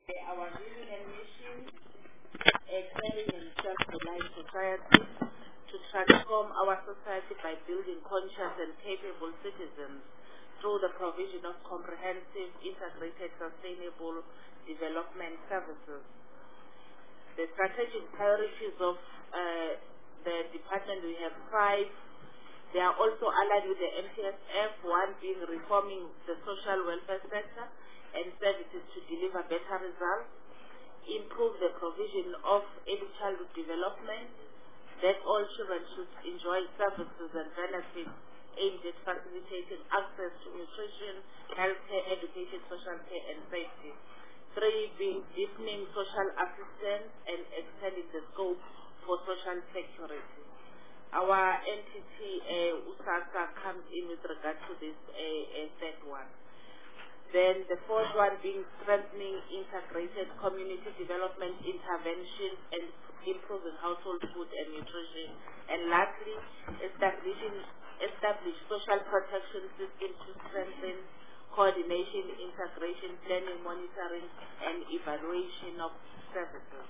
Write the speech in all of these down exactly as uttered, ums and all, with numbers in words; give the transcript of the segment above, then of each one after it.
Our vision and mission, a caring and self-reliant society, to transform our society by building conscious and capable citizens through the provision of comprehensive, integrated, sustainable development services. The strategic priorities of uh, the department, we have five. They are also aligned with the M T S F, one being reforming the social welfare sector and services to deliver better results, improve the provision of early childhood development, that all children should enjoy services and benefits aimed at facilitating access to nutrition, healthcare, education, social care, and safety. Three, being deepening social assistance and extending the scope for social security. Our entity, uh, USASA, comes in with regard to this uh, uh, third one. Then the fourth one being strengthening integrated community development interventions and improving household food and nutrition. And lastly, establishing establish social protection systems to strengthen coordination, integration, planning, monitoring, and evaluation of services.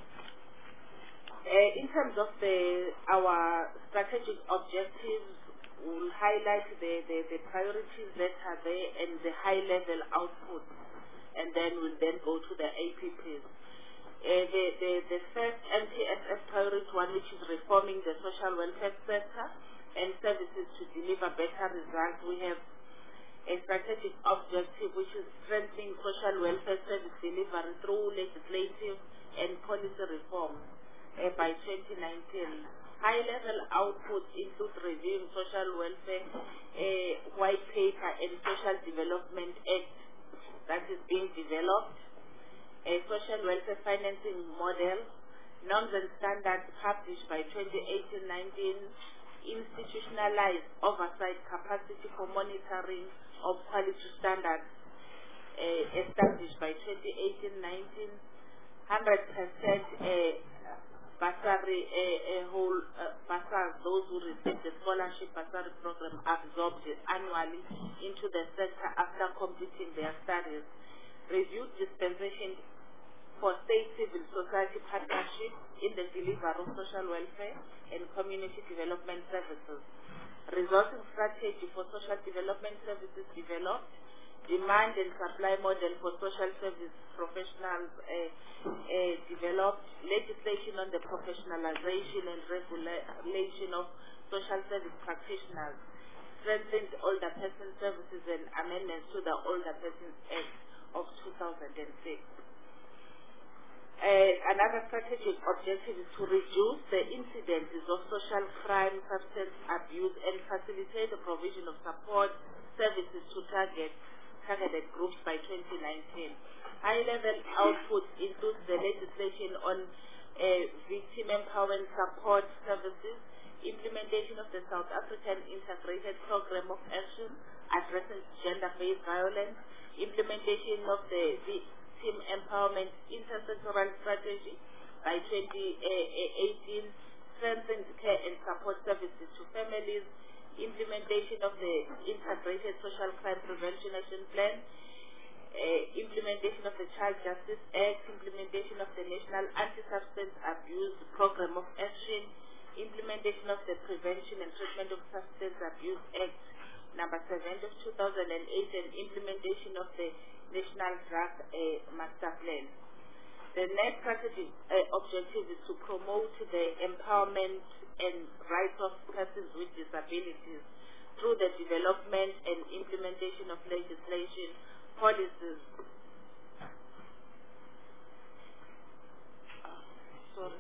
Uh, in terms of the our strategic objectives, we'll highlight the, the, the priorities that are there and the high-level output, and then we'll then go to the A P Ps. Uh, the, the, the first M T S F priority one, which is reforming the social welfare sector and services to deliver better results. We have a strategic objective, which is strengthening social welfare service delivery through legislative and policy reforms uh, by twenty nineteen. High-level output include reviewing social welfare uh, white paper and social development act that is being developed, a social welfare financing model, norms and standards published by twenty eighteen nineteen, institutionalized oversight capacity for monitoring of quality standards uh, established by twenty eighteen nineteen, one hundred percent uh, bursary, a, a whole uh, bursary, those who receive the scholarship bursary program absorbed annually into the sector after completing their studies. Reviewed dispensation for state civil society partnership in the delivery of social welfare and community development services. Resourcing strategy for social development services developed. Demand and supply model for social service professionals uh, uh, developed. Legislation on the professionalization and regulation of social service practitioners. Strengthened older person services and amendments to the Older Persons Act of two thousand six. Uh, another strategic objective is to reduce the incidences of social crime, substance abuse, and facilitate the provision of support services to target targeted groups by twenty nineteen. High-level output includes the legislation on uh, victim empowerment support services, implementation of the South African Integrated Program of Action addressing gender-based violence, implementation of the victim empowerment intersectoral strategy by twenty eighteen, strengthened care and support services to families, implementation of the Integrated Social Crime Prevention Action Plan, uh, implementation of the Child Justice Act, implementation of the National Anti-Substance Abuse Program of Action, implementation of the Prevention and Treatment of Substance Abuse Act number seven of two thousand eight, and implementation of the National Drug uh, Master Plan. The next strategic uh, objective is to promote the empowerment and rights of persons with disabilities through the development and implementation of legislation, policies. Sorry.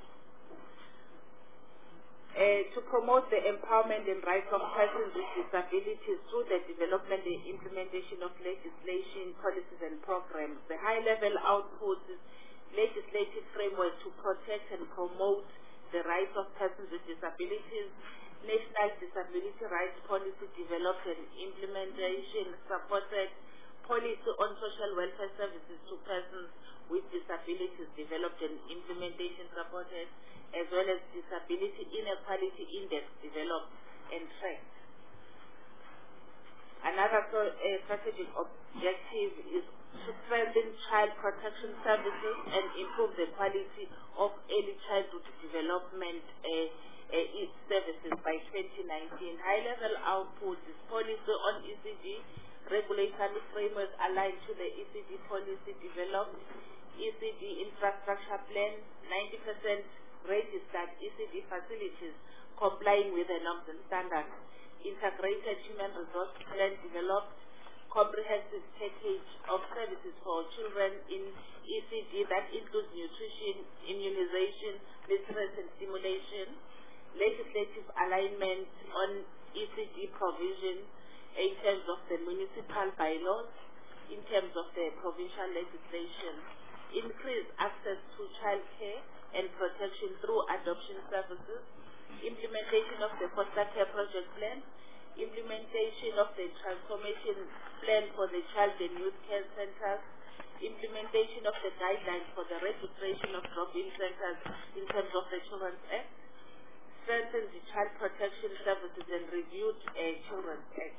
Uh, to promote the empowerment and rights of persons with disabilities through the development and implementation of legislation, policies, and programs. The high-level output is legislative framework to protect and promote the rights of persons with disabilities, national disability rights policy developed and implementation supported, policy on social welfare services to persons with disabilities developed and implementation supported, as well as disability inequality index developed and tracked. Another so, uh, strategic objective is to strengthen child protection services and improve the quality of early childhood development uh, uh, services by twenty nineteen. High-level output is policy on E C D, regulatory framework aligned to the E C D policy developed, E C D infrastructure plan, ninety percent registered E C D facilities complying with the norms and standards, integrated human resource plan developed, comprehensive package of services for children in E C D that includes nutrition, immunization, literacy and stimulation, legislative alignment on E C D provision in terms of the municipal bylaws, in terms of the provincial legislation, increase access to child care and protection through adoption services, implementation of the foster care project plan, implementation of the transformation plan for the child and youth care centers, implementation of the guidelines for the registration of drop-in centers in terms of the Children's Act, strengthen the child protection services and reviewed a Children's Act.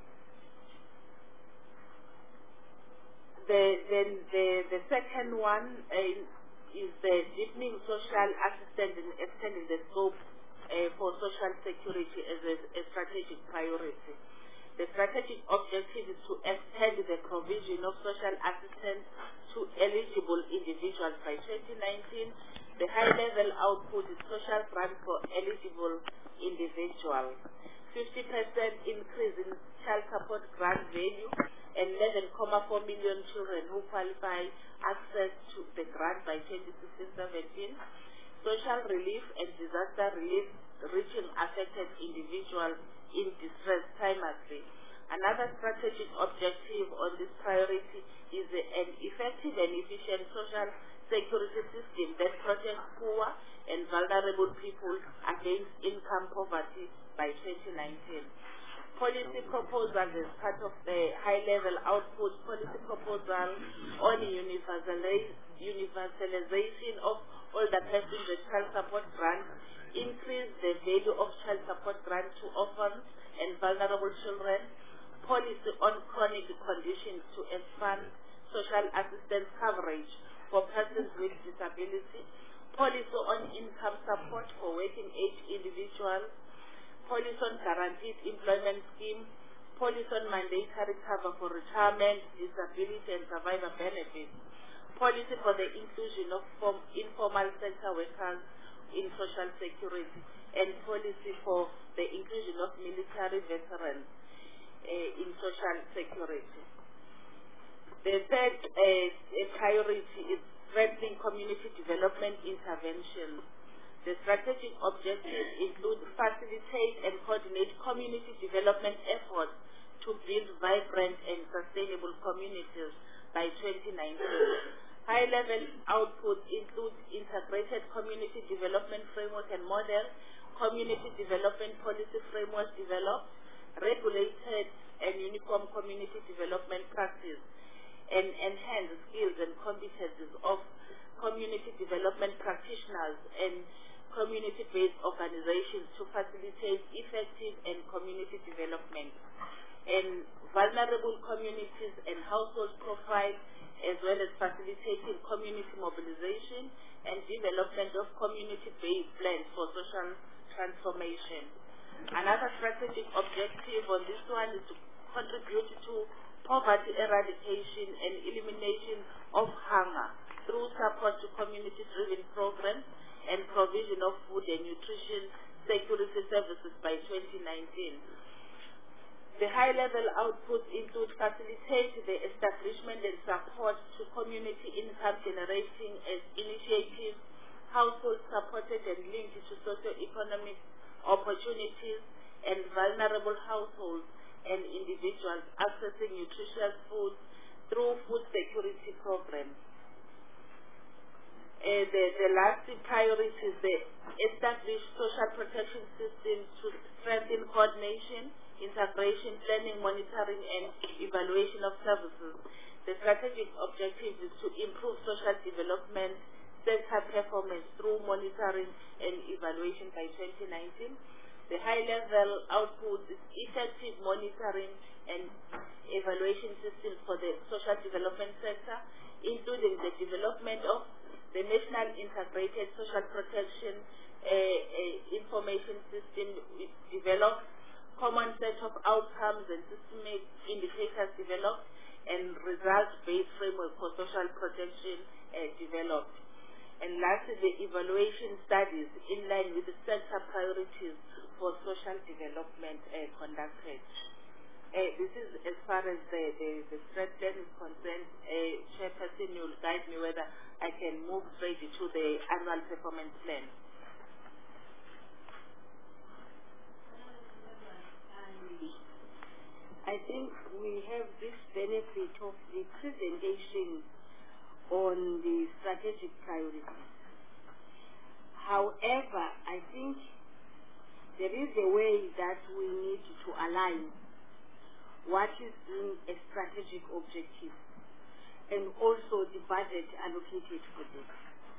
The, then the, the second one uh, is the deepening social assistance and extending the scope uh, for social security as a, a strategic priority. The strategic objective is to extend the provision of social assistance to eligible individuals by twenty nineteen. The high-level output is social grant for eligible individuals. fifty percent increase in child support grant value, and eleven point four million children who qualify access to the grant by twenty sixteen seventeen. Social relief and disaster relief reaching affected individuals in distress timelessly. Another strategic objective on this priority is an effective and efficient social security system that protects poor and vulnerable people against income poverty by twenty nineteen. Policy proposal as part of the high-level output policy proposal on universalization of older persons and child support grant, increase the value of child support grant to orphans and vulnerable children, policy on chronic conditions to expand social assistance coverage for persons with disability, policy on income support for working age individuals, policy on guaranteed employment scheme, policy on mandatory cover for retirement, disability and survivor benefits, policy for the inclusion of form, informal sector workers in social security, and policy for the inclusion of military veterans uh, in social security. The third uh, priority is strengthening community development interventions. The strategic objectives include facilitate and coordinate community development efforts to build vibrant and sustainable communities by twenty nineteen. High-level outputs include integrated community development framework and model, community development policy framework developed, regulated and uniform community development practice, and enhance skills and competencies of community development practitioners and community-based organizations to facilitate effective and community development, and vulnerable communities and household profiles, as well as facilitating community mobilization and development of community-based plans for social transformation. Another strategic objective on this one is to contribute to poverty eradication and elimination of hunger through support to community-driven programs and provision of food and nutrition security services by twenty nineteen. The high-level outputs include facilitate the establishment and support to community income generating as initiatives, households supported and linked to socio-economic opportunities, and vulnerable households and individuals accessing nutritious food through food security programs. Uh, the, the last priority is the establish social protection systems to strengthen coordination, integration, planning, monitoring, and evaluation of services. The strategic objective is to improve social development sector performance through monitoring and evaluation by twenty nineteen. The high-level output is effective monitoring and evaluation systems for the social development sector, including the development of the National Integrated Social Protection uh, uh, Information System developed, common set of outcomes and systemic indicators developed, and results-based framework for social protection uh, developed. And lastly, the evaluation studies in line with the sector priorities for social development uh, conducted. Uh, this is as far as the, the, the strat plan is concerned. Uh, Chairperson, you will guide me whether I can move straight to the annual performance plan. I think we have this benefit of the presentation on the strategic priorities. However, I think there is a way that we need to align what is in a strategic objective and also the budget allocated for this.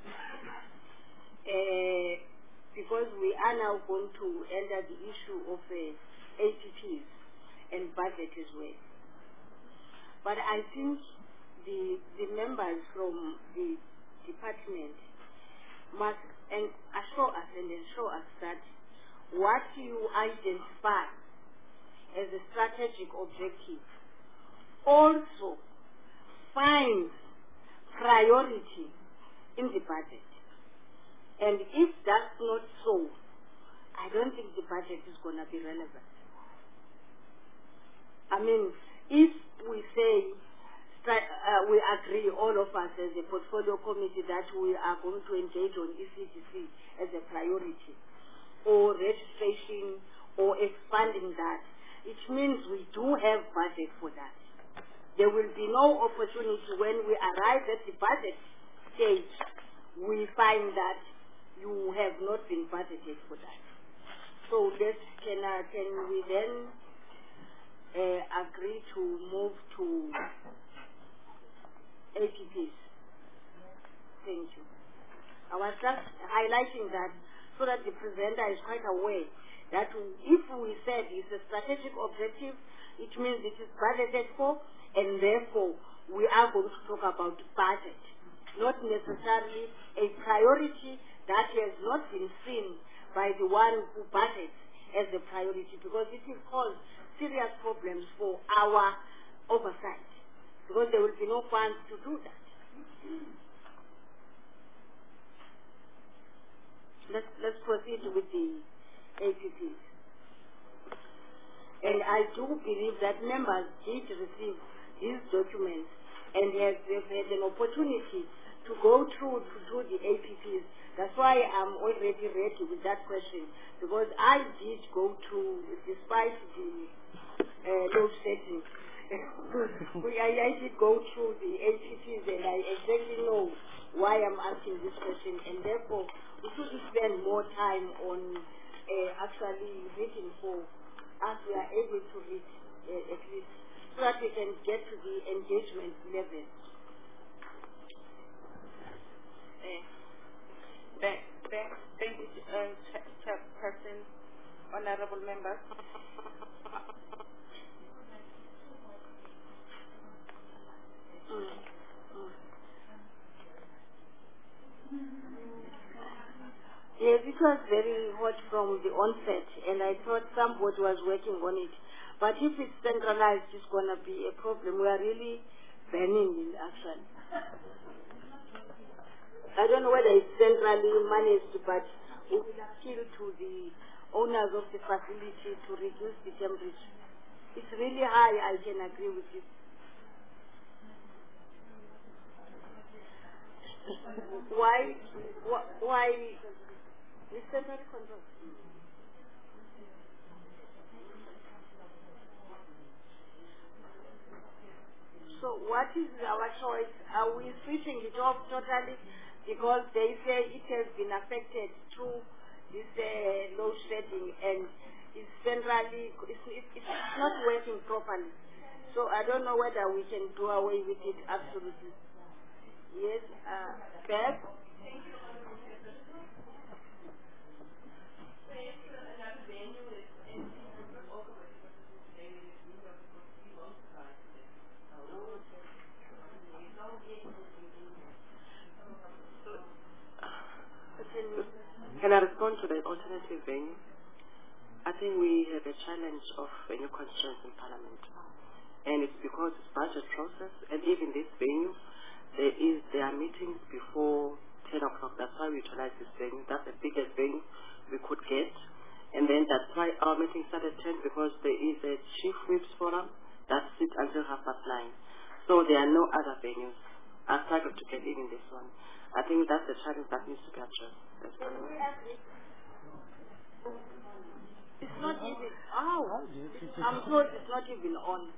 Uh, because we are now going to enter the issue of uh, A P Ps and budget as well. But I think the, the members from the department must and assure us and ensure us that what you identify as a strategic objective also finds priority in the budget. And if that's not so, I don't think the budget is going to be relevant. I mean, if we say, uh, we agree, all of us as a portfolio committee, that we are going to engage on E C D C as a priority, or registration, or expanding that, it means we do have budget for that. There will be no opportunity when we arrive at the budget stage, we find that you have not been budgeted for that. So let's, can, uh, can we then Uh, agree to move to A P Ps. Thank you. I was just highlighting that so that the presenter is quite aware that if we said it's a strategic objective, it means it is budgeted for, and therefore we are going to talk about budget, not necessarily a priority that has not been seen by the one who budgets as a priority, because it will cause serious problems for our oversight, because there will be no funds to do that. Let's, let's proceed with the A P Ps. And I do believe that members did receive these documents and have, have had an opportunity to go through to do the A P Ps. That's why I'm already ready with that question, because I did go through, despite the Uh, load setting. we, I, I did go through the A P Ps and I exactly know why I'm asking this question, and therefore we should spend more time on uh, actually reading for us we are able to read uh, at least, so that we can get to the engagement level. Uh, thank, thank, thank you, uh, Chairperson, honorable members. Mm. Mm. Yes, it was very hot from the onset, and I thought somebody was working on it. But if it's centralized, it's going to be a problem. We are really burning in action. I don't know whether it's centrally managed, but we will appeal to the owners of the facility to reduce the temperature. It's really high, I can agree with you. Why, wh why, the central control? So what is our choice? Are we switching it off totally because they say it has been affected through this uh, load shedding and it's centrally, it's, it's, it's not working properly. So I don't know whether we can do away with it absolutely. Yes, uh, Beth? I respond to the alternative venue? I think we have a challenge of venue constraints in Parliament. And it's because it's budget process, and even this venue, there is there are meetings before ten o'clock. That's why we utilize this venue. That's the biggest venue we could get. And then that's why our meeting started at ten, because there is a chief whips forum that sits until half past nine. So there are no other venues. I struggled to get even this one. I think that's the challenge that needs to be addressed. That's it's not even, oh, I'm told it's not even on.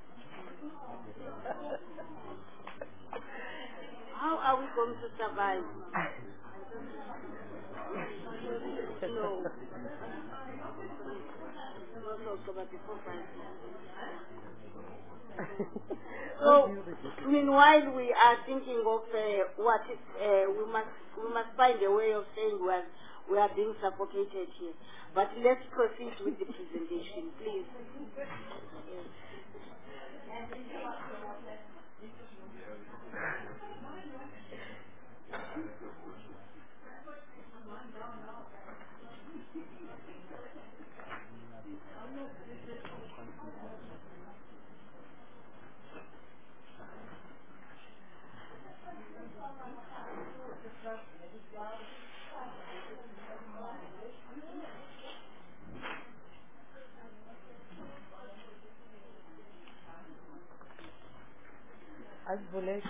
How are we going to survive? No. So, meanwhile, we are thinking of uh, what is, uh, we must we must find a way of saying we are, we are being suffocated here. But let's proceed with the presentation, please. Yes. Azbulek.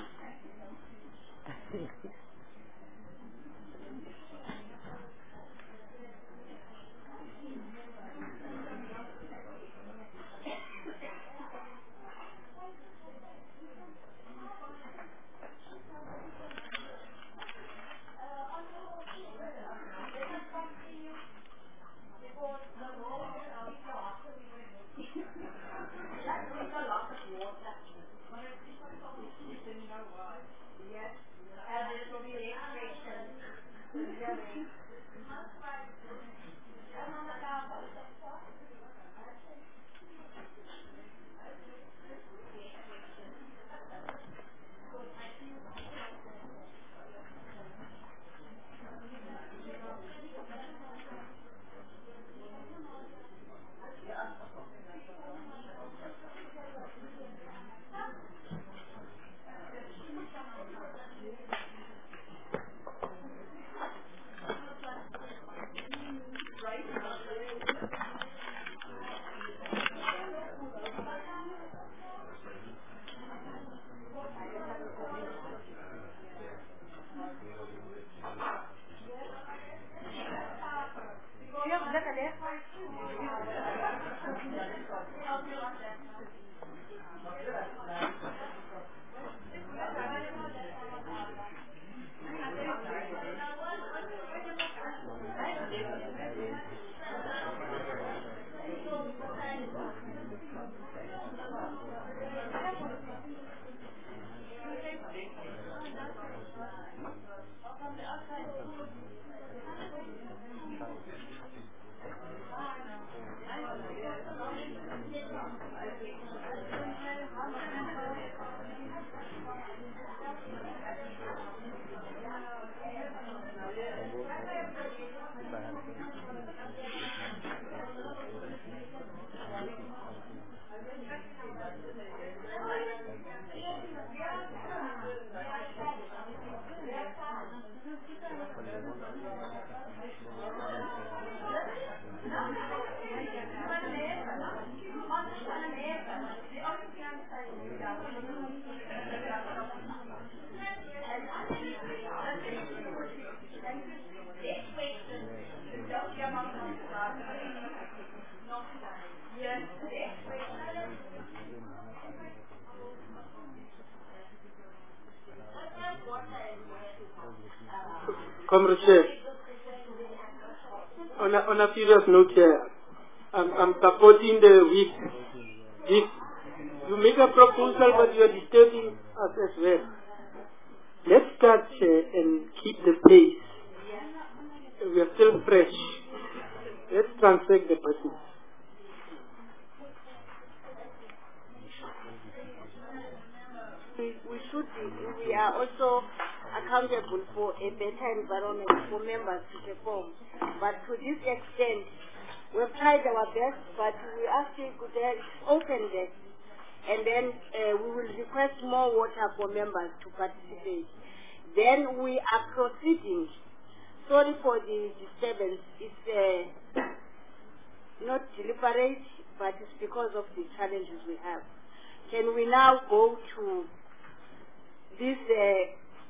Comrade Chair, on a, on a serious note here, I'm, I'm supporting the whip. If you make a proposal but you are disturbing us as well, let's start uh, and keep the pace. We are still fresh. Let's transact the business. We, we should be, we are also accountable for a better environment for members to perform. But to this extent, we've tried our best, but we ask you to open this, and then uh, we will request more water for members to participate. Then we are proceeding. Sorry for the disturbance. It's uh, not deliberate, but it's because of the challenges we have. Can we now go to this? Uh,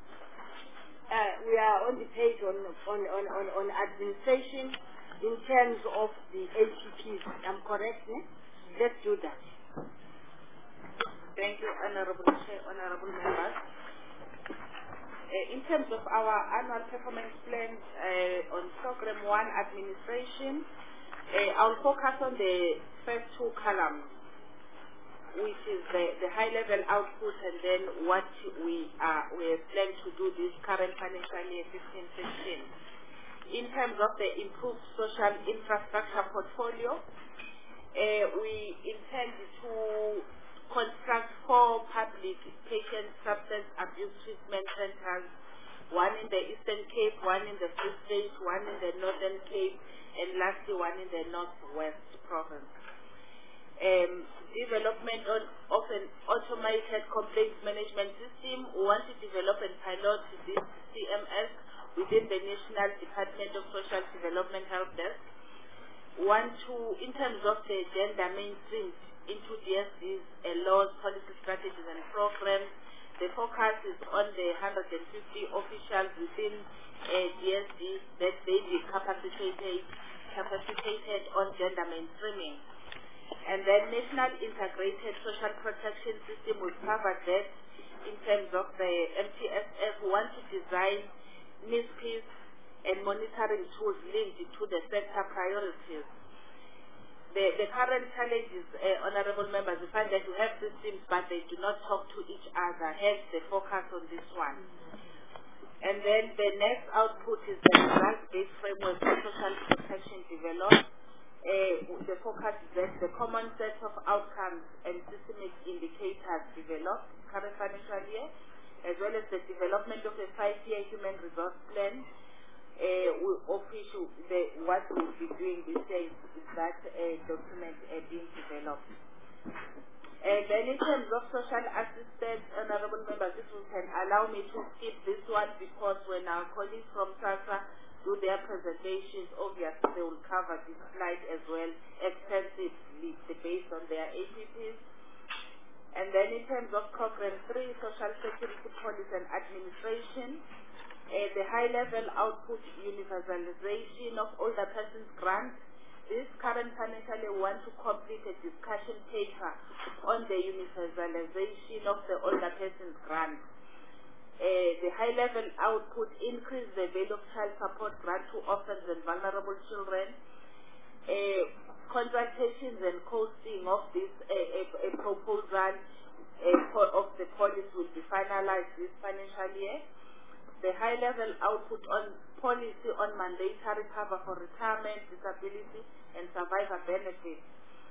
uh, we are on the page on, on, on, on, on administration in terms of the A P Ps. I'm correct, eh? Let's do that. Thank you, Honorable Chair, Honorable Members. Uh, in terms of our annual performance plan uh, on program one administration, uh, I'll focus on the first two columns, which is the, the high level output and then what we are we have planned to do this current financial year fifteen sixteen. In terms of the improved social infrastructure portfolio, uh, we intend to construct four public patient substance abuse treatment centers, one in the Eastern Cape, one in the Free State, one in the Northern Cape, and lastly one in the Northwest Province. Um, development on, of an automated complaints management system. We want to develop and pilot this C M S within the National Department of Social Development Help Desk. We want to, in terms of the gender mainstream into D S Ds, uh, laws, policy strategies and programs, the focus is on the one hundred fifty officials within uh, D S Ds that they be capacitated, capacitated on gender mainstreaming. And then National Integrated Social Protection System will cover that in terms of the M T S F. We want to design N I S Ps and monitoring tools linked to the sector priorities. The, the current challenge is, uh, honorable members, we find that we have systems but they do not talk to each other, hence the focus on this one. And then the next output is the result-based framework for social protection developed. Uh, the focus is that the common set of outcomes and systemic indicators developed current financial year, as well as the development of a five-year human resource plan, uh, of which the, what we'll be doing this year is, is that uh, document uh, being developed. And then in terms of social assistance, honorable members, if you can allow me to skip this one because when our colleagues from SASSA do their presentations, obviously they will cover this slide as well extensively based on their A P Ps. And then in terms of program three, social security policy and administration, uh, the high-level output universalization of older persons grant. This current financial year we want to complete a discussion paper on the universalization of the older persons grant. Uh, the high-level output increase the value of child support grant to orphans and vulnerable children. Uh, consultations and costing of this uh, a, a proposal uh, of the policy will be finalized this financial year. The high-level output on policy on mandatory cover for retirement, disability, and survivor benefits.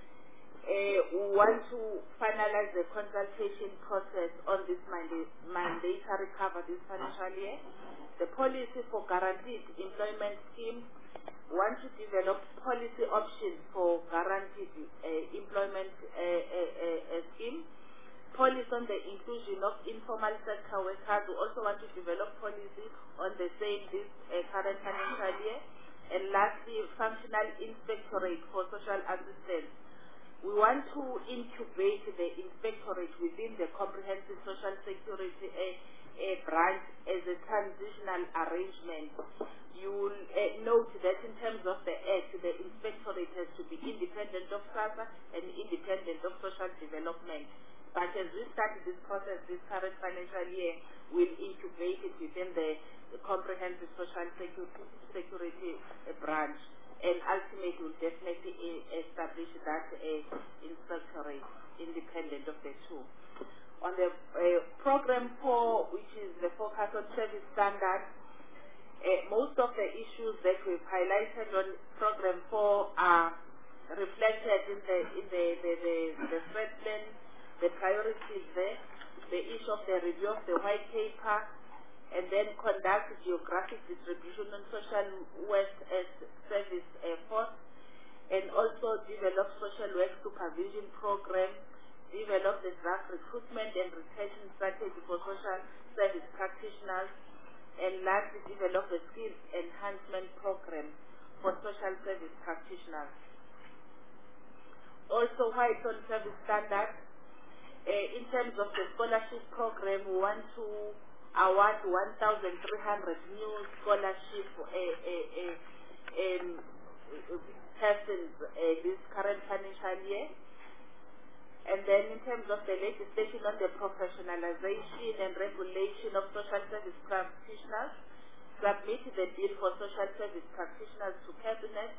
Uh, we want to finalize the consultation process on this manda mandatory cover this financial year. The policy for guaranteed employment scheme. We want to develop policy options for guaranteed uh, employment uh, uh, uh, scheme. Policy on the inclusion of informal sector workers. We also want to develop policy on the same this uh, current financial year. And lastly, functional inspectorate for social assistance. We want to incubate the inspectorate within the comprehensive social security uh, uh, branch as a transitional arrangement. You will uh, note that in terms of the Act, the inspectorate has to be independent of SASSA and independent of social development. But as we start this process this current financial year, we'll incubate it within the, the comprehensive social security, security uh, branch. And ultimately will definitely uh, establish that uh, inspectorate independent of the two. On the uh, program four, which is the focus on service standards, uh, most of the issues that we've highlighted on program four are reflected in the in the the, the, the threat plan, the priorities there, the issue of the review of the white paper, and then conduct geographic distribution on social work as service uh, force, and also develop social work supervision program, develop the drug recruitment and retention strategy for social service practitioners, and lastly, develop the skills enhancement program for social service practitioners. Also, white on service standards, uh, in terms of the scholarship program, we want to award one thousand three hundred new scholarship uh, uh, uh, um, persons uh, this current financial year. And then in terms of the legislation on the professionalization and regulation of social service practitioners, submit the bill for social service practitioners to Cabinet.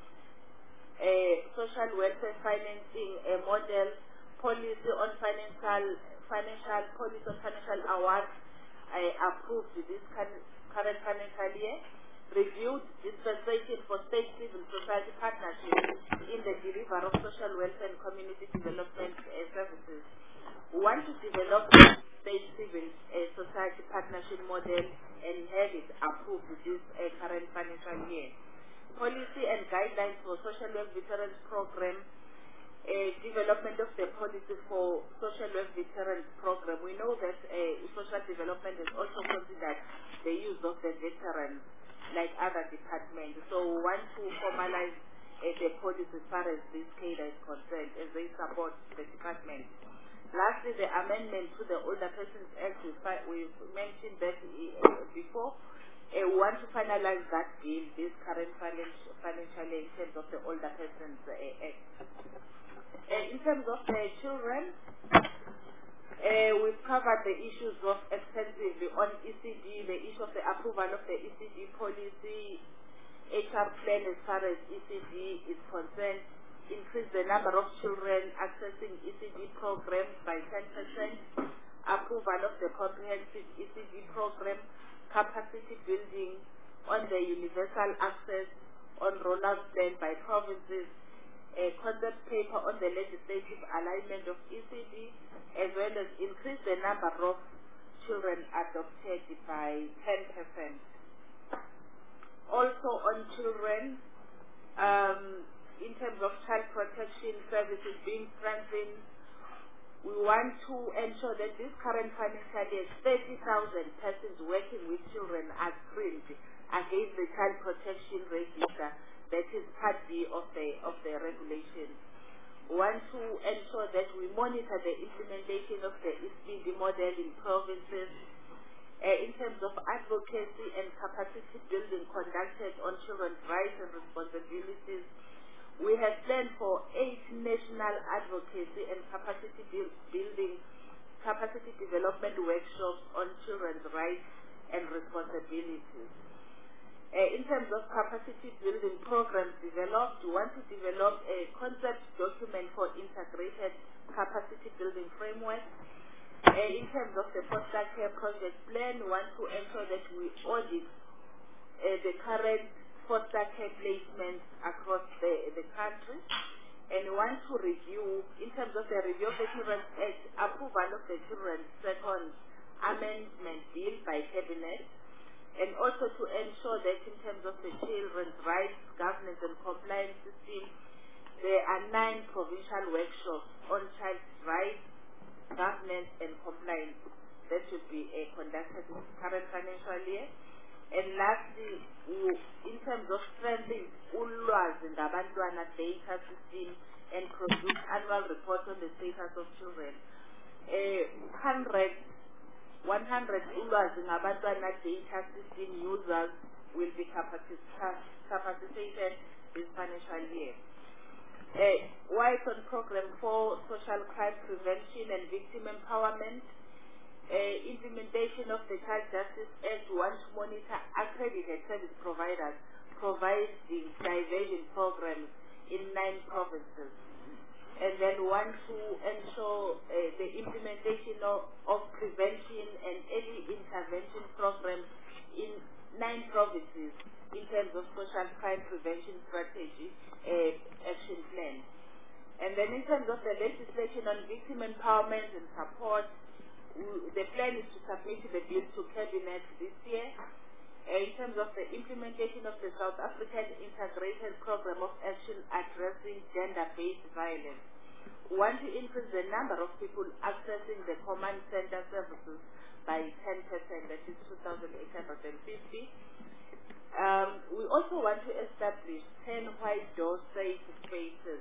Uh, social welfare financing a model policy on financial financial policy on financial awards uh, approved this current financial year. Reviewed dispensation for state civil society partnerships in the delivery of social welfare and community development uh, services. We want to develop the state civil uh, society partnership model and have it approved this uh, current financial year. Policy and guidelines for social work veterans program, uh, development of the policy for social work veterans program. We know that uh, social development is also considered the use of the veterans like other departments. So we want to formalize uh, the policy as far as this cadre is concerned, as they support the department. Lastly, the amendment to the Older Persons Act, we mentioned that uh, before. Uh, we want to finalize that bill this current financial, financial year in terms of the Older Persons uh, Act. Uh, in terms of the children, uh, we've covered the issues of extensively on E C D, the issue of the approval of the E C D policy, H R plan as far as E C D is concerned, increase the number of children accessing E C D programs by ten percent, approval of the comprehensive E C D program, capacity building on the universal access on rollout plan by provinces, a concept paper on the legislative alignment of E C D, as well as increase the number of children adopted by ten percent. Also on children, um, in terms of child protection services being strengthened, we want to ensure that this current financial year, thirty thousand persons working with children are screened against the child protection register, that is part B of the of the regulations. We want to ensure that we monitor the implementation of the E C D model in provinces uh, in terms of advocacy and capacity building conducted on children's rights and responsibilities. We have planned for eight national advocacy and capacity build, building, capacity development workshops on children's rights and responsibilities. Uh, in terms of capacity building programs developed, we want to develop a concept document for integrated capacity building framework. Uh, in terms of the foster care project plan, we want to ensure that we audit uh, the current foster care placements across the, the country, and we want to review, in terms of the review of the Children's Act, approval of the Children's Second Amendment Bill by Cabinet, and also to ensure that in terms of the children's rights, governance and compliance system, there are nine provincial workshops on child rights, governance and compliance that should be uh, conducted in the current financial year. And lastly, in terms of strengthening ulwazi ngabantwana data system and produce annual reports on the status of children, uh, one hundred ulwazi ngabantwana data system users will be capacitated this financial year. Uh, White on Program for Social Crime Prevention and Victim Empowerment, Uh, implementation of the Child Justice Act, we want to monitor accredited service providers providing diversion programs in nine provinces. And then we want to ensure uh, the implementation of, of prevention and early intervention programs in nine provinces in terms of social crime prevention strategy uh, action plan. And then in terms of the legislation on victim empowerment and support, we, the plan is to submit the bill to Cabinet this year. Uh, in terms of the implementation of the South African Integrated Program of Action addressing gender-based violence, we want to increase the number of people accessing the command center services by ten percent, that is two thousand eight hundred fifty. Um, we also want to establish ten white door safe spaces.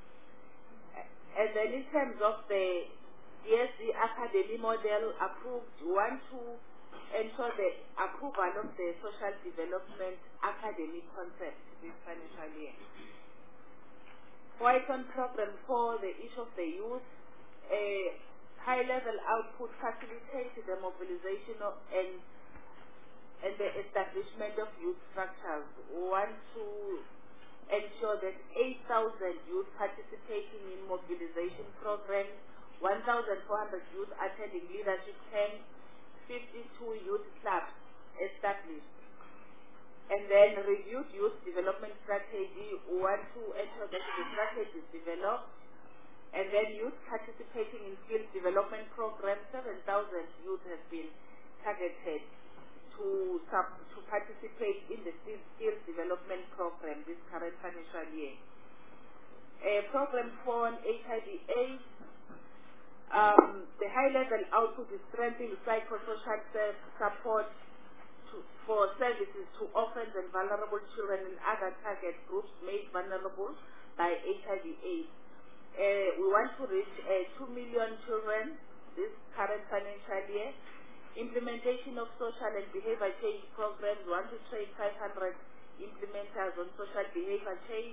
And then in terms of the D S D Academy model approved, we want to ensure the approval of the Social Development Academy concept this financial year. White-on program for the issue of the youth, a high-level output facilitates the mobilization of and and the establishment of youth structures. We want to ensure that eight thousand youth participating in mobilization programs, one thousand four hundred youth attending leadership camps, fifty-two youth clubs established. And then reviewed youth development strategy. We want to ensure that the strategy is developed. And then youth participating in skills development programs, seven thousand youth have been targeted to sub, to participate in the skills development program this current financial year. A program for H I V AIDS, um, the high-level output is strengthening psychosocial support to, for services to orphans and vulnerable children and other target groups made vulnerable by H I V AIDS. Uh, we want to reach uh, two million children this current financial year. Implementation of social and behavior change programs. We want to train five hundred implementers on social behavior change.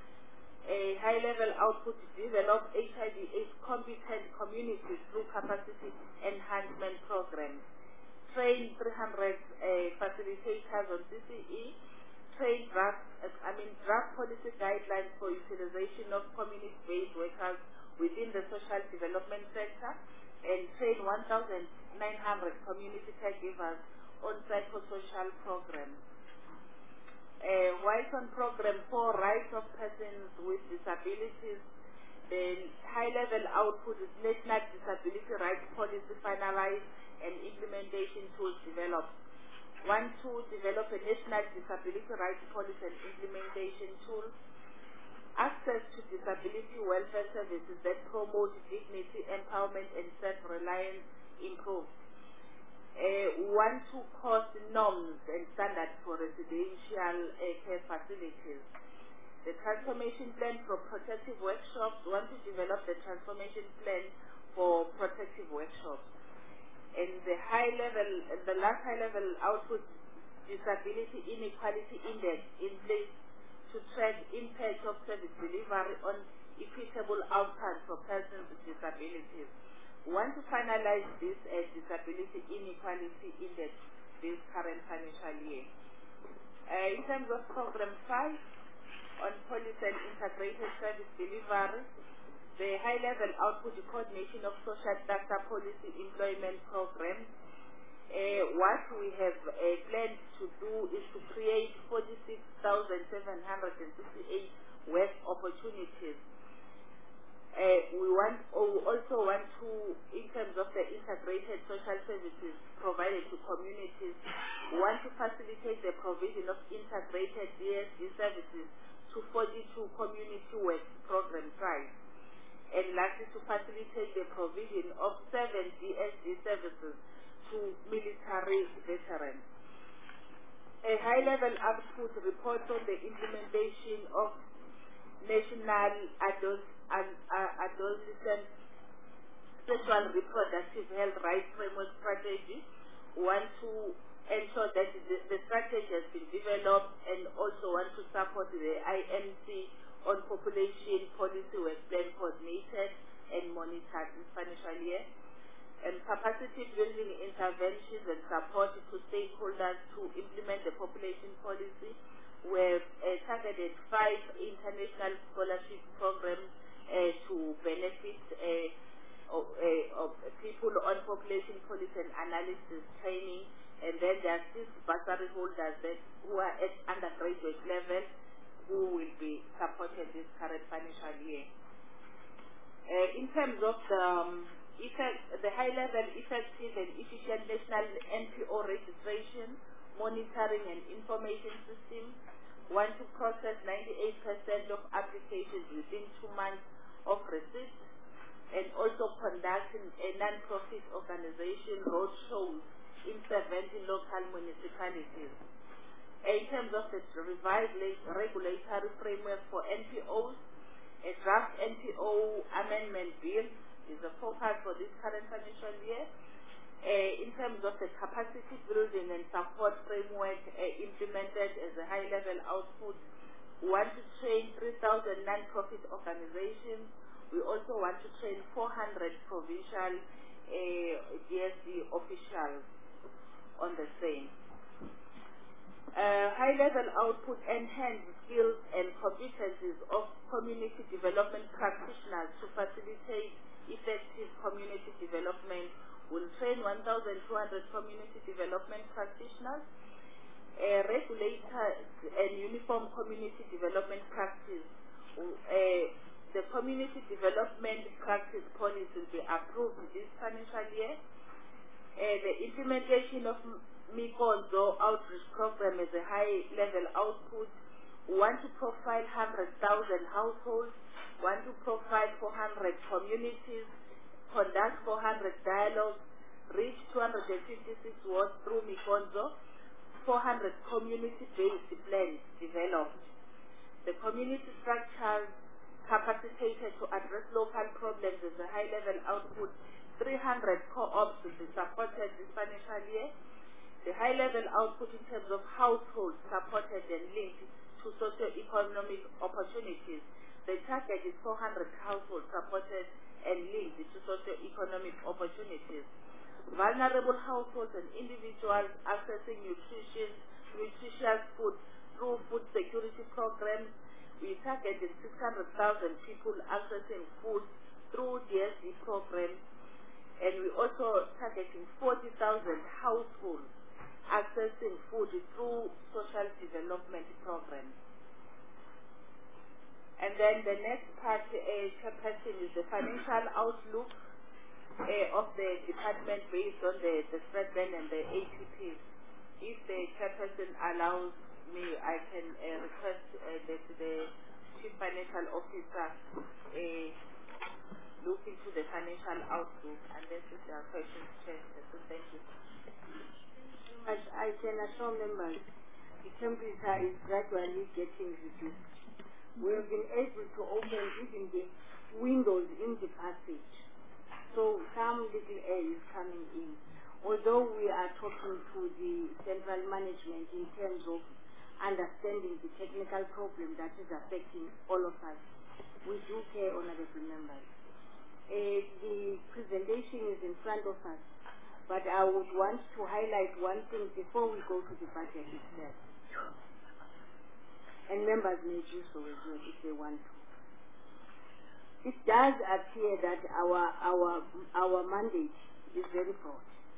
A high-level output to develop H I V AIDS competent communities through capacity enhancement programs. Train three hundred uh, facilitators on C C E. Train draft, uh, I mean draft policy guidelines for utilization of community-based workers within the social development sector, and train one thousand nine hundred community caregivers on psychosocial programs. A White-on program for rights of persons with disabilities. The high-level output is national disability rights policy finalized and implementation tools developed. One to develop a national disability rights policy and implementation tool. Access to disability welfare services that promote dignity, empowerment, and self-reliance improved. Uh, one to cost norms and standards for residential uh, care facilities. The transformation plan for protective workshops. One to develop the transformation plan for protective workshops. And the high level, the last high level output, disability inequality index in place to track impact of service delivery on equitable outcomes for persons with disabilities. We want to finalize this as disability inequality index this current financial year. Uh, in terms of program five, on policy and integrated service delivery, the high-level output coordination of social sector policy employment programs. Uh, what we have uh, planned to do is to create forty-six thousand seven hundred sixty-eight work opportunities. Uh, we want, or we also want to, in terms of the integrated social services provided to communities, we want to facilitate the provision of integrated D S D services to forty-two community work program sites, and lastly to facilitate the provision of seven D S D services to military veterans. A high-level output reports on the implementation of National Adult and uh, Adolescent Sexual Reproductive Health Rights Framework Strategy. We want to ensure that the, the strategy has been developed, and also want to support the I M C on population policy work plan coordinated and monitored this financial year. And capacity building interventions and support to stakeholders to implement the population policy. We've uh, targeted five international scholarship programs uh, to benefit uh, of, uh, of people on population policy and analysis training. And then there are six bursary holders that who are at undergraduate level who will be supported this current financial year. Uh, in terms of the um, effect, the high-level effective and efficient national N P O registration, monitoring and information system. Want to process ninety-eight percent of applications within two months of receipt, and also conduct a non-profit organization roadshows in seventy local municipalities. In terms of the revised regulatory framework for N P Os, a draft N P O amendment bill is a focus for this current financial year. Uh, in terms of the capacity building and support framework uh, implemented as a high-level output, we want to train three thousand non-profit organizations. We also want to train four hundred provincial uh, D S D officials on the same. Uh, high-level output enhance skills and competencies of community development practitioners to facilitate effective community development. Will train one thousand two hundred community development practitioners, uh, regulators, and uniform community development practice. Uh, the community development practice policy will be approved this financial year. Uh, the implementation of Mikonzo outreach program is a high-level output. We want to profile one hundred thousand households, want to profile four hundred communities, conduct four hundred dialogues, reach two hundred fifty-six wards through Mikonzo, four hundred community-based plans developed. The community structures capacitated to address local problems is a high-level output. three hundred co-ops will be supported this financial year. The high-level output in terms of households supported and linked to socio-economic opportunities. The target is four hundred households supported and linked to socio-economic opportunities. Vulnerable households and individuals accessing nutrition, nutritious food through food security programs. We targeted six hundred thousand people accessing food through D S D programs, and we also targeting forty thousand households accessing food through social development programs. And then the next part, uh, Chairperson, is the financial outlook uh, of the department based on the, the Stratben and the A P Ps. If the Chairperson allows me, I can uh, request uh, that the Chief Financial Officer uh, look into the financial outlook, and then if there are questions, Chair. So thank you. As I can assure members, the temperature is gradually getting reduced. We have been able to open even the windows in the passage, so some little air is coming in. Although we are talking to the central management in terms of understanding the technical problem that is affecting all of us, we do care, honorable members. Uh, the presentation is in front of us, but I would want to highlight one thing before we go to the budget itself. And members may do so as well if they want to. It does appear that our our our mandate is very broad,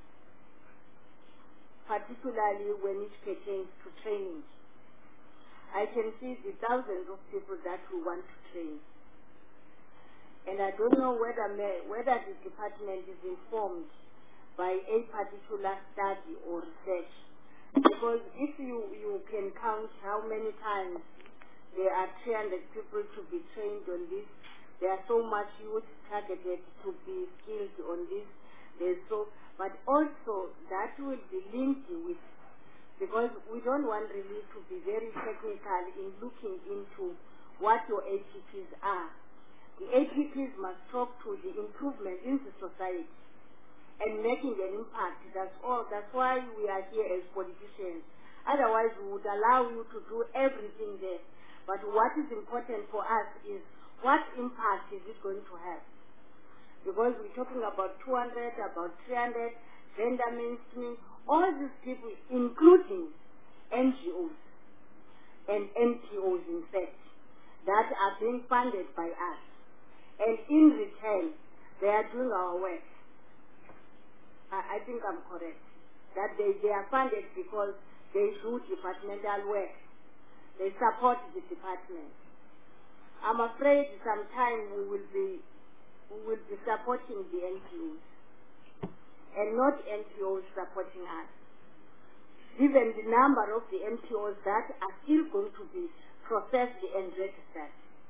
particularly when it pertains to training. I can see the thousands of people that we want to train, and I don't know whether whether the department is informed by a particular study or research. Because if you, you can count how many times there are three hundred people to be trained on this, there are so much youth targeted to be skilled on this, there's so, but also that will be linked with, because we don't want really to be very technical in looking into what your A P Ps are. The A P Ps must talk to the improvement in the society and making an impact. That's all. That's why we are here as politicians. Otherwise, we would allow you to do everything there. But what is important for us is what impact is it going to have? Because we're talking about two hundred, about three hundred, gender mainstreaming, all these people, including N G Os and N P Os, in fact, that are being funded by us. And in return, they are doing our work. I think I'm correct, that they, they are funded because they do departmental work. They support the department. I'm afraid sometime we will be who will be supporting the N P Os and not N P Os supporting us. Given the number of the N P Os that are still going to be processed and registered,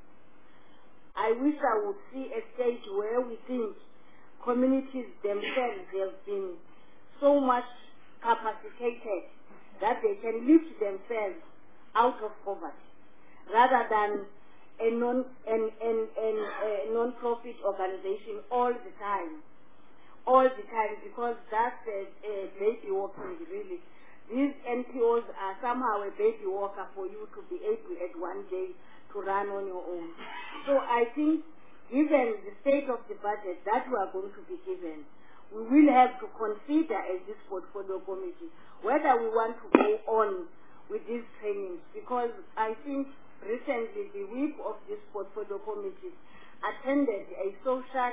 I wish I would see a stage where we think communities themselves have been so much capacitated that they can lift themselves out of poverty, rather than a non an, an, an, a non-profit organization all the time, all the time, because that's a, a baby walking really. These N P Os are somehow a baby walker for you to be able at one day to run on your own. So I think, given the state of the budget that we are going to be given, we will have to consider as this portfolio committee whether we want to go on with these trainings, because I think recently the whip of this portfolio committee attended a social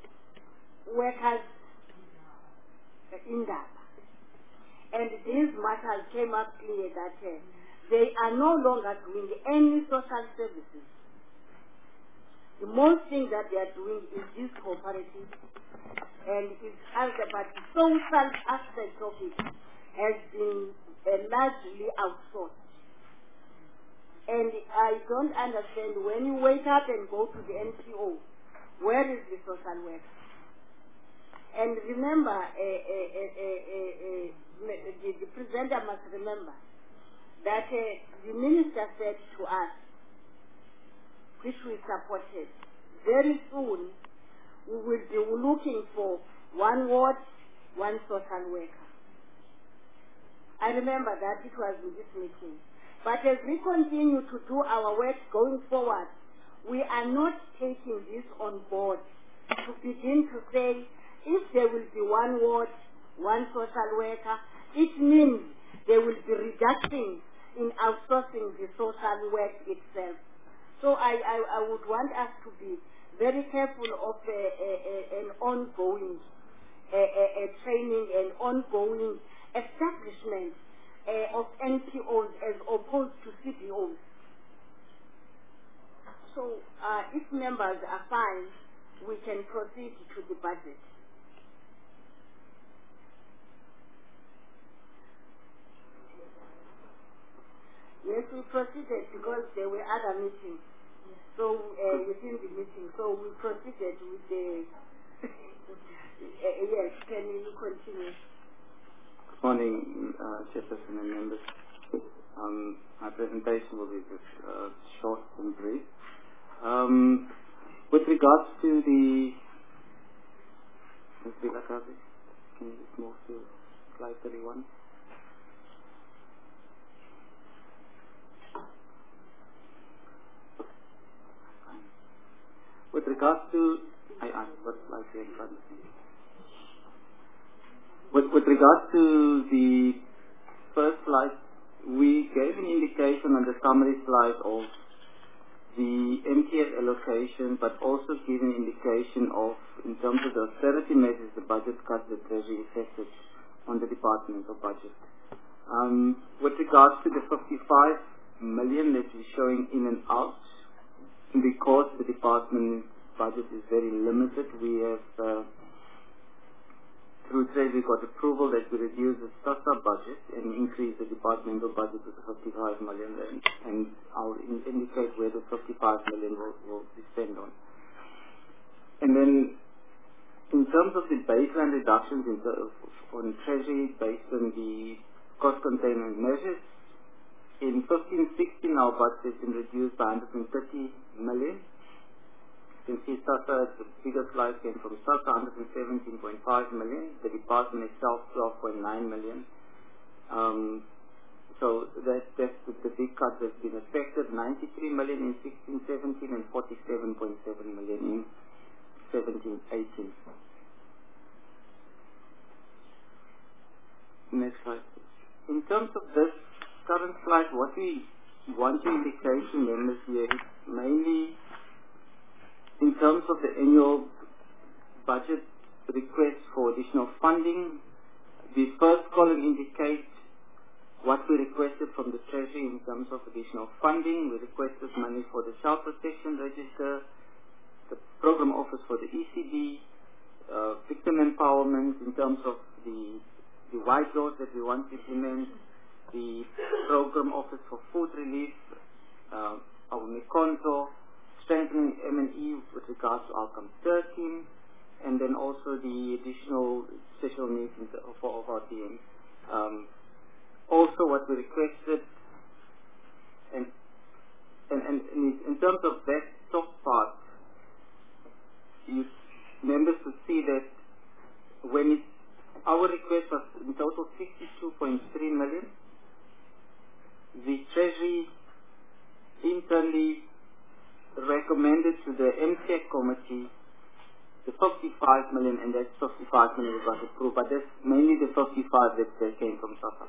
workers in-depth, and these matters came up clear that uh, they are no longer doing any social services. The most thing that they are doing is this cooperative, and it's other, but the social aspect of it has been uh, largely outsourced. And I don't understand, when you wake up and go to the N P O, where is the social worker? And remember, uh, uh, uh, uh, uh, the, the presenter must remember that uh, the minister said to us, which we supported, very soon we will be looking for one ward, one social worker. I remember that it was in this meeting. But as we continue to do our work going forward, we are not taking this on board to begin to say, if there will be one ward, one social worker, it means there will be reduction in outsourcing the social work itself. So I, I, I would want us to be very careful of a, a, a, an ongoing a, a, a training and ongoing establishment uh, of N P Os as opposed to C B Os. So uh, if members are fine, we can proceed to the budget. Yes, we proceeded because there were other meetings. So uh, within the meeting, so we proceeded with the. uh, yes, can you continue? Good morning, uh, Chairperson and members. Um, my presentation will be just, uh, short and brief. Um, with regards to the, can you just move to slide thirty-one? With regards to, I, I, what slide here in front of me? With, with regards to the first slide, we gave an indication on the summary slide of the M T S allocation, but also give an indication of, in terms of the austerity measures, the budget cuts the Treasury effected on the departmental budget. Um, with regards to the fifty-five million that we're showing in and out, because the department budget is very limited, we have, uh, through Treasury, got approval that we reduce the SASSA budget and increase the departmental budget to fifty-five million rand, and I'll in indicate where the fifty-five million will, will be spent on. And then, in terms of the baseline reductions in the, on Treasury based on the cost containment measures, in fifteen sixteen our budget has been reduced by one hundred thirty million. You can see SASSA, the biggest slide came from SASSA, one hundred seventeen point five million. The department itself, twelve point nine million. Um, so that, that's the, the big cut that's been affected. ninety-three million in sixteen seventeen and forty-seven point seven million in seventeen eighteen. Next slide. In terms of this current slide, what we want to indicate to members here is mainly in terms of the annual budget request for additional funding. The first column indicates what we requested from the Treasury in terms of additional funding. We requested money for the child protection register, the program office for the E C D, uh, victim empowerment in terms of the, the white laws that we want to implement, the program office for food relief, uh, our Mekonzo, strengthening M and E with regards to outcome thirteen, and then also the additional special needs for of our teams. Um, also, what we requested, and and, and in, in terms of that top part, you members could see that when it, our request was in total sixty-two point three million, the Treasury internally recommended to the M T E C committee the fifty-five million, and that fifty-five million was approved, but that's mainly the fifty-five that, that came from SASSA.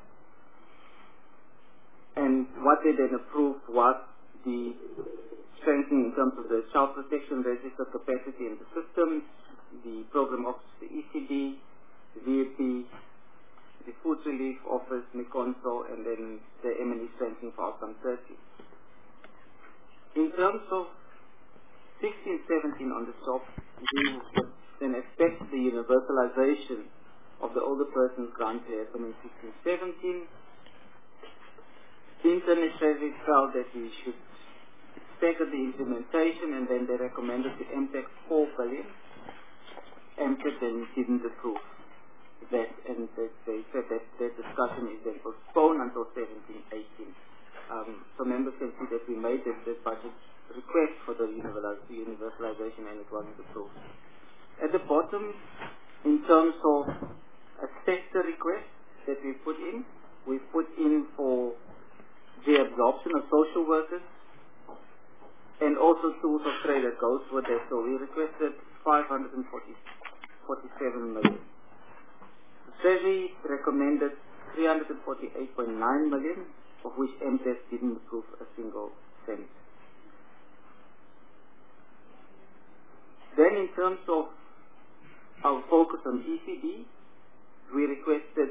And what they then approved was the strengthening in terms of the child protection register capacity in the systems, the program office, the E C D, the V A P, the food relief office, Mekonzo, and then the M and E strengthening for outcome thirty. In terms of sixteen seventeen on the top, we then expect the universalization of the older persons grant here coming sixteen seventeen. The Internet Treasury felt that we should stagger the implementation, and then they recommended the M P E C four billion. M P E C then didn't approve that, and they, they said that their discussion is then postponed until seventeen eighteen. Um, so members can see that we made this, this budget request for the universalization, and it wasn't approved. At the bottom, in terms of a sector request that we put in, we put in for the absorption of social workers and also tools of trade that goes with that. So we requested five hundred forty-seven million. The Treasury recommended three hundred forty-eight point nine million, of which M T E C didn't approve a single cent. Then in terms of our focus on E C D, we requested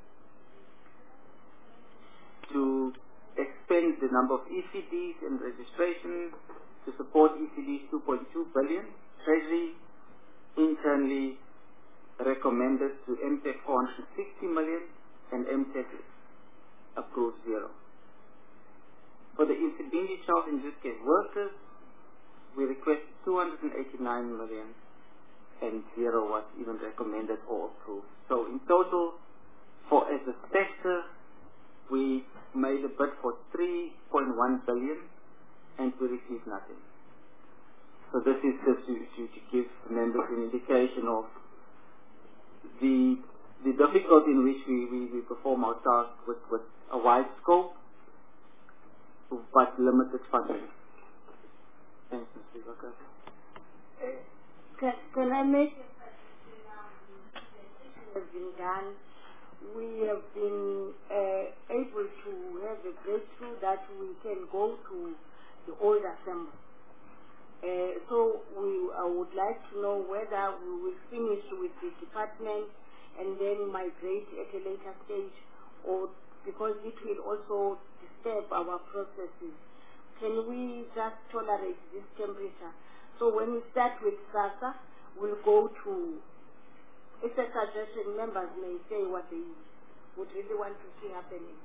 to expand the number of E C Ds and registration to support E C Ds two point two billion. Treasury internally recommended to M T E C four hundred sixty million, and M T E C approved zero. For the Insidindi child and youth care workers, we request two hundred eighty-nine million, and zero was even recommended or approved. So in total, for as a sector, we made a bid for three point one billion, and we received nothing. So this is just to, to, to give members an indication of the the difficulty in which we, we, we perform our task with, with a wide scope but limited funding. Thanks, Mister Walker. Uh, can, can I make a suggestion now? The has been done. We have been uh, able to have a breakthrough that we can go to the old assembly. Uh, so we, I would like to know whether we will finish with the department and then migrate at a later stage, or because it will also disturb our processes. Can we just tolerate this temperature? So when we start with SASSA, we'll go to, it's a suggestion, members may say what they would really want to see happening.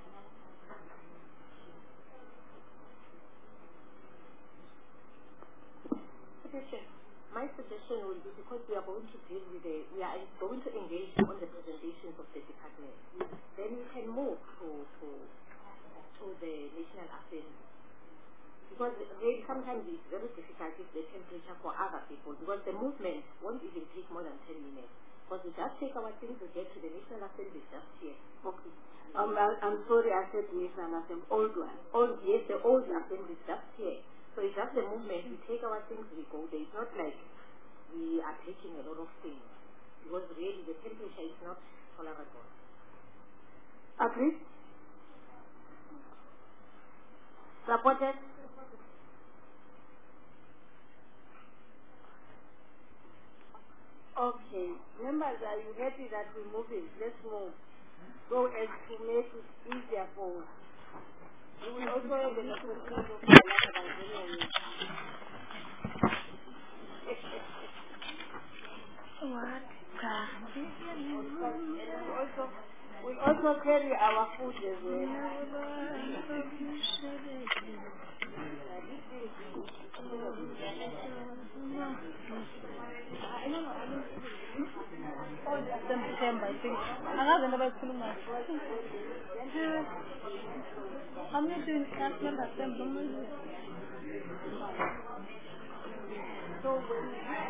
My suggestion will be, because we are going to deal with the, we are going to engage on the presentations of the department, then we can move to to, to the National Assembly. Because really sometimes it's very difficult if the temperature for other people, because the movement won't even take more than ten minutes. Because we just take our things to get to the National Assembly just here. Okay. Um, I, I'm sorry, I said National Assembly, old one. Old, yes, the old Assembly is just here. So it's just the movement. We take our things, we go there. It's not like we are taking a lot of things, because really the temperature is not tolerable. Agreed? Supported? Okay. Members, are you happy that we're moving? Let's move. So as to make it easier for us. We will also have an opportunity for Also, we also carry our food as well. September, I think. Angazi into abayikhulumayo. I'm not doing class member September. So when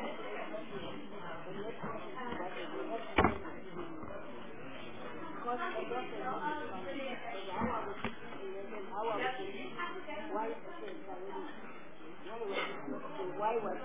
why was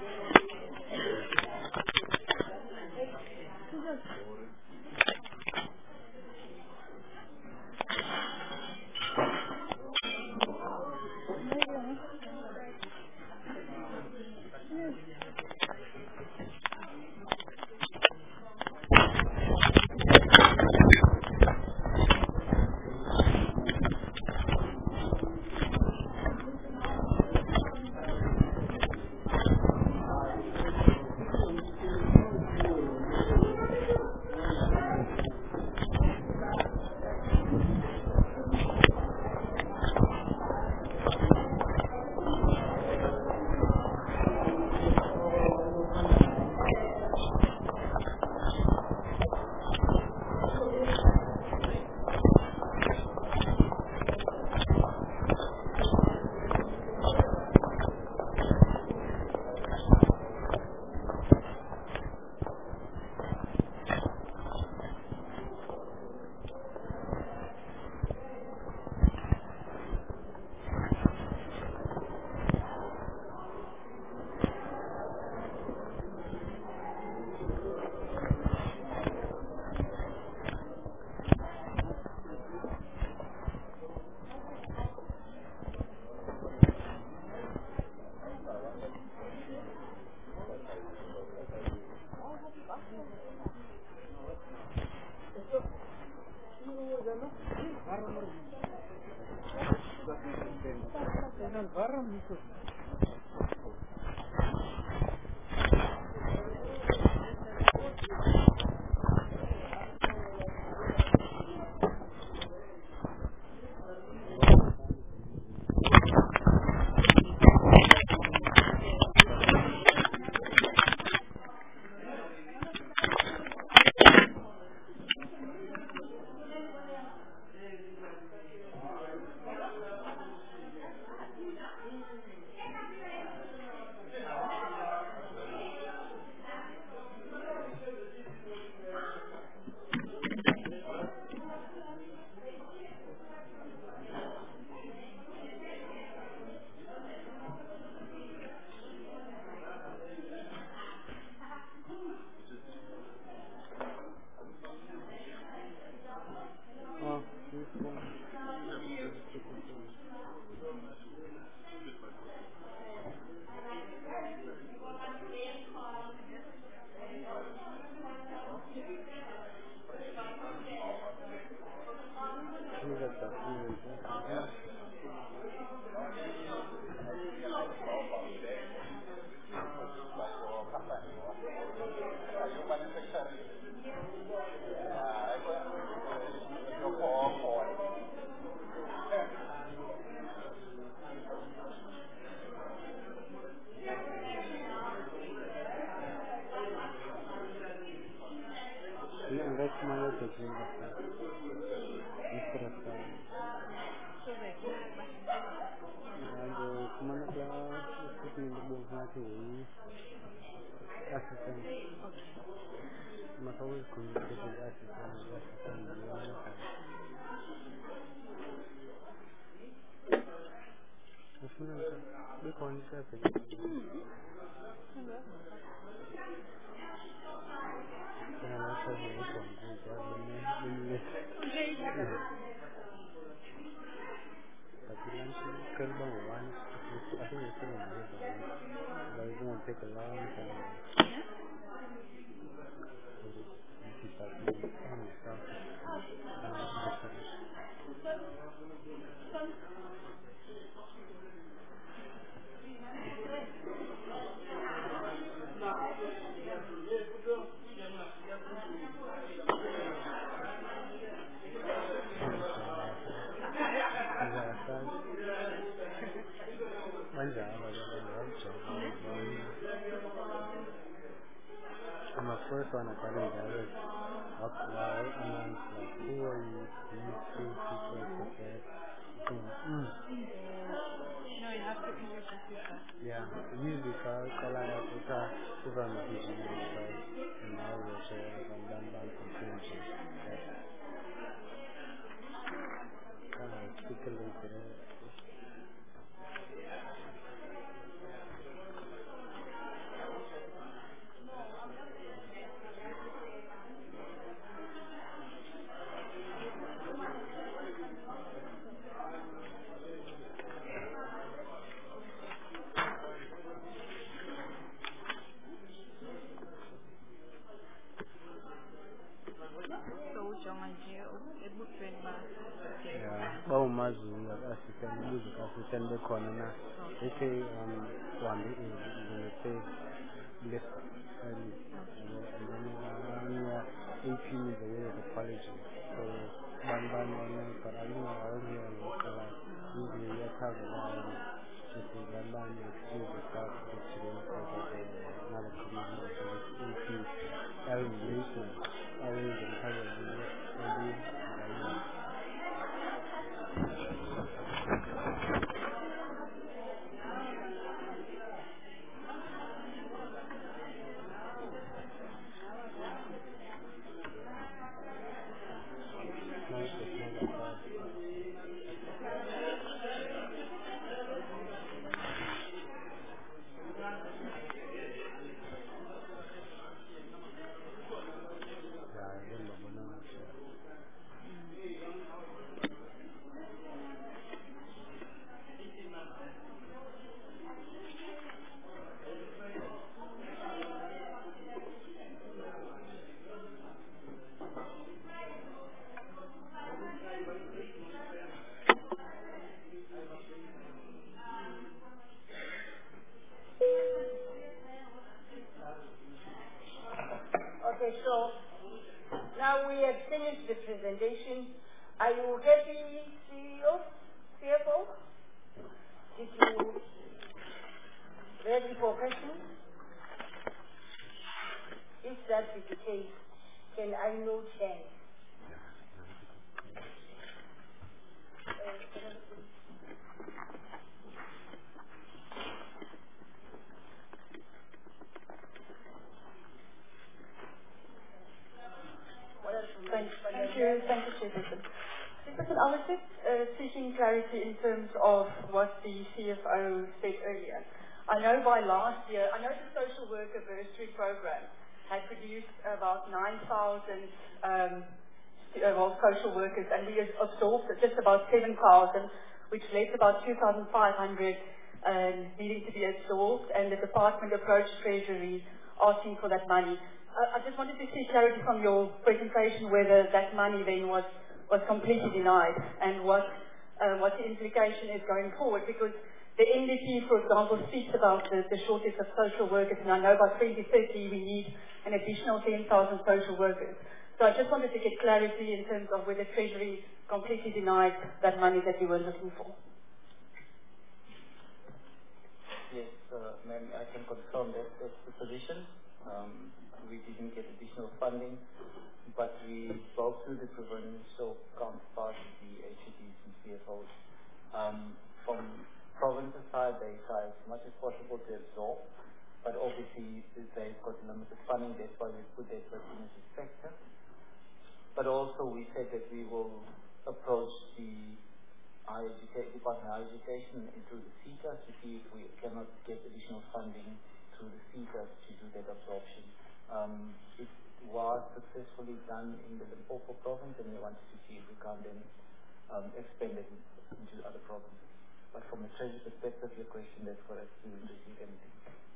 my first one I got in there is what I announced like who are you, these two people like that. Mm. No, you have to introduce yourself. Yeah, usually call call I have to talk to them and I will share them down down conclusion. Kind of speak a little bit. Oh, Mazulu, African music, African corner. They say, um, one day, they say, left, and then eighteen is away at the college. So, one by one, but I know I was here, and usually we have just in one line, excuse the start of the children, another community, so it's eighteen, our relation, always in cover, and Okay, so now we have finished the presentation. Are you happy, C E O, C F O? Did you ready for questions? If that is the case, can I know ten? Thank, thank you, thank you, Chairperson. Chairperson, I was just uh, seeking clarity in terms of what the C F O said earlier. I know by last year, I know the social worker bursary program had produced about nine thousand um, uh, well, social workers, and we absorbed just about seven thousand, which left about two thousand five hundred um, needing to be absorbed, and the department approached Treasury asking for that money. I just wanted to see clarity from your presentation whether that money then was, was completely denied and what, uh, what the implication is going forward, because the N D P, for example, speaks about the, the shortage of social workers, and I know by twenty thirty we need an additional ten thousand social workers. So I just wanted to get clarity in terms of whether Treasury completely denied that money that you were looking for. Yes, uh, ma'am, I can confirm that that's the position. Um, we didn't get additional funding, but we spoke to the provincial counterparts, the H E Ds and C F Os. Um, from province's side, they try as much as possible to absorb, but obviously they've got limited funding, that's why we put that in as a sector. But also we said that we will approach the higher education, Department of Higher Education and through the C T A S to see if we cannot get additional funding through the C T A S to do that absorption. Um, it was successfully done in the Limpopo province, and we wanted to see if we can then um, expand it into other provinces. But from a treasury perspective, your question, that's correct. We didn't receive anything.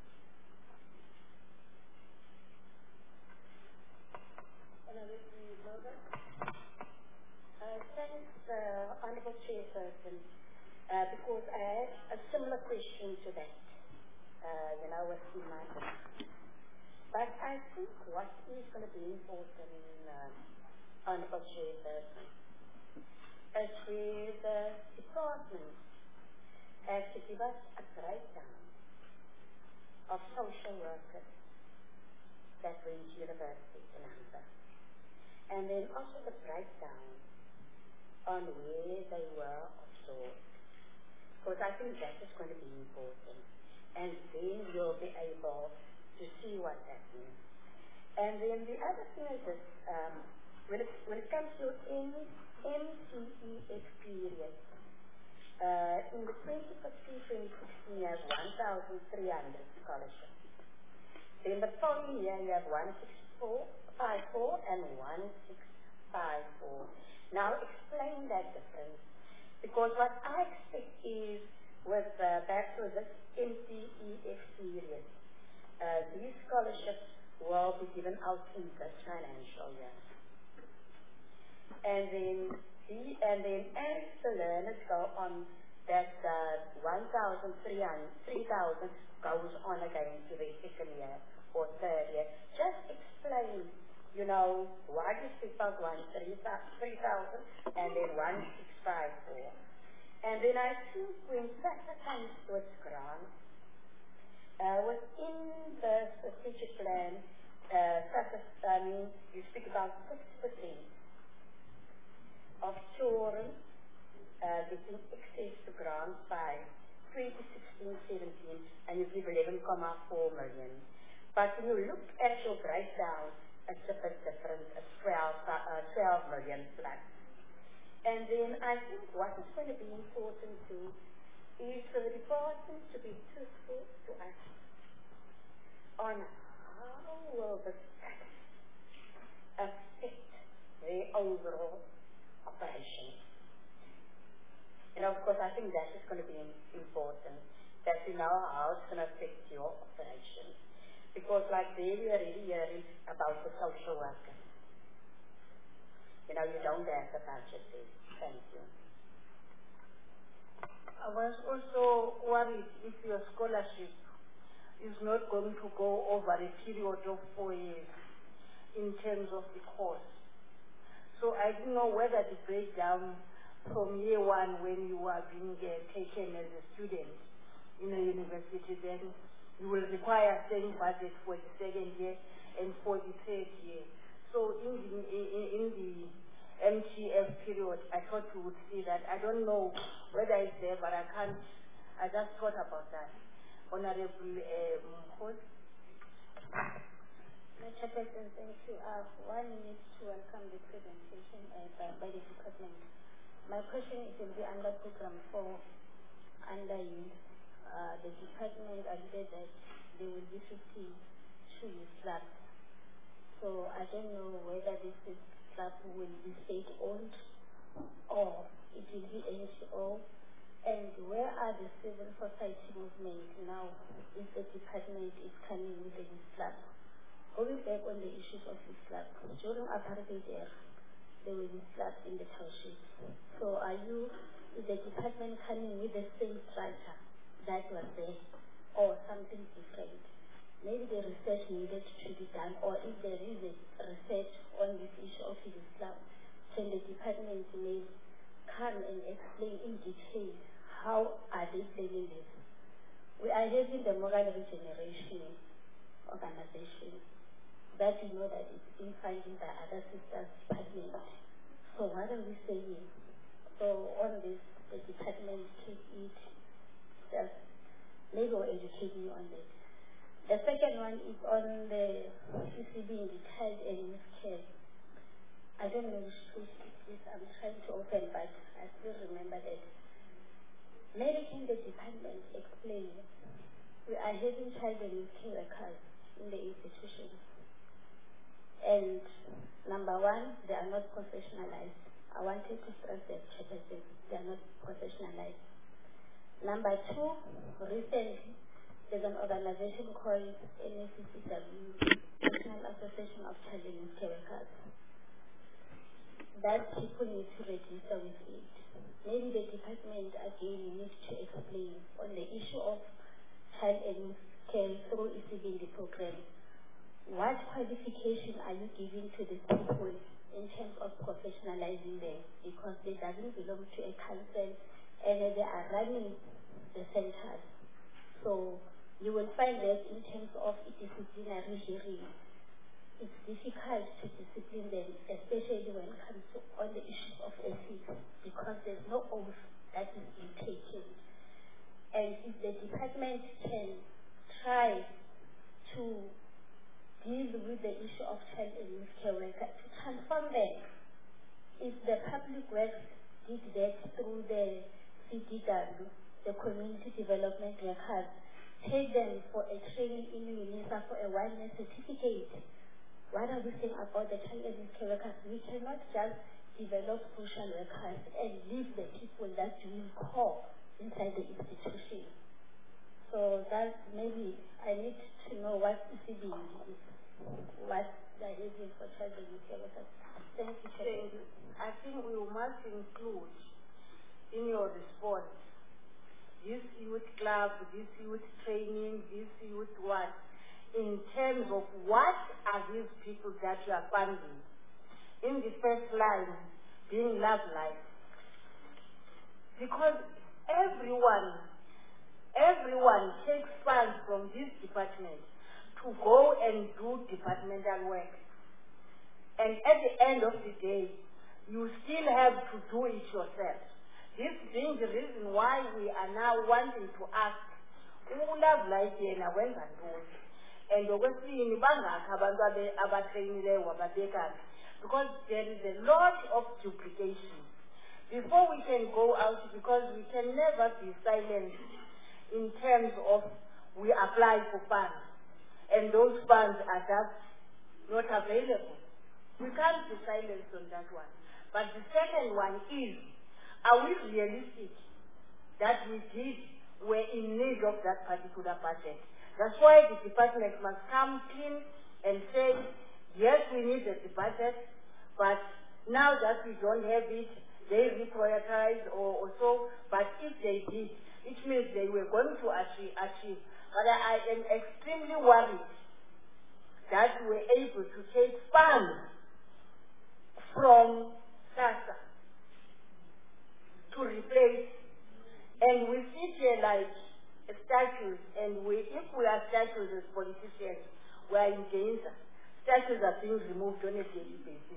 Uh, thanks, uh, Honourable Chairperson, uh, because I had a similar question to that, uh, you know, with my But I think what is going to be important, uh, Honourable Chairperson, is where the department as to give us a breakdown of social workers that went to university in Hamburg. And then also the breakdown on where they were absorbed. Because I think that is going to be important. And then we'll be able to see what that means. And then the other thing is that um, when, it, when it comes to M C E experience, uh, in the twenty fifteen twenty sixteen you have one thousand three hundred scholarships. Then the following year you have one six four five four and one six five four. Now explain that difference. Because what I expect is with uh, back to this M C E experience, uh, these scholarships will be given out in this financial year. And then the, and then as the learners go on, that uh, one thousand three thousand goes on again to the second year or third year. Just explain, you know, why do people want three thousand and then one six five four. And then I think when SASSA comes to its grant, uh, within the strategic plan, uh, SASSA, I mean, you speak about six percent of children uh, getting access to grants by twenty sixteen seventeen, and you give eleven point four million. But when you look at your breakdown, it's a bit different. It's twelve, uh, twelve million plus. And then I think what is going to be important too is for the department to be truthful to us on how will this tax affect the overall operation. And of course I think that is going to be important, that you know how it's going to affect your operation. Because like there we are already hearing about the social workers. You know, you don't have the budget there. Thank you. I was also worried if your scholarship is not going to go over a period of four years in terms of the course. So I didn't know whether the breakdown from year one when you are being uh, taken as a student in a university, then you will require same budget for the second year and for the third year. So in the, in, in the M T F period, I thought you would see that. I don't know whether it's there, but I can't. I just thought about that. Honorable um, host. Mister President, thank you. Uh, one needs to welcome the presentation uh, by, by the department. My question is will be under program four, under you. Uh, the department admitted that there will be fifty-two slabs. So I don't know whether this is slab will be state-owned or it will be N G O. And where are the civil society movement now if the department is coming with a slab? Going back on the issues of the slab, during apartheid era, there will be slabs in the township. So are you, is the department coming with the same structure that was there or something different? Maybe the research needed to be done, or if there is a research on this issue of the slab, can the department may come and explain in detail how are they planning this? We are having the moral regeneration organization that we know that it's been funded by other sisters departments. So what are we saying? So on this, the department take it, just maybe will educate me on this. The second one is on the C C B in the child and youth care. I don't know which page it is. I'm trying to open, but I still remember that. Maybe can the department explain? We are having child and youth care workers in the institutions. And number one, they are not professionalized. I wanted to stress that they are not professionalized. Number two, recently, there's an organization called N A C C W, National Association of Child and Youth Care Workers, that people need to register with it. Maybe the department again needs to explain on the issue of child and youth care through E C B in the program. What qualification are you giving to these people in terms of professionalizing them? Because they doesn't belong to a council and they are running the centers. So you will find that in terms of disciplinary hearing, it's difficult to discipline them, especially when it comes to all the issues of ethics, because there's no oath that is being taken. And if the department can try to deal with the issue of child and youth care worker, to transform them, if the public works did that through the C D W, the community development workers, take them for a training in UNISA for a one-year certificate. What are we saying about the child and youth care workers? We cannot just develop social workers and leave the people that doing core inside the institution. So that maybe I need to know what E C B is, what the agency for child and youth care workers. Thank you, Chair. I think we must include in your response this youth club, this youth training, this youth what, in terms of what are these people that you are funding. In the first line, being Love Life. Because everyone, everyone takes funds from this department to go and do departmental work. And at the end of the day, you still have to do it yourself. This being the reason why we are now wanting to ask, uLove Life yena wenza ntoni? And okwesibini bangakho abantu abatrainileyo wababekaphi? Because there is a lot of duplication. Before we can go out, because we can never be silent in terms of we apply for funds, and those funds are just not available. We can't be silent on that one. But the second one is, are we realistic that we did, were in need of that particular budget? That's why the department must come clean and say, yes, we need the budget, but now that we don't have it, they reprioritize or, or so, but if they did, it means they were going to achieve. achieve. But I, I am extremely worried that we were able to take funds from SASSA to replace, and we sit here like statues, and we, if we are statues as politicians, we are in danger. Statues are being removed on a daily basis.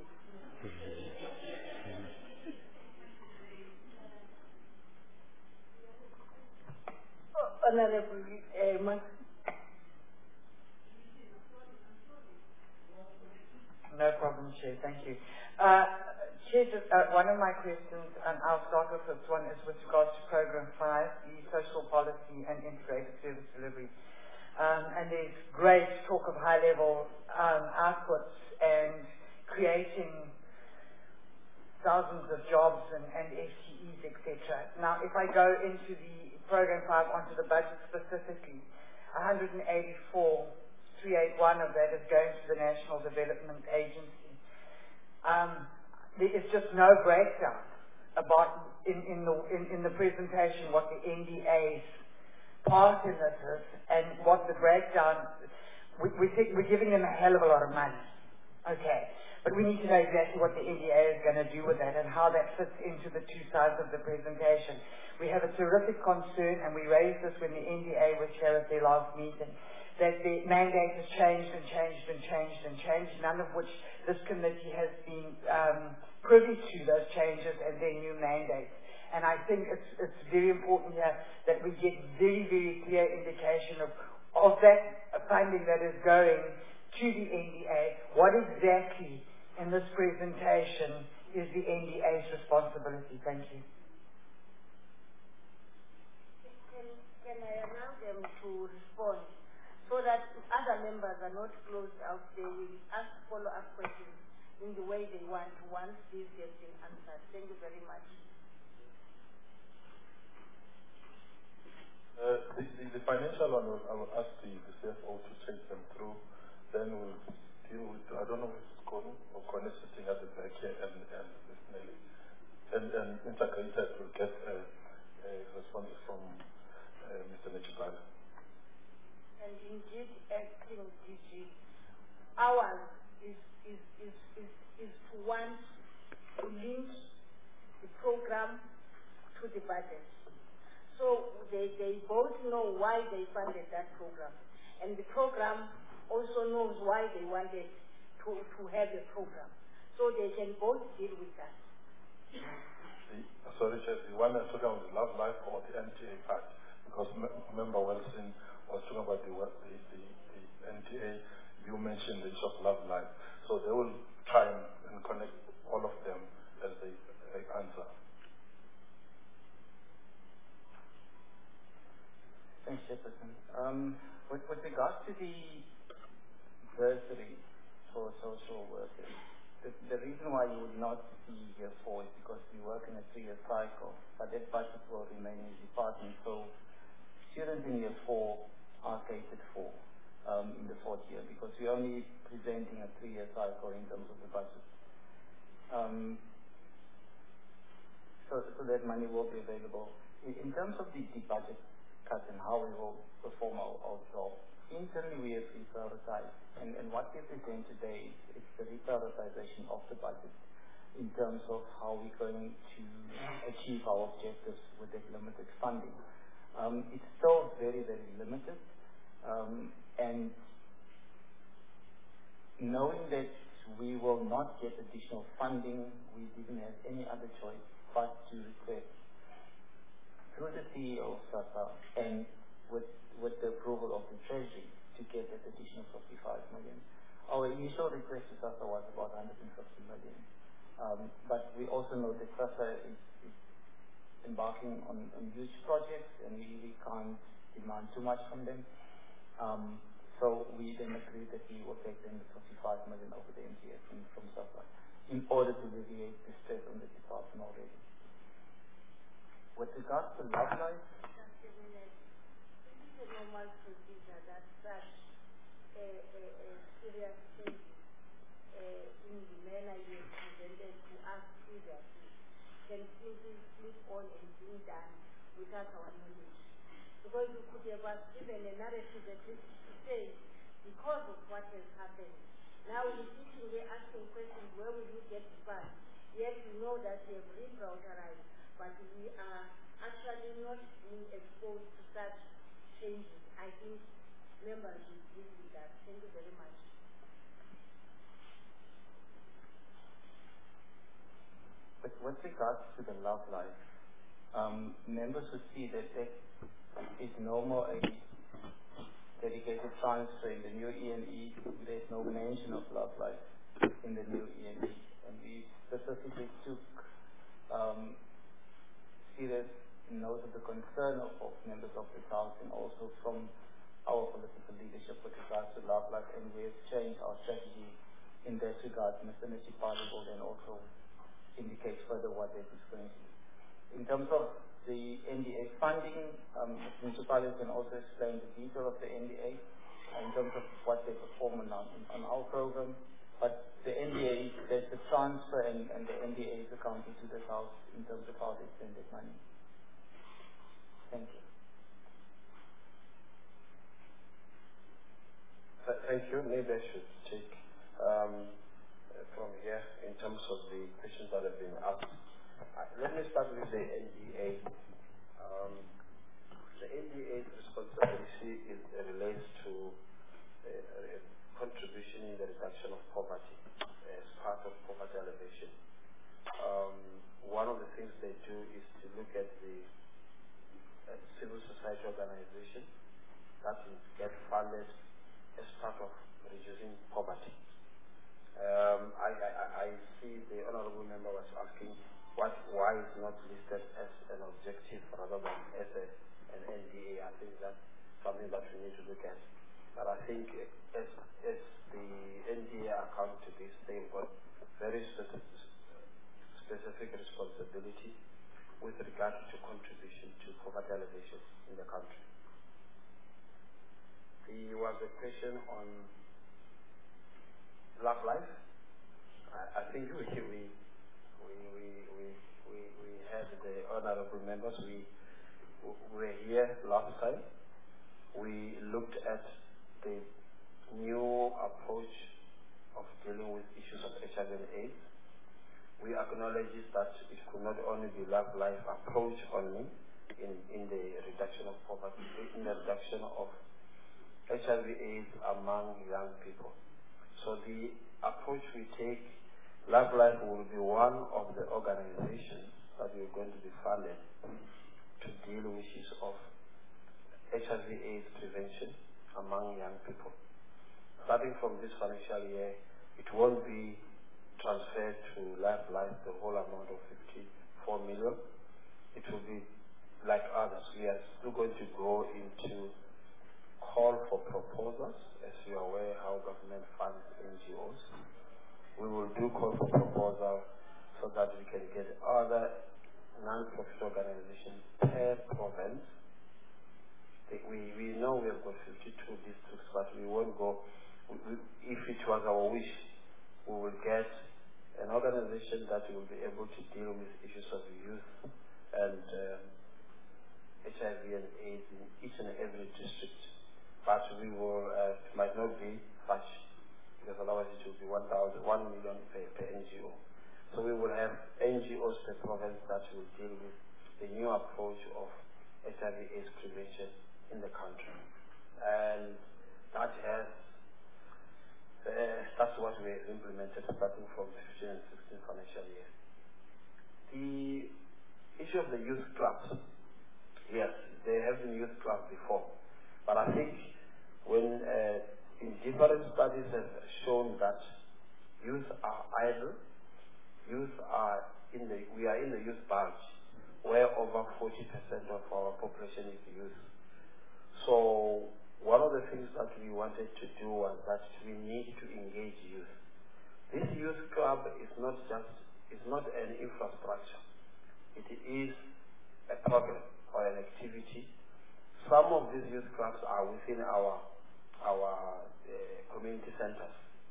Honorable Emma. No problem, Chair. Thank you. Uh, Chair, just, uh, one of my questions, and I'll start with this one, is with regards to Program five, the Social Policy and Integrated Service Delivery. Um, and there's great talk of high-level um, outputs and creating thousands of jobs and, and F T Es, et cetera. Now, if I go into the Program five, onto the budget specifically, one hundred eighty-four, three eighty-one of that is going to the National Development Agency. Um, there is just no breakdown about in, in, the, in, in the presentation what the N D A's part in this is and what the breakdown. We, we think we're giving them a hell of a lot of money, okay, but we need to know exactly what the N D A is going to do with that and how that fits into the two sides of the presentation. We have a terrific concern, and we raised this when the N D A was here at their last meeting, that the mandate has changed and changed and changed and changed, none of which this committee has been um, privy to, those changes and their new mandates. And I think it's, it's very important here that we get very, very clear indication of, of that funding that is going to the N D A. What exactly in this presentation is the N D A's responsibility? Thank you. Can, can I allow them to respond so that if other members are not closed out, they will ask follow-up questions in the way they want once these have been answered? Thank you very much. Uh, the, the, the financial one, I will ask the, the C F O to take them through. Then we'll deal with, I don't know if it's Konu or Kone sitting at the back here, and, and, and, and integrated will get a, a response from uh, Mister Nechibala. And indeed, acting D G, ours is, is, is, is, is to want to link the program to the budget. So they, they both know why they funded that program. And the program also knows why they wanted to, to have a program. So they can both deal with that. The, sorry, Chair, the one that's talking about the Love Life or the N T A part, because me Member Wilson was talking about the, the, the, the N T A, you mentioned the issue of Love Life. So they will try and, and connect all of them as they, they answer. Thanks, Jefferson. Um, with, with regards to the bursary for social workers, the, the reason why you would not see year four is because we work in a three-year cycle, but that budget will remain in the department. So students in year four are catered for um, in the fourth year because we're only presenting a three-year cycle in terms of the budget. Um, so, so that money will be available. In, in terms of the, the budget cut and how we will perform our, our job. Internally, we have reprioritized, and, and what we present today is, is the reprioritization of the budget in terms of how we're going to achieve our objectives with that limited funding. Um, it's still very, very limited, um, and knowing that we will not get additional funding, we didn't have any other choice but to request through the C E O of SASSA and with, with the approval of the Treasury to get that additional fifty-five million. Our initial request to SASSA was about one hundred fifty million. Um, but we also know that SASSA is, is embarking on, on huge projects and we really can't demand too much from them. Um, so we then agreed that we will take them the fifty-five million over the M T F from, from SASSA in order to alleviate the stress on the department already. With regards to Love Life, this is a normal procedure that such a, a, a serious change uh, in the manner you presented to us previously can simply slip on and be done without our knowledge. Because you could have us given a narrative at least to say, because of what has happened, now we're sitting there asking questions, where will you get the funds? Yet we know that we have reprioritized, but we are actually not being exposed to such changes. I think members will deal with that. Thank you very much. But with regards to the Love Life, um, members will see that there is no more a dedicated transfer in the new E and E. There is no mention of Love Life in the new E and E. And we specifically took um, serious note of the concern of, of members of this House and also from our political leadership with regards to Love Life, and we have changed our strategy in that regard. Mister Nchipali will then also indicate further what that is going to be. In terms of the N D A funding, um, Mister Nchipali can also explain the detail of the N D A in terms of what they perform on, on our program. But the N D A, there's the transfer and, and the N D A is accounting to this House in terms of how they spend their money. Thank you. Th thank you. Maybe I should take um, from here in terms of the questions that have been asked. Uh, let me start with the N D A. Um, the N D A's responsibility is, uh, relates to uh, uh, contribution in the reduction of poverty as part of poverty alleviation. Um, one of the things they do is to look at the uh, civil society organization that will get funded as part of reducing poverty. Um, I, I, I see the honorable member was asking what, why it's not listed as an objective rather than as a, an N D A. I think that's something that we need to look at. But I think as, as the N D A account to this, they've got very specific, specific responsibility with regard to contribution to poverty alleviation in the country. There was a question on Love Life. I, I think we, we, we, we, we, we, we had the honorable members. We, we were here last time. We looked at the new approach of dealing with issues of H I V and AIDS. We acknowledge that it could not only be Love Life approach only, in, in the reduction of poverty, in the reduction of H I V AIDS among young people. So the approach we take, LiveLife will be one of the organizations that we're going to be funded to deal with issues of H I V AIDS prevention among young people. Starting from this financial year, it won't be transferred to LiveLife the whole amount of fifty-four million. It will be like others. We are still going to go into call for proposals, as you are aware how government funds N G Os. We will do call for proposal so that we can get other non-profit organizations per province. We, we know we have got fifty-two districts, but we won't go. We, we, if it was our wish, we will get an organization that will be able to deal with issues of youth and um, H I V and AIDS in each and every district. But we will, uh, it might not be such, because otherwise it will be one thousand, one million per, per N G O. So we will have N G Os per province that will deal with the new approach of H I V AIDS prevention in the country. And that has, uh, that's what we have implemented starting from fifteen and sixteen financial year. The issue of the youth clubs, yes, there have been youth clubs before, but I think when uh, in different studies have shown that youth are idle, youth are in the, we are in the youth bulge, where over forty percent of our population is youth. So one of the things that we wanted to do was that we need to engage youth. This youth club is not just, it's not an infrastructure. It is a program or an activity. Some of these youth clubs are within our our uh, community centers.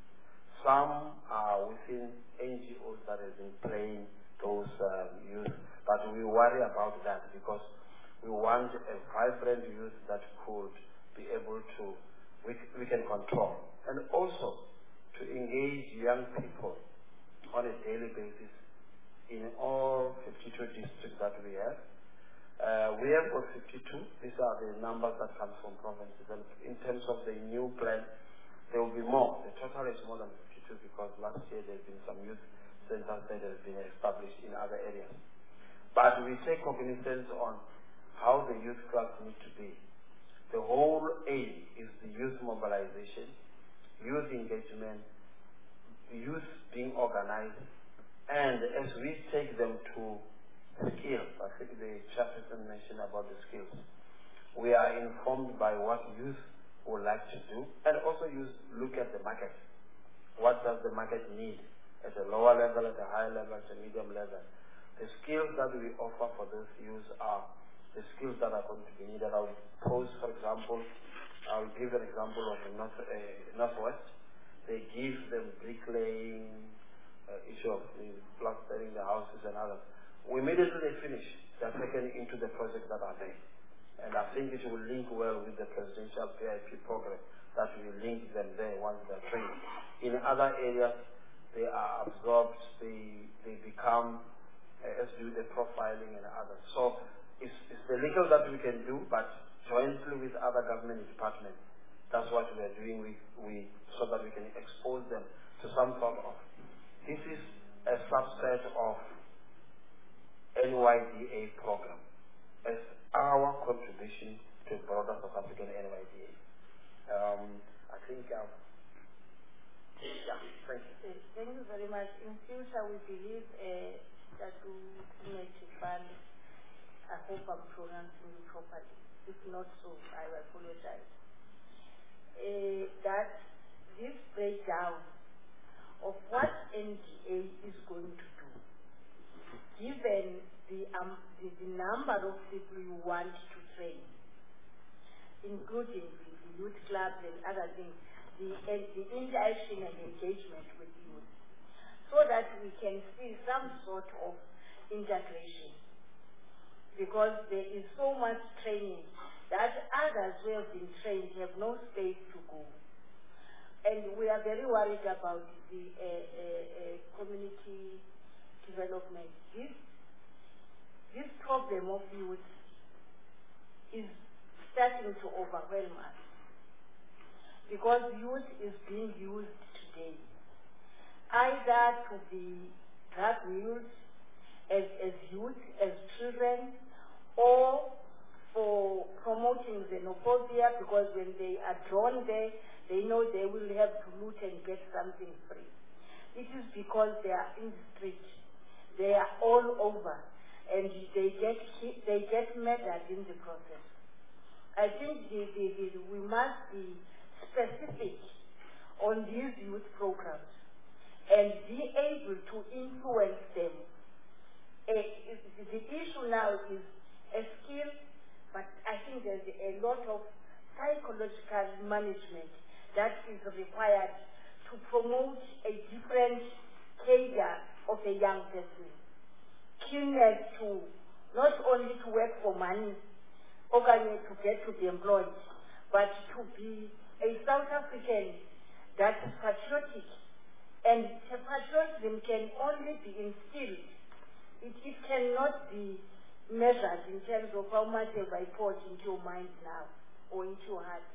Some are within N G Os that have been playing those um, youth, but we worry about that because we want a vibrant youth that could be able to, we, we can control, and also to engage young people on a daily basis in all fifty-two districts that we have. Uh, we have got fifty-two. These are the numbers that come from provinces. And in terms of the new plan, there will be more. The total is more than fifty-two because last year there have been some youth centers that have been established in other areas. But we take cognizance on how the youth clubs need to be. The whole aim is the youth mobilization, youth engagement, youth being organized, and as we take them to skills, I think the chairperson mentioned about the skills. We are informed by what youth would like to do, and also use, look at the market. What does the market need at a lower level, at a higher level, at a medium level? The skills that we offer for those youth are the skills that are going to be needed. I'll pose, for example, I'll give an example of the North, uh, Northwest. They give them bricklaying, uh, issue of uh, plastering the houses and others. Immediately they finish, they are taken into the projects that are there. And I think it will link well with the presidential P I P program, that will link them there once they're trained. In other areas, they are absorbed, they, they become, uh, as do the profiling and others. So it's, it's the little that we can do, but jointly with other government departments, that's what we are doing we, we, so that we can expose them to some sort of. This is a subset of N Y D A program as our contribution to broader South African N Y D A. Um, I think, um, yeah, thank you. Thank you very much. In future, we believe uh, that we need to fund, I hope I'm pronouncing it properly. If not so, I will apologize. Uh, that this breakdown of what N D A is going to do, given the, um, the, the number of people you want to train, including the, the youth clubs and other things, the, uh, the interaction and engagement with youth, so that we can see some sort of integration. Because there is so much training that others who have been trained have no space to go. And we are very worried about the uh, uh, uh, community development. This, this problem of youth is starting to overwhelm us. Because youth is being used today either to be drug mules as, as youth, as children, or for promoting xenophobia, because when they are drawn there, they know they will have to loot and get something free. It is because they are in the street. They are all over, and they get they get murdered in the process. I think the, the, the, we must be specific on these youth programs and be able to influence them. Uh, the issue now is a skill, but I think there's a lot of psychological management that is required to promote a different cadre of a young person. Keenness to not only to work for money, or to get to be employed, but to be a South African that is patriotic. And patriotism can only be instilled. It, it cannot be measured in terms of how much have I poured into your mind now or into your heart.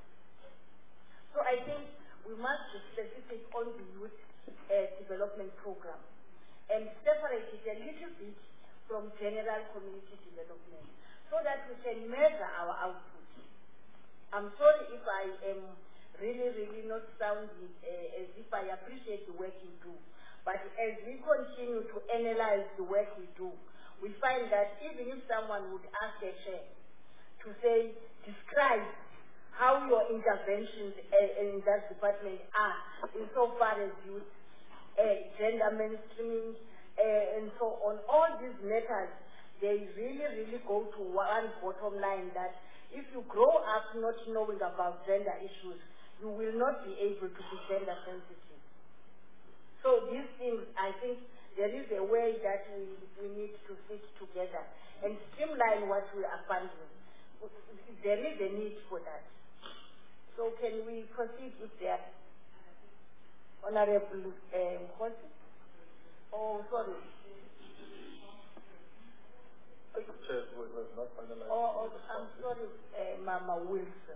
So I think we must be specific on the youth uh, development program and separate it a little bit from general community development so that we can measure our output. I'm sorry if I am really, really not sounding uh, as if I appreciate the work you do, but as we continue to analyze the work we do, we find that even if someone would ask a chair to say, describe how your interventions uh, in that department are insofar as youth, uh, gender mainstreaming, uh, and so on, all these matters, they really, really go to one bottom line that if you grow up not knowing about gender issues, you will not be able to be gender sensitive. So these things, I think there is a way that we, we need to sit together and streamline what we are funding. There is a need for that. So can we proceed with that? Honorable um, Khosi? Oh, sorry. Chair, we have not finalized. Oh, oh, I'm sorry, uh, Mama Wilson.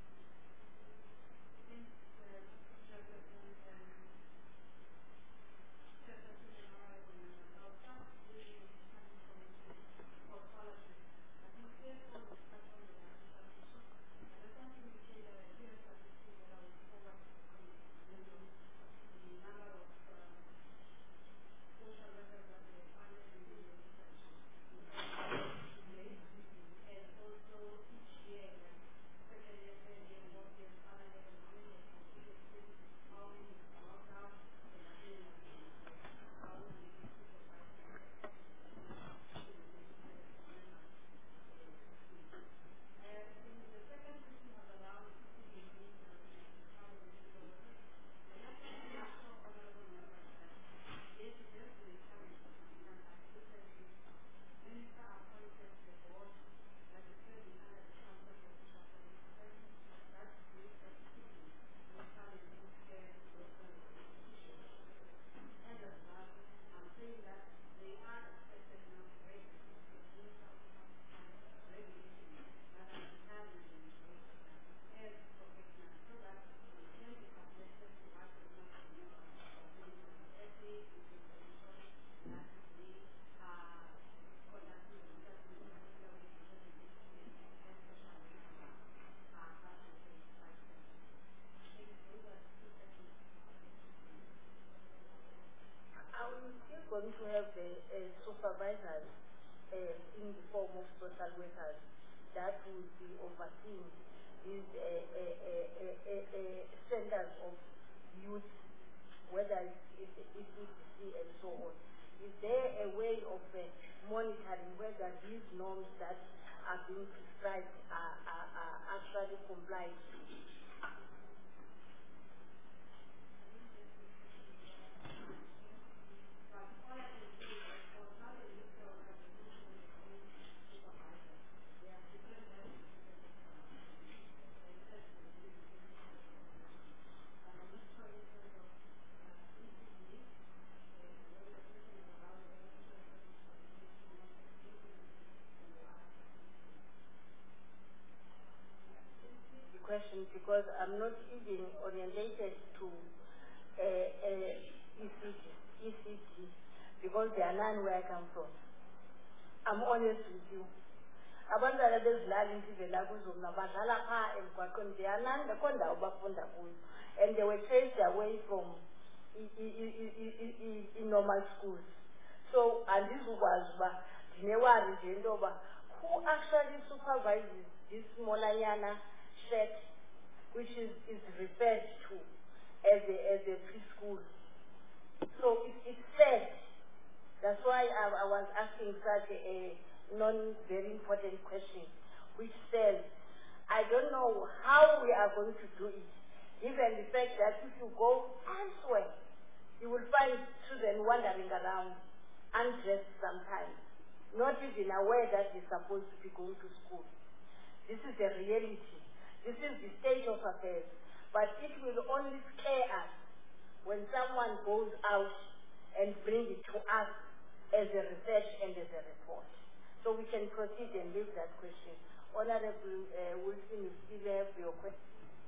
Going to have the uh, supervisors uh, in the form of social workers that will be overseeing these uh, uh, uh, uh, uh, centers of youth, whether it's E C C and so on. Is there a way of uh, monitoring whether these norms that are being prescribed are, are, are actually complied with? question because I'm not even orientated to uh, uh, E C T, E C T, because there are none where I come from. I'm honest with you. Abantwana bezilali ntivela kuzo mna badlala pha emgwaqweni, there are none akho ndawo bafunda kuyo, and they were chased away from in normal schools. So andizukwazi uba ndinewari nje into yoba who actually supervises this smallanyana set which is, is referred to as a, as a preschool. So it, it's sad. That's why I, I was asking such a, a non very important question, which says, I don't know how we are going to do it, given the fact that if you go elsewhere, you will find children wandering around, undressed sometimes, not even aware that they're supposed to be going to school. This is the reality. This is the state of affairs. But it will only scare us when someone goes out and brings it to us as a research and as a report. So we can proceed and leave that question. Honorable uh, Wilson, you still have your question?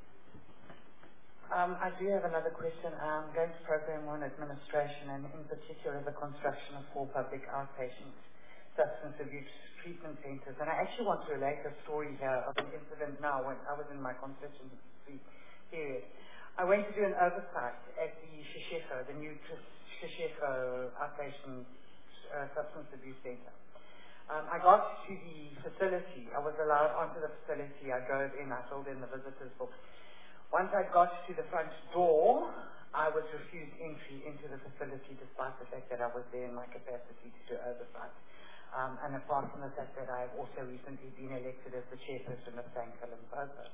Um, I do have another question. I'm going to program on administration and in particular the construction of four public outpatient substance abuse treatment centers. And I actually want to relate a story here of an incident now when I was in my concession period. I went to do an oversight at the Shisheko, the new Shisheko outpatient uh, substance abuse center. Um, I got to the facility. I was allowed onto the facility. I drove in. I filled in the visitor's book. Once I got to the front door, I was refused entry into the facility despite the fact that I was there in my capacity to do oversight. Um, and apart from the fact that I have also recently been elected as the chairperson of Sanka Limpopo.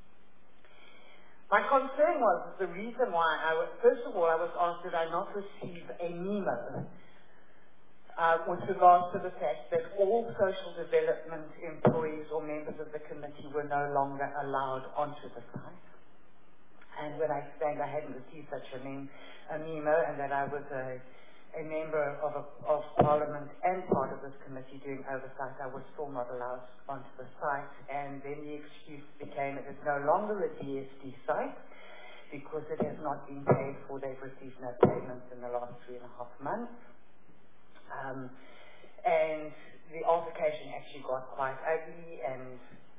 My concern was the reason why I was, first of all, I was asked did I not receive a memo uh, with regards to the fact that all social development employees or members of the committee were no longer allowed onto the site. And when I explained I hadn't received such a, mem a memo and that I was a, a member of, a, of Parliament and part of this committee doing oversight, I was still not allowed onto the site. And then the excuse became it is no longer a D S D site because it has not been paid for. They've received no payments in the last three and a half months. Um, and the altercation actually got quite ugly, and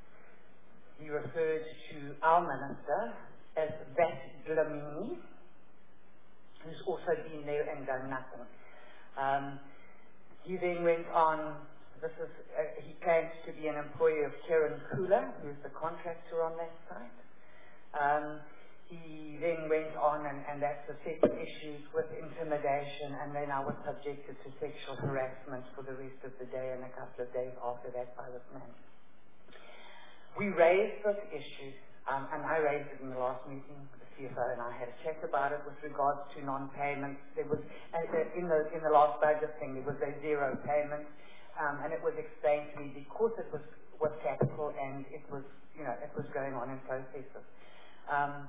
he referred to our minister as that Dlamini, who's also been there and done nothing. Um, he then went on, this is, uh, he claims to be an employee of Karen Kula, who's the contractor on that site. Um, he then went on, and, and that's the separate issues with intimidation, and then I was subjected to sexual harassment for the rest of the day and a couple of days after that by this man. We raised this issue. Um, and I raised it in the last meeting. The C F O and I had a chat about it with regards to non-payments. There was, uh, in the in the last budget thing, there was a zero payment, um, and it was explained to me because it was was capital and it was, you know, it was going on in processes. Um,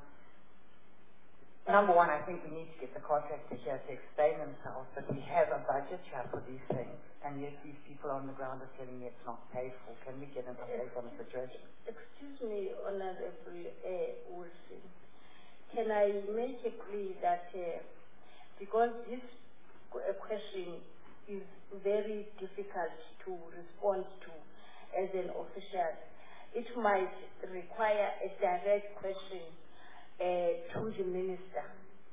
number one, I think we need to get the contractor here to explain themselves, but we have a budget here for these things, and yet these people on the ground are telling me it's not paid for. Can we get an update on the situation? Excuse me, Honorable uh, Wilson. Can I make it clear that uh, because this question is very difficult to respond to as an official, it might require a direct question uh, to the minister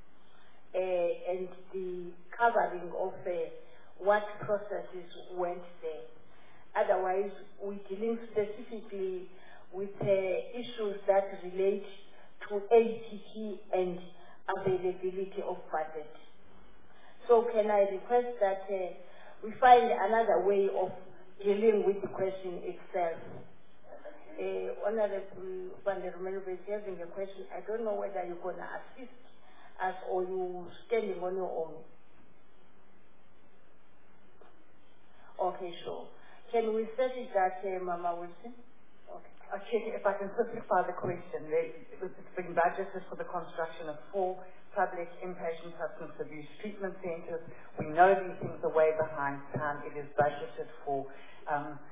uh, and the covering of uh, what processes went there. Otherwise, we're dealing specifically with uh, issues that relate to A T T and availability of budget. So can I request that uh, we find another way of dealing with the question itself? Uh, Honorable Van der Merwe is having a question. I don't know whether you're going to assist us or you're standing on your own. Okay, sure. Can we settle that, uh, Mama Wilson? Okay, if I can simplify the question, it's been budgeted for the construction of four public inpatient substance abuse treatment centers. We know these things are way behind time. It is budgeted for um,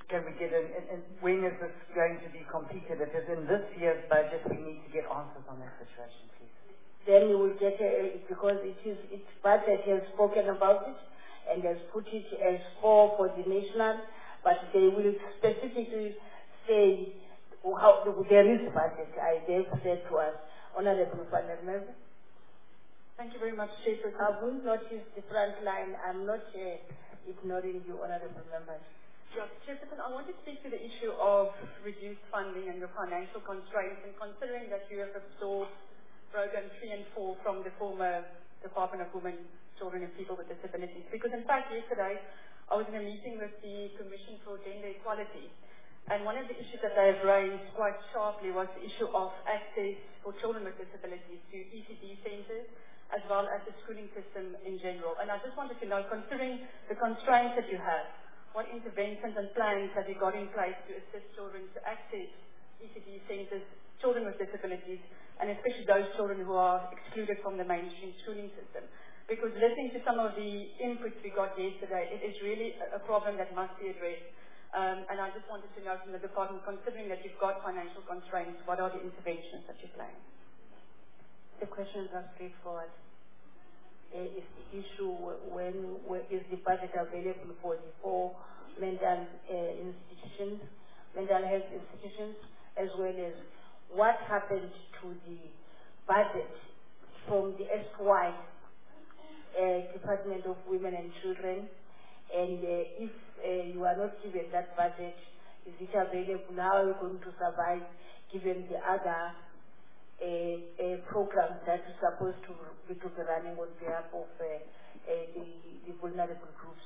can we get an, and, and when is this going to be completed? If it's in this year's budget, we need to get answers on that situation, please. Then you will get a, because it is, its budget has spoken about it and has put it as four for the national, but they will specifically say how there is budget. I dare said to us, Honorable Panel Member. Thank you very much, Chairperson. I will not use the front line. I'm not uh, ignoring you, Honorable Members. Yeah, Chairperson, I want to speak to the issue of reduced funding and your financial constraints, and considering that you have absorbed Program three and four from the former Department of Women, Children and People with Disabilities. Because in fact, yesterday, I was in a meeting with the Commission for Gender Equality, and one of the issues that they have raised quite sharply was the issue of access for children with disabilities to E C D centres, as well as the schooling system in general. And I just wanted to know, considering the constraints that you have, what interventions and plans have you got in place to assist children to access E C D centres, children with disabilities, and especially those children who are excluded from the mainstream schooling system? Because listening to some of the inputs we got yesterday, it is really a problem that must be addressed. Um, and I just wanted to know from the department, considering that you've got financial constraints, what are the interventions that you're planning? The questions are straightforward. Uh, is the issue when, when is the budget available for the four mental uh, institutions, mental health institutions, as well as what happened to the budget from the S Y uh, Department of Women and Children, and uh, if uh, you are not given that budget, is it available? How are you going to survive given the other uh, uh, programs that are supposed to be, to be running on behalf of uh, uh, the, the vulnerable groups?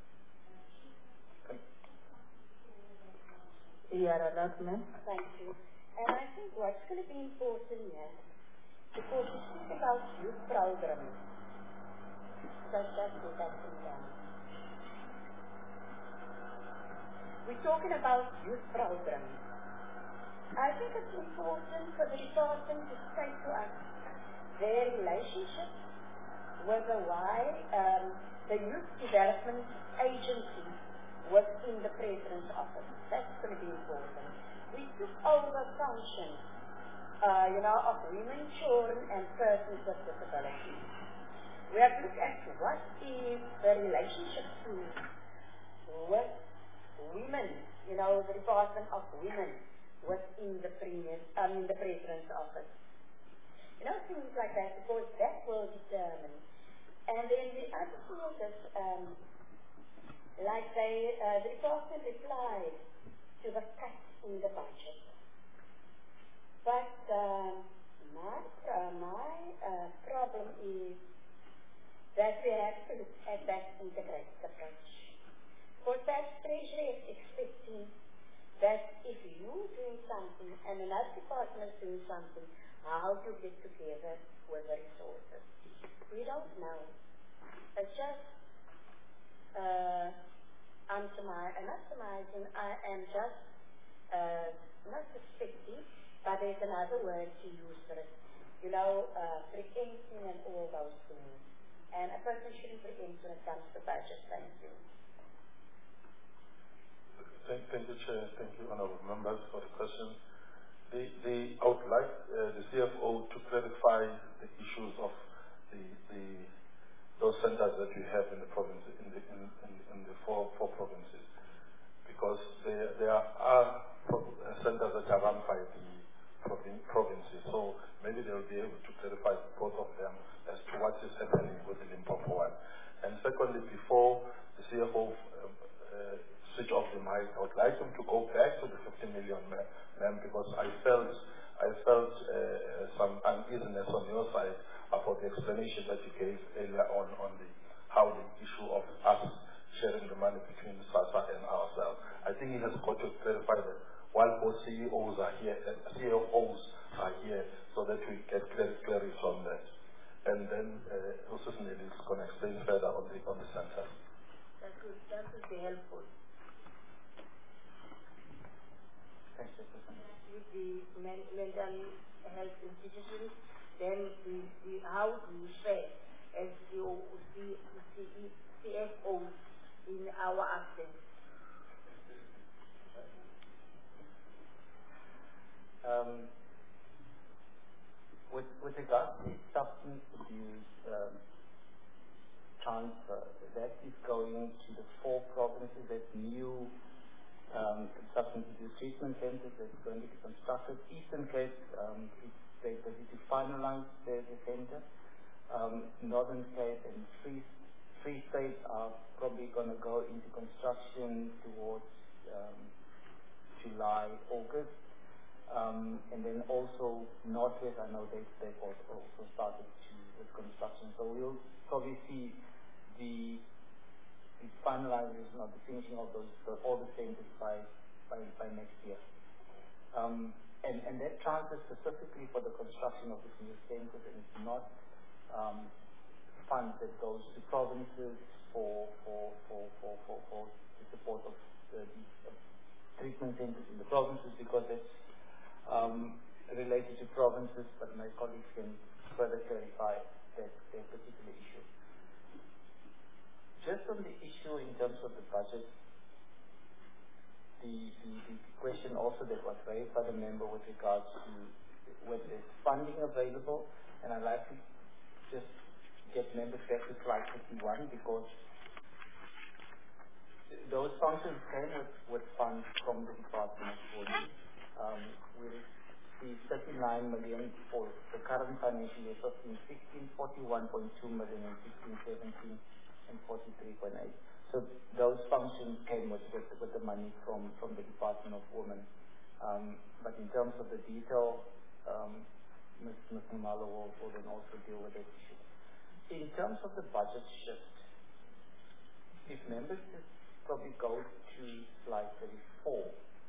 Yeah, announcement. Thank you. And I think what's going to be important here, because we speak about youth programs, so just put that in down. We're talking about youth programs. I think it's important for the department to say to us their relationship with the Y, um, the Youth Development Agency within the President's Office. That's going to be important. We took over functions, uh, you know, of women, children, and persons with disabilities. We have looked at what is the relationship with women, you know, the Department of Women within the premier, I mean the President's Office. You know, things like that, because that will determine. And then the other thing is, um, like they, uh, the department replied to the cut in the budget. But um, my, uh, my uh, problem is that we have to look at that integrated approach. For that Treasury is expecting that if you're doing something and another department is doing something, how to get together with the resources. We don't know. It's just, uh, I'm surmising, not surmising, I am just uh, not suspecting, but there's another word to use for it. You know, uh, preempting and all those things. And a person shouldn't preempt when it comes to budget. Thank you. Thank, thank you, Chair. Thank you, honourable members, for the question. The, the, I would like uh, the C F O to clarify the issues of the, the those centres that you have in the province, in the in, in, in the four four provinces, because there there are pro centres that are run by the provin provinces. So maybe they will be able to clarify both of them as to what is happening with the Limpopo one. And secondly, before the C F O um, uh, switch off the mic, I would like him to go back to the fifty million, ma'am, because I felt I felt uh, some uneasiness on your side about the explanation that you gave earlier on on the how the issue of us sharing the money between SASSA and ourselves. I think he has got to clarify that while both C E Os are here, and C F Os are here, so that we get clarity from that. And then uh, also Nelly is going to explain further on the on the center. That would that would be helpful. With the men mental health institutions, then the, the how do you share as you C F Os in our absence? going to the four provinces as new um, substance abuse treatment centers that's going to be constructed. Eastern Cape, um, it's, they're busy to finalize the, the center. Um, Northern Cape and Free, Free State are probably going to go into construction towards um, July, August. Um, and then also Northwest, I know they, they've also started to, with construction. So we'll probably see the, the finalization of the finishing of those, the, all the centers by, by, by next year. Um, and, and that transfers specifically for the construction of these new centers, and it's not um, funds that goes to provinces for, for, for, for, for, for the support of the, the uh, treatment centers in the provinces, because it's Um, related to provinces, but my colleagues can further clarify that, that particular issue. Just on the issue in terms of the budget, the, the, the question also that was raised by the member with regards to whether there's funding available, and I'd like to just get members back to slide fifty-one, because those functions came with, with funds from the Department of Police. Um, we received thirty-nine million for the current financial year, fifteen sixteen, forty-one point two million in sixteen seventeen, and forty-three point eight. So those functions came with, with, with the money from, from the Department of Women. Um, but in terms of the detail, um, Miz Nimalo will, will then also deal with that issue. In terms of the budget shift, if members just probably go to slide thirty-four,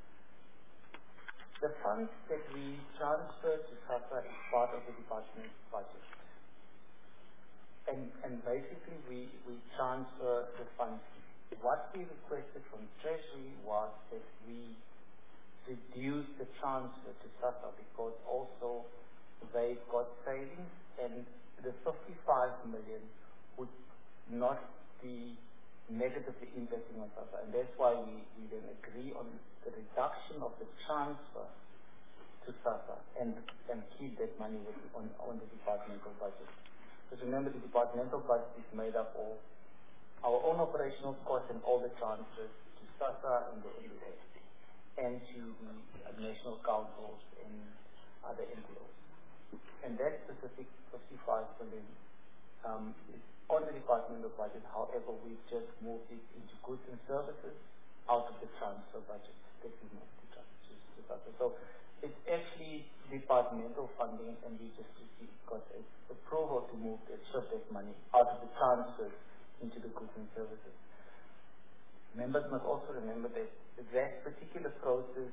the funds that we transfer to SASSA is part of the department's budget. And, and basically we, we transfer the funds. What we requested from Treasury was that we reduce the transfer to SASSA, because also they got savings, and the fifty-five million would not be negatively impacting on SASSA, and that's why we, we then agree on the reduction of the transfer to SASSA and, and keep that money with, on, on the departmental budget. Because remember, the departmental budget is made up of our own operational costs and all the transfers to SASSA and the N D A, and to the national councils and other N P Os. And that specific fifty-five million um, is on the departmental budget. However, we've just moved it into goods and services out of the transfer budget that we moved to transfer. So it's actually departmental funding, and we just received got approval to move that shift that money out of the transfers into the goods and services. Members must also remember that that particular process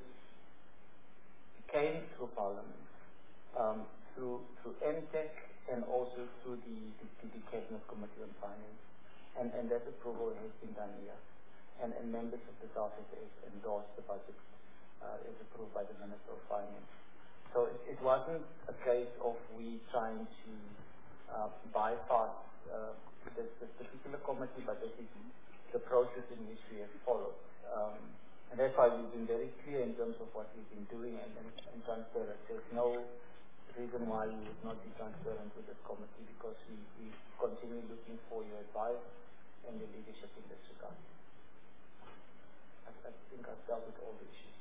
came through Parliament, um, through through M TEC, and also through the, the, the Cabinet Committee on Finance. And, and that approval has been done here. And, and members of the South has endorsed the budget uh, as approved by the Minister of Finance. So it, it wasn't a case of we trying to uh, bypass uh, this, this particular committee, but this is the process in which we have followed. Um, and that's why we've been very clear in terms of what we've been doing and, and, and transparent. There's no reason why we would not be transparent with this committee, because we, we continue looking for your advice and your leadership in this regard. I, I think I've dealt with all the issues.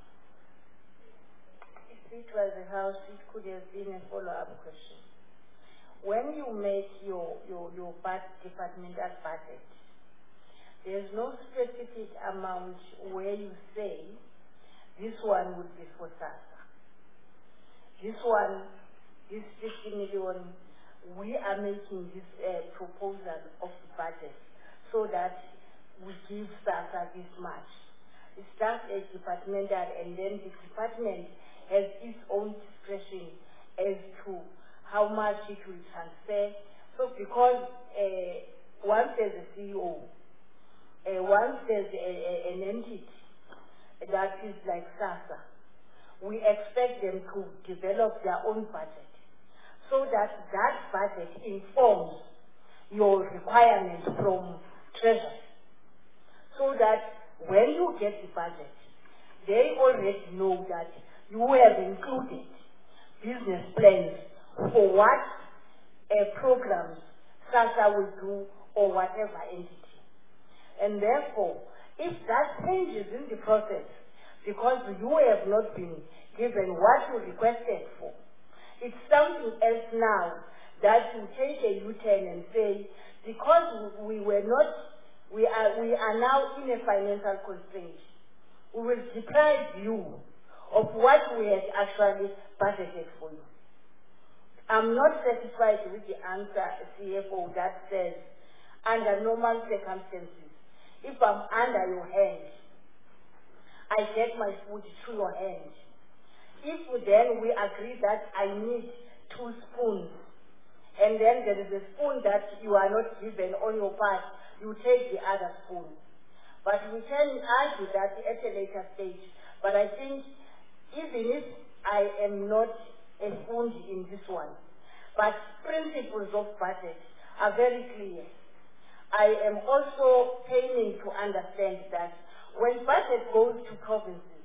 If it was a house, it could have been a follow-up question. When you make your, your, your departmental budget, there's no specific amount where you say this one would be for SASSA. This one, this fifty million, we are making this uh, proposal of the budget so that we give SASSA this much. It's just a departmental, and then the department has its own discretion as to how much it will transfer. So because uh, once there's a C E O, uh, once there's a, a, an entity that is like SASSA, we expect them to develop their own budget so that that budget informs your requirements from Treasury. So that when you get the budget, they already know that you have included business plans for what uh, programs SASSA will do or whatever entity. And therefore, if that changes in the process, because you have not been given what you requested for, it's something else now that you take a U-turn and say, because we were not, we are, we are now in a financial constraint, we will deprive you of what we had actually budgeted for you. I'm not satisfied with the answer, C F O, that says, under normal circumstances, if I'm under your hand, I get my food through your hand. If then we agree that I need two spoons, and then there is a spoon that you are not given on your part, you take the other spoon. But we can argue that at a later stage. But I think even if I am not a spoon in this one, but principles of budget are very clear. I am also paining to understand that when budget goes to provinces,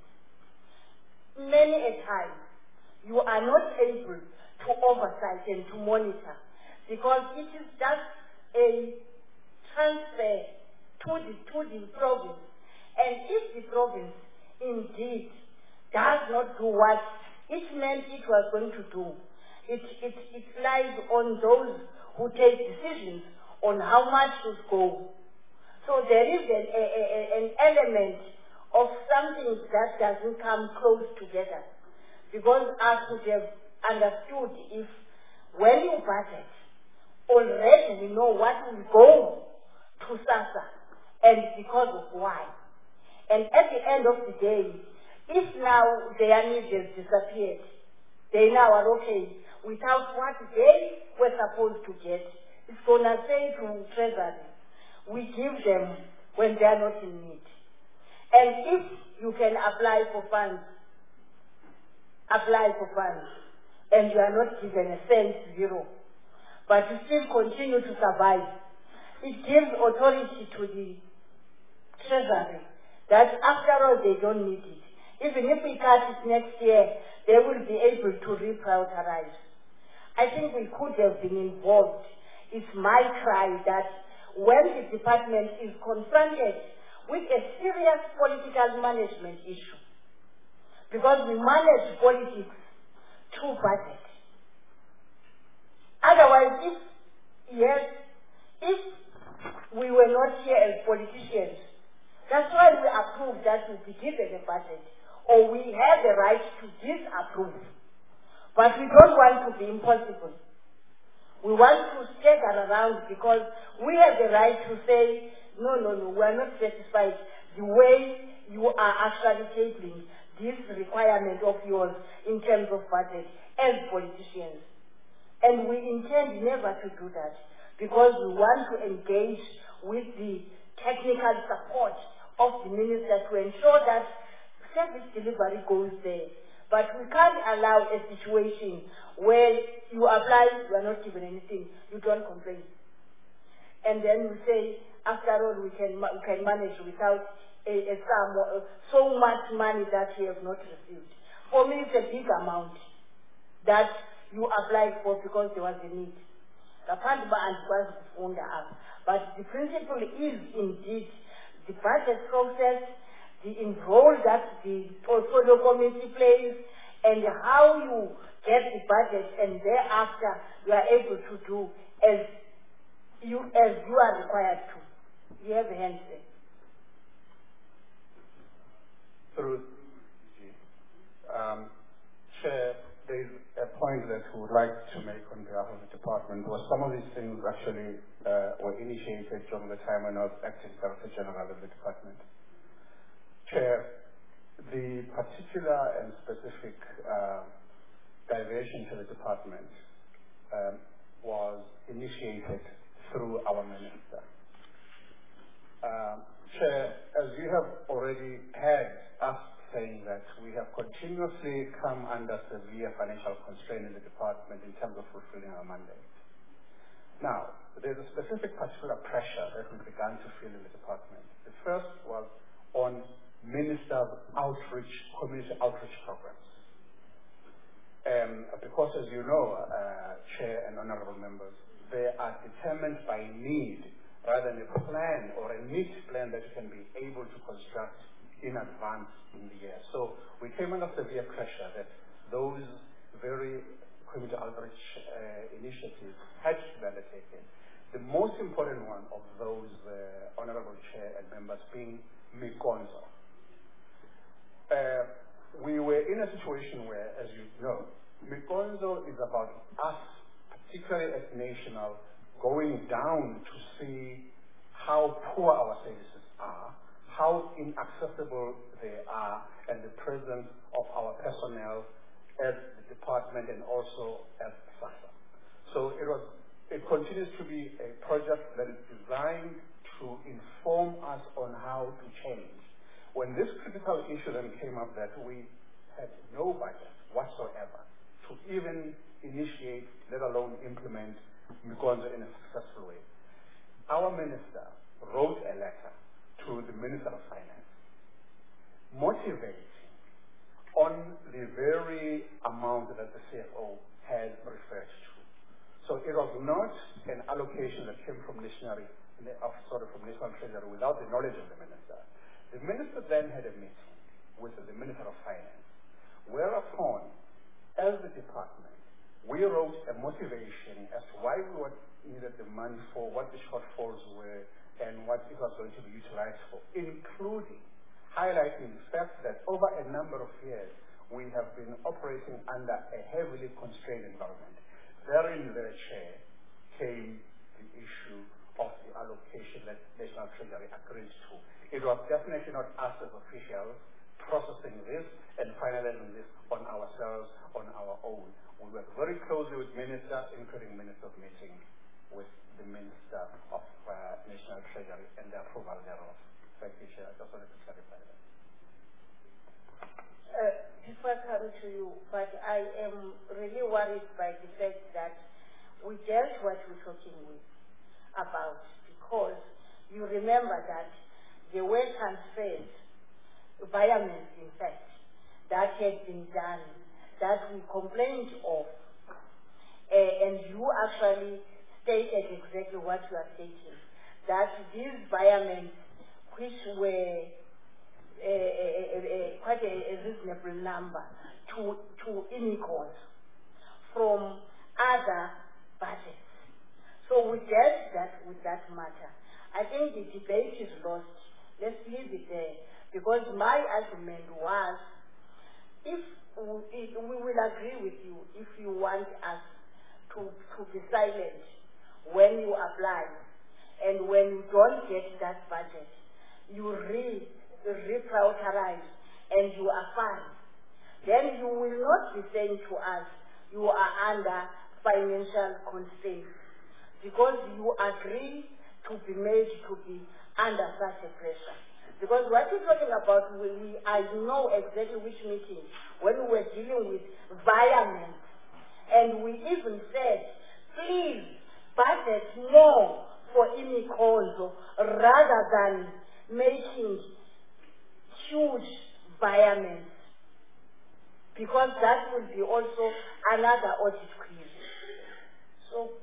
many a time you are not able to oversight and to monitor because it is just a transfer to the, to the province. And if the province indeed does not do what it meant it was going to do, it, it, it lies on those who take decisions on how much should go. So there is an, a, a, an element of something that doesn't come close together. Because I could have understood if when you budget, already we know what will go to SASSA and because of why. And at the end of the day, if now their needs have disappeared, they now are okay without what they were supposed to get. It's going to say to Treasury, we give them when they are not in need. And if you can apply for funds, apply for funds, and you are not given a cent, zero, but you still continue to survive, it gives authority to the Treasury that after all they don't need it. Even if we cut it next year, they will be able to reprioritize. I think we could have been involved. It's my cry that when the department is confronted with a serious political management issue, because we manage politics through budget. Otherwise, if, yes, if we were not here as politicians, that's why we approve that we be given a budget, or we have the right to disapprove. But we don't want to be impossible. We want to stagger around because we have the right to say, no, no, no, we are not satisfied the way you are actually tabling this requirement of yours in terms of budget as politicians. And we intend never to do that because we want to engage with the technical support of the minister to ensure that service delivery goes there. But we can't allow a situation where you apply, you are not given anything, you don't complain. And then we say, after all, we can, we can manage without a, a sum, uh, so much money that we have not received. For me, it's a big amount that you applied for because there was a need. But the principle is indeed the budget process, the role that the portfolio committee plays, and how you get the budget, and thereafter you are able to do as you as you are required to. You have a hand there. Through um, Chair, there is a point that we would like to make on behalf of the department, was some of these things actually uh, were initiated during the time when I was acting Director General of the department. Chair, the particular and specific uh, diversion to the department um, was initiated through our minister. Um, Chair, as you have already heard us saying that we have continuously come under severe financial constraint in the department in terms of fulfilling our mandate. Now, there's a specific particular pressure that we began to feel in the department. The first was on ministers' outreach, community outreach programs. Um, because as you know, uh, Chair and honorable members, they are determined by need rather than a plan or a neat plan that you can be able to construct in advance in the year. So we came under severe pressure that those very community outreach uh, initiatives had to be undertaken. The most important one of those, uh, Honorable Chair and members, being Mikonzo. Uh, we were in a situation where, as you know, Mikonzo is about us, particularly as National, going down to see how poor our services are, how inaccessible they are, and the presence of our personnel at the department and also at SASSA. So it was, it continues to be a project that is designed to inform us on how to change. When this critical issue then came up that we had no budget whatsoever to even initiate, let alone implement Mikonzo in a successful way, our minister wrote a letter to the Minister of Finance, motivating on the very amount that the C F O had referred to. So it was not an allocation that came from national, sorry, from National Treasury without the knowledge of the minister. The minister then had a meeting with the Minister of Finance, whereupon, as the department, we wrote a motivation as to why we needed the money for, what the shortfalls were, and what it was going to be utilized for, including highlighting the fact that over a number of years, we have been operating under a heavily constrained environment. Therein, the chair, came the issue of the allocation that National Treasury agreed to. It was definitely not us as officials processing this and finalizing this on ourselves, on our own. We worked very closely with Minister, including Minister's meeting with the Minister of uh, National Treasury and the approval thereof. Thank you, Chair. I just wanted to clarify that. Uh, before coming to you, but I am really worried by the fact that we dealt what we're talking with about, because you remember that there were transfers, environments in fact, that had been done, that we complained of, uh, and you actually stated exactly what you are stating, that these environments, which were uh, uh, uh, quite a, a reasonable number to, to Imicos from other budgets. So we dealt that with that matter. I think the debate is lost. Let's leave it there. Because my argument was, if we, if we will agree with you, if you want us to, to be silent when you apply, and when you don't get that budget, you re, reprioritize and you are fine, then you will not be saying to us you are under financial constraints, because you agree to be made to be under such a pressure. Because what you're talking about, we, we, I know exactly which meeting, when we were dealing with environment, and we even said, please budget more for Imicos rather than making huge environments, because that will be also another audit query. So,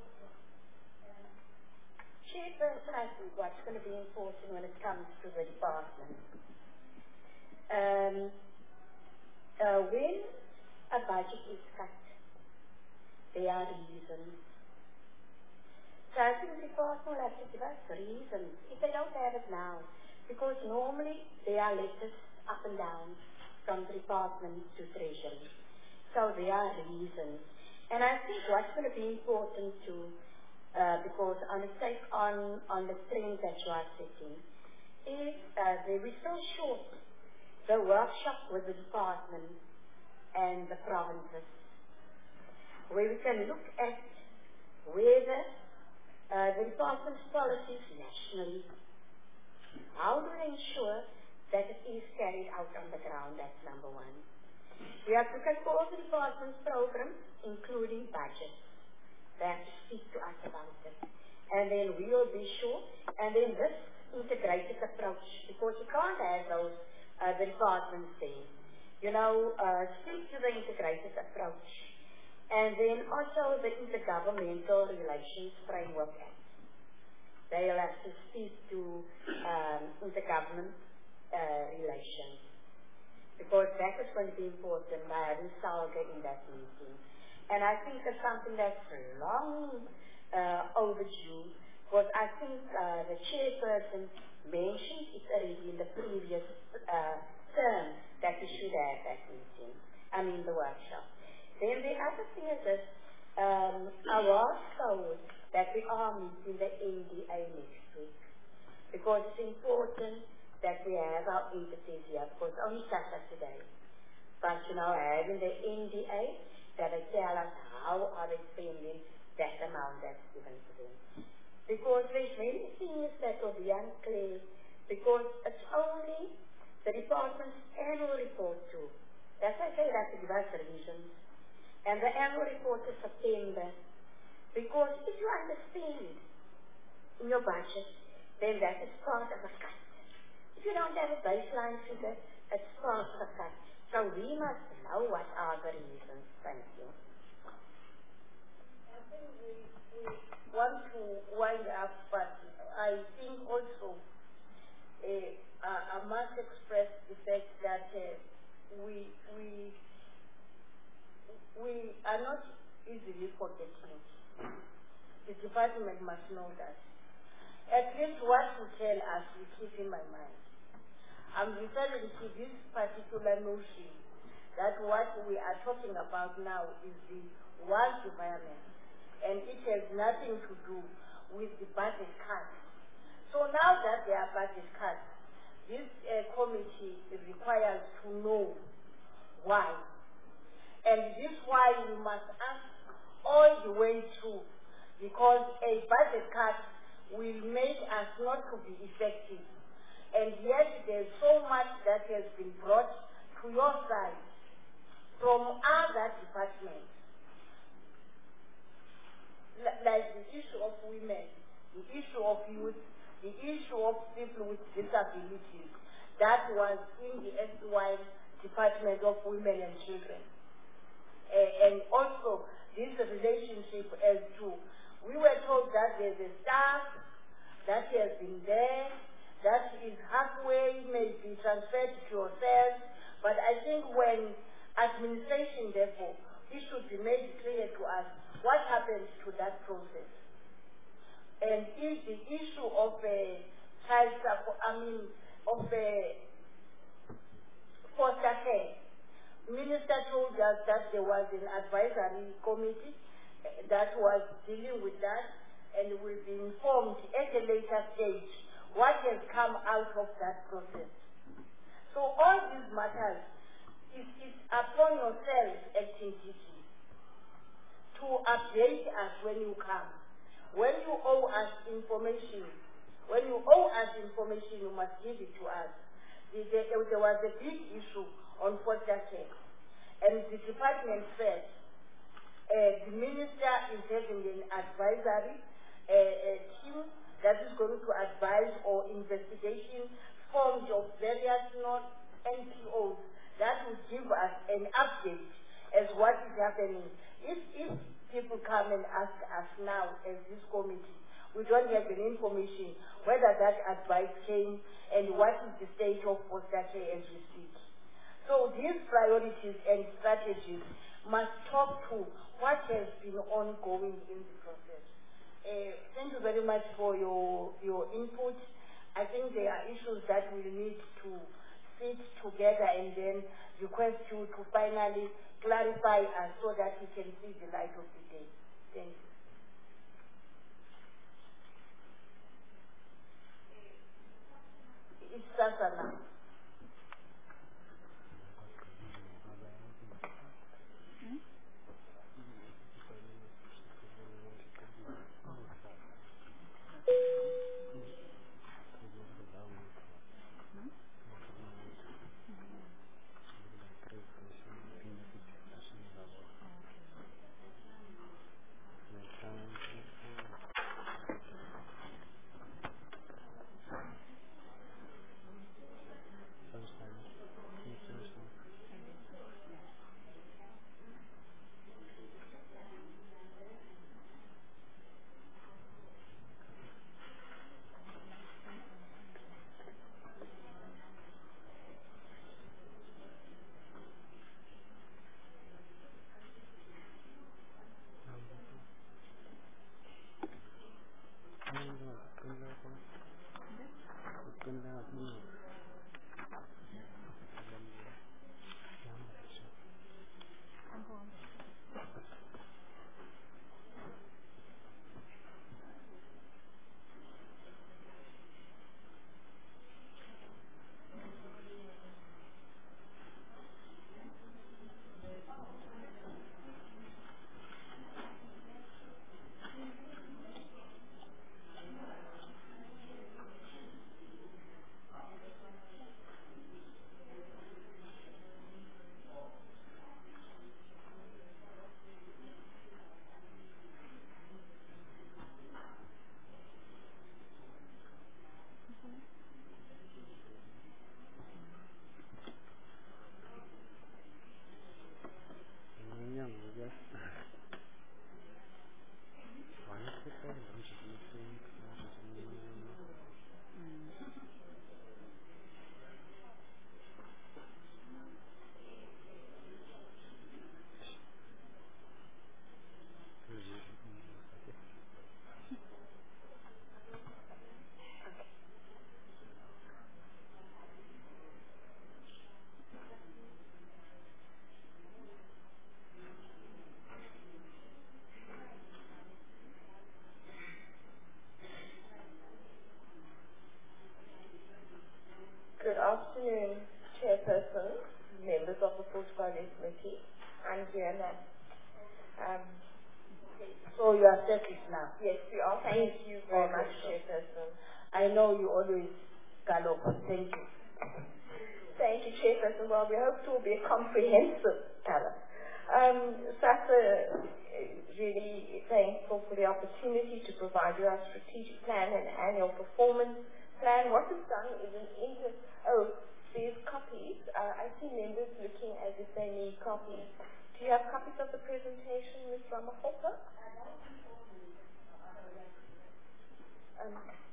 Chairperson, I think what's going to be important when it comes to the department, um, uh, when a budget is cut, there are reasons. So I think the department will have to give us reasons if they don't have it now, because normally there are letters up and down from the department to Treasury. So there are reasons. And I think what's going to be important too, uh, because on the take on, on the trend that you are setting, is uh, they were so short the workshop with the department and the provinces, where we can look at whether uh, the department's policies nationally, how do they ensure that it is carried out on the ground? That's number one. We have to look at all the department's programs, including budgets. They have to speak to us about it. And then we will be sure. And then this integrated approach, because you can't have those, uh, the departments there. You know, uh, speak to the integrated approach. And then also the Intergovernmental Relations Framework Act. they'll have to speak to um, intergovernment uh, relations. Because that is going to be important by having Salga in that meeting. And I think it's something that's long uh, overdue, because I think uh, the chairperson mentioned it already in the previous uh, term that we should have that meeting, I mean the workshop. Then the other thing is this, um, I was told that we are meeting the N D A next week, because it's important that we have our entities here, because only Saturday today. But, you know, having the N D A, that they tell us how are they spending that amount that's given to them. Because there's many things that will be unclear, because it's only the department's annual report too. That's why I say that to give us revisions. And the annual report is September. Because if you understand in your budget, then that is part of a cut. If you don't have a baseline figure, it's part of a cut. So we must know what are the reasons. Thank you. I think we, we want to wind up, but I think also uh, I must express the fact that uh, we we we are not easily forgetting. The department must know that. At least what you tell us, we keep in my mind. I'm referring to this particular notion that what we are talking about now is the world environment, and it has nothing to do with the budget cuts. So now that there are budget cuts, this uh, committee requires to know why. And this is why we must ask all the way through, because a budget cut will make us not to be effective. And yet there's so much that has been brought to your side from other departments, L- like the issue of women, the issue of youth, the issue of people with disabilities. That was in the S Y Department of Women and Children. Uh, and also this relationship as to, we were told that there's a staff that has been there, that is halfway, may be transferred to yourself, but I think when administration, therefore, it should be made clear to us what happens to that process. And if the issue of a child support, I mean, of a foster care, Minister told us that there was an advisory committee that was dealing with that, and will be informed at a later stage what has come out of that process. So all these matters, it is upon yourself, acting D G, to update us when you come. When you owe us information, when you owe us information, you must give it to us. There, there was a big issue on foster care, and the department said uh, the minister is having an advisory uh, uh, team that is going to advise or investigation formed of various non-N P Os that will give us an update as what is happening. If, if people come and ask us now as this committee, we don't have any information whether that advice came and what is the state of foster care as we speak. So these priorities and strategies must talk to what has been ongoing in the process. Uh, thank you very much for your, your input. I think there are issues that we need to sit together and then request you to finally clarify us so that we can see the light of the day. Thank you. It's Sasa now. Diana. Um, so you are settled now? Yes, we are. Thank you very much, Chairperson. I know you always gallop. Thank you. Thank you, Chairperson. Well, we hope it will be a comprehensive gallop. Um, SASSA is really thankful for the opportunity to provide you our strategic plan and annual performance plan. What we've done is an inter... Oh, there's copies. Uh, I see members looking as if they need copies. Do you have copies of the presentation, Miz Ramaphosa? Um,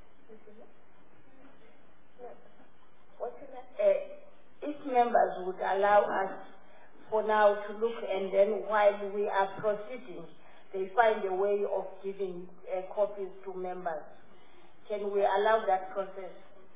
no. What's in that? Uh, if members would allow us for now to look, and then while we are proceeding, they find a way of giving uh, copies to members. Can we allow that process?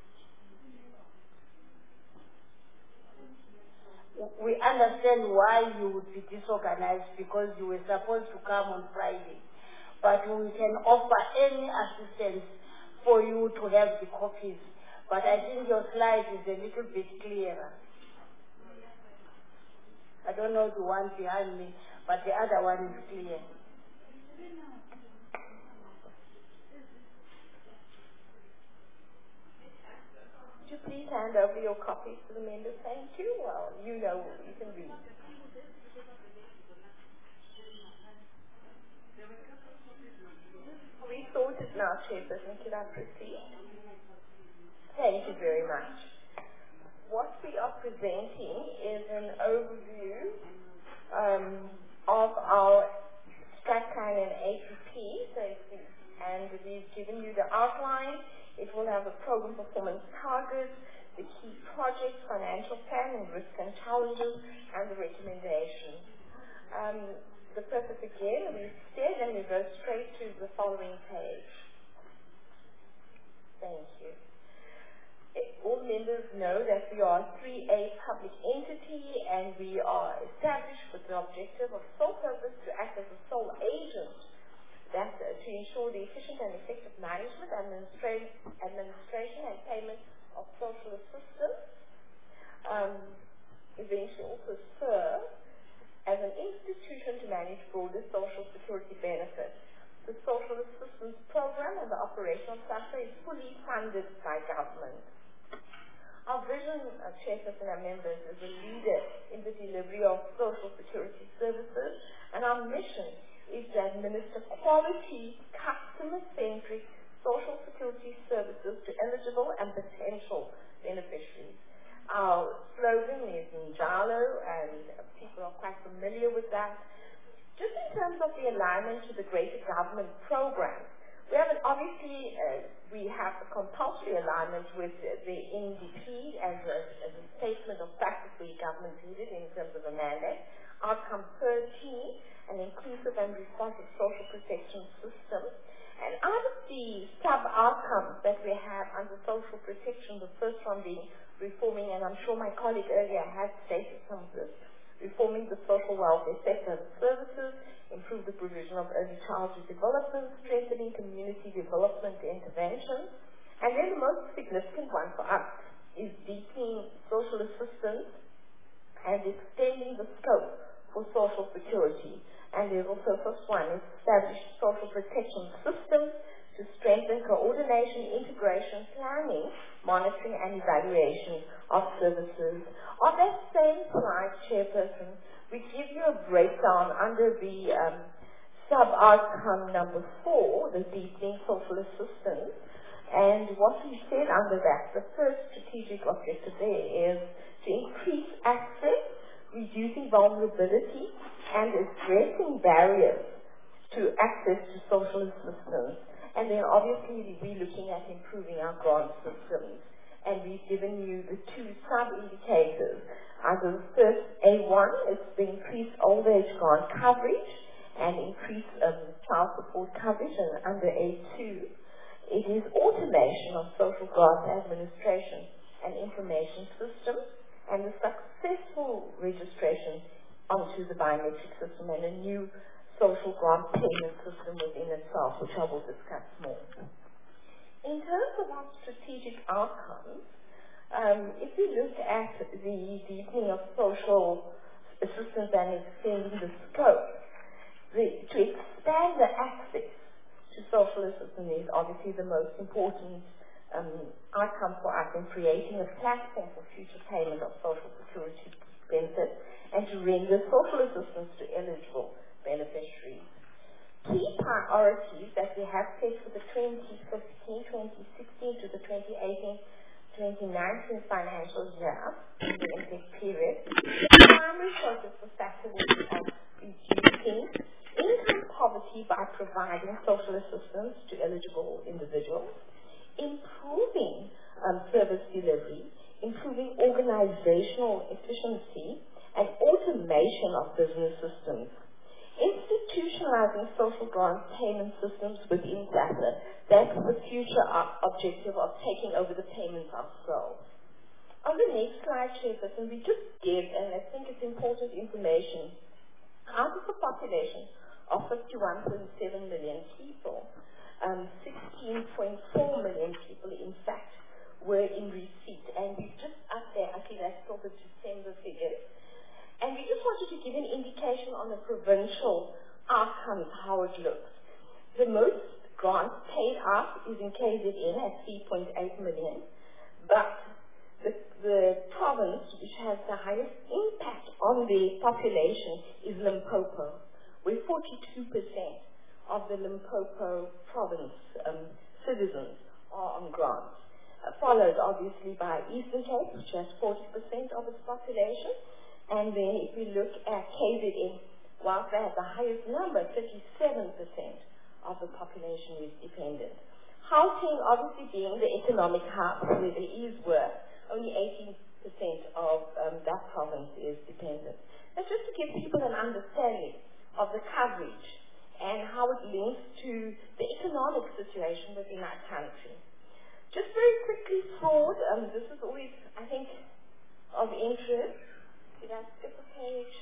We understand why you would be disorganized because you were supposed to come on Friday, but we can offer any assistance for you to have the copies. But I think your slide is a little bit clearer. I don't know the one behind me, but the other one is clear. Would you please hand over your copies to the members? Thank you. Well, you know you can read. We sorted now, Chairperson. Could I proceed? Thank you very much. What we are presenting is an overview um, of our strat plan and A P P. So if we, and we've given you the outline. It will have a program performance target, the key projects, financial plan, and risk and challenges, and the recommendations. Um, the purpose again, we've said, and we go straight to the following page. Thank you. All members know that we are a three A public entity, and we are established with the objective of sole purpose to act as a sole agent. That's uh, to ensure the efficient and effective management, administra administration, and payment of social assistance. Um, eventually also serve as an institution to manage broader social security benefits. The social assistance program and the operation of SASSA is fully funded by government. Our vision, uh, Chairperson and members, is a leader in the delivery of social security services, and our mission is to administer quality, customer-centric social security services to eligible and potential beneficiaries. Our slogan is Njalo, and people are quite familiar with that. Just in terms of the alignment to the greater government programs, we have an, obviously, uh, we have a compulsory alignment with uh, the N D P as a, as a statement of fact that the government needed in terms of a mandate. Outcome thirteen, an inclusive and responsive social protection system. And out of the sub-outcomes that we have under social protection, the first one being reforming, and I'm sure my colleague earlier has stated some of this, reforming the social welfare sector and services, improve the provision of early childhood development, strengthening community development interventions, and then the most significant one for us is deepening social assistance and extending the scope for social security. And there's also the first one, establish social protection systems to strengthen coordination, integration, planning, monitoring, and evaluation of services. On that same slide, Chairperson, we give you a breakdown under the um, sub-outcome number four, the deepening social assistance. And what we said under that, the first strategic objective there is to increase access, reducing vulnerability, and addressing barriers to access to social assistance. And then obviously we're looking at improving our grant systems. And we've given you the two sub-indicators. Under the first A one, it's the increased old age grant coverage and increased um, child support coverage. And under A two, it is automation of social grant administration and information systems and the successful registration onto the biometric system and a new social grant payment system within itself, which I will discuss more. In terms of our strategic outcomes, um, if we look at the deepening of social assistance and extending the scope. The, to expand the access to social assistance is obviously the most important um, outcome for us in creating a platform for future payment of social security benefits and to render social assistance to eligible beneficiaries. Key priorities that we have set for the twenty fifteen to twenty sixteen to the twenty eighteen to twenty nineteen financial year, the intake period, the primary focus for SACSA will be on reducing income poverty by providing social assistance to eligible individuals, improving um, service delivery, improving organizational efficiency, and automation of business systems, institutionalizing social grant payment systems within SACSA. That's the future objective of taking over the payments ourselves. On the next slide, Chairperson, we just give, and I think it's important information, out of the population of fifty-one point seven million people, um, sixteen point four million people, in fact, were in receipt. And we just up there, I think that's still the December figures. And we just wanted to give an indication on the provincial outcomes, how it looks. The most grants paid out is in K Z N at three point eight million, but the, the province which has the highest impact on the population is Limpopo, where forty-two percent of the Limpopo province um, citizens are on grants, uh, followed obviously by Eastern Cape, which has forty percent of its population. And then if we look at K Z N, whilst they have the highest number, thirty-seven percent of the population is dependent. Gauteng obviously being the economic hub where there is work, only eighteen percent of um, that province is dependent. That's just to give people an understanding of the coverage and how it links to the economic situation within our country. Just very quickly, fraud. Um, this is always, I think, of interest. Did I skip a page?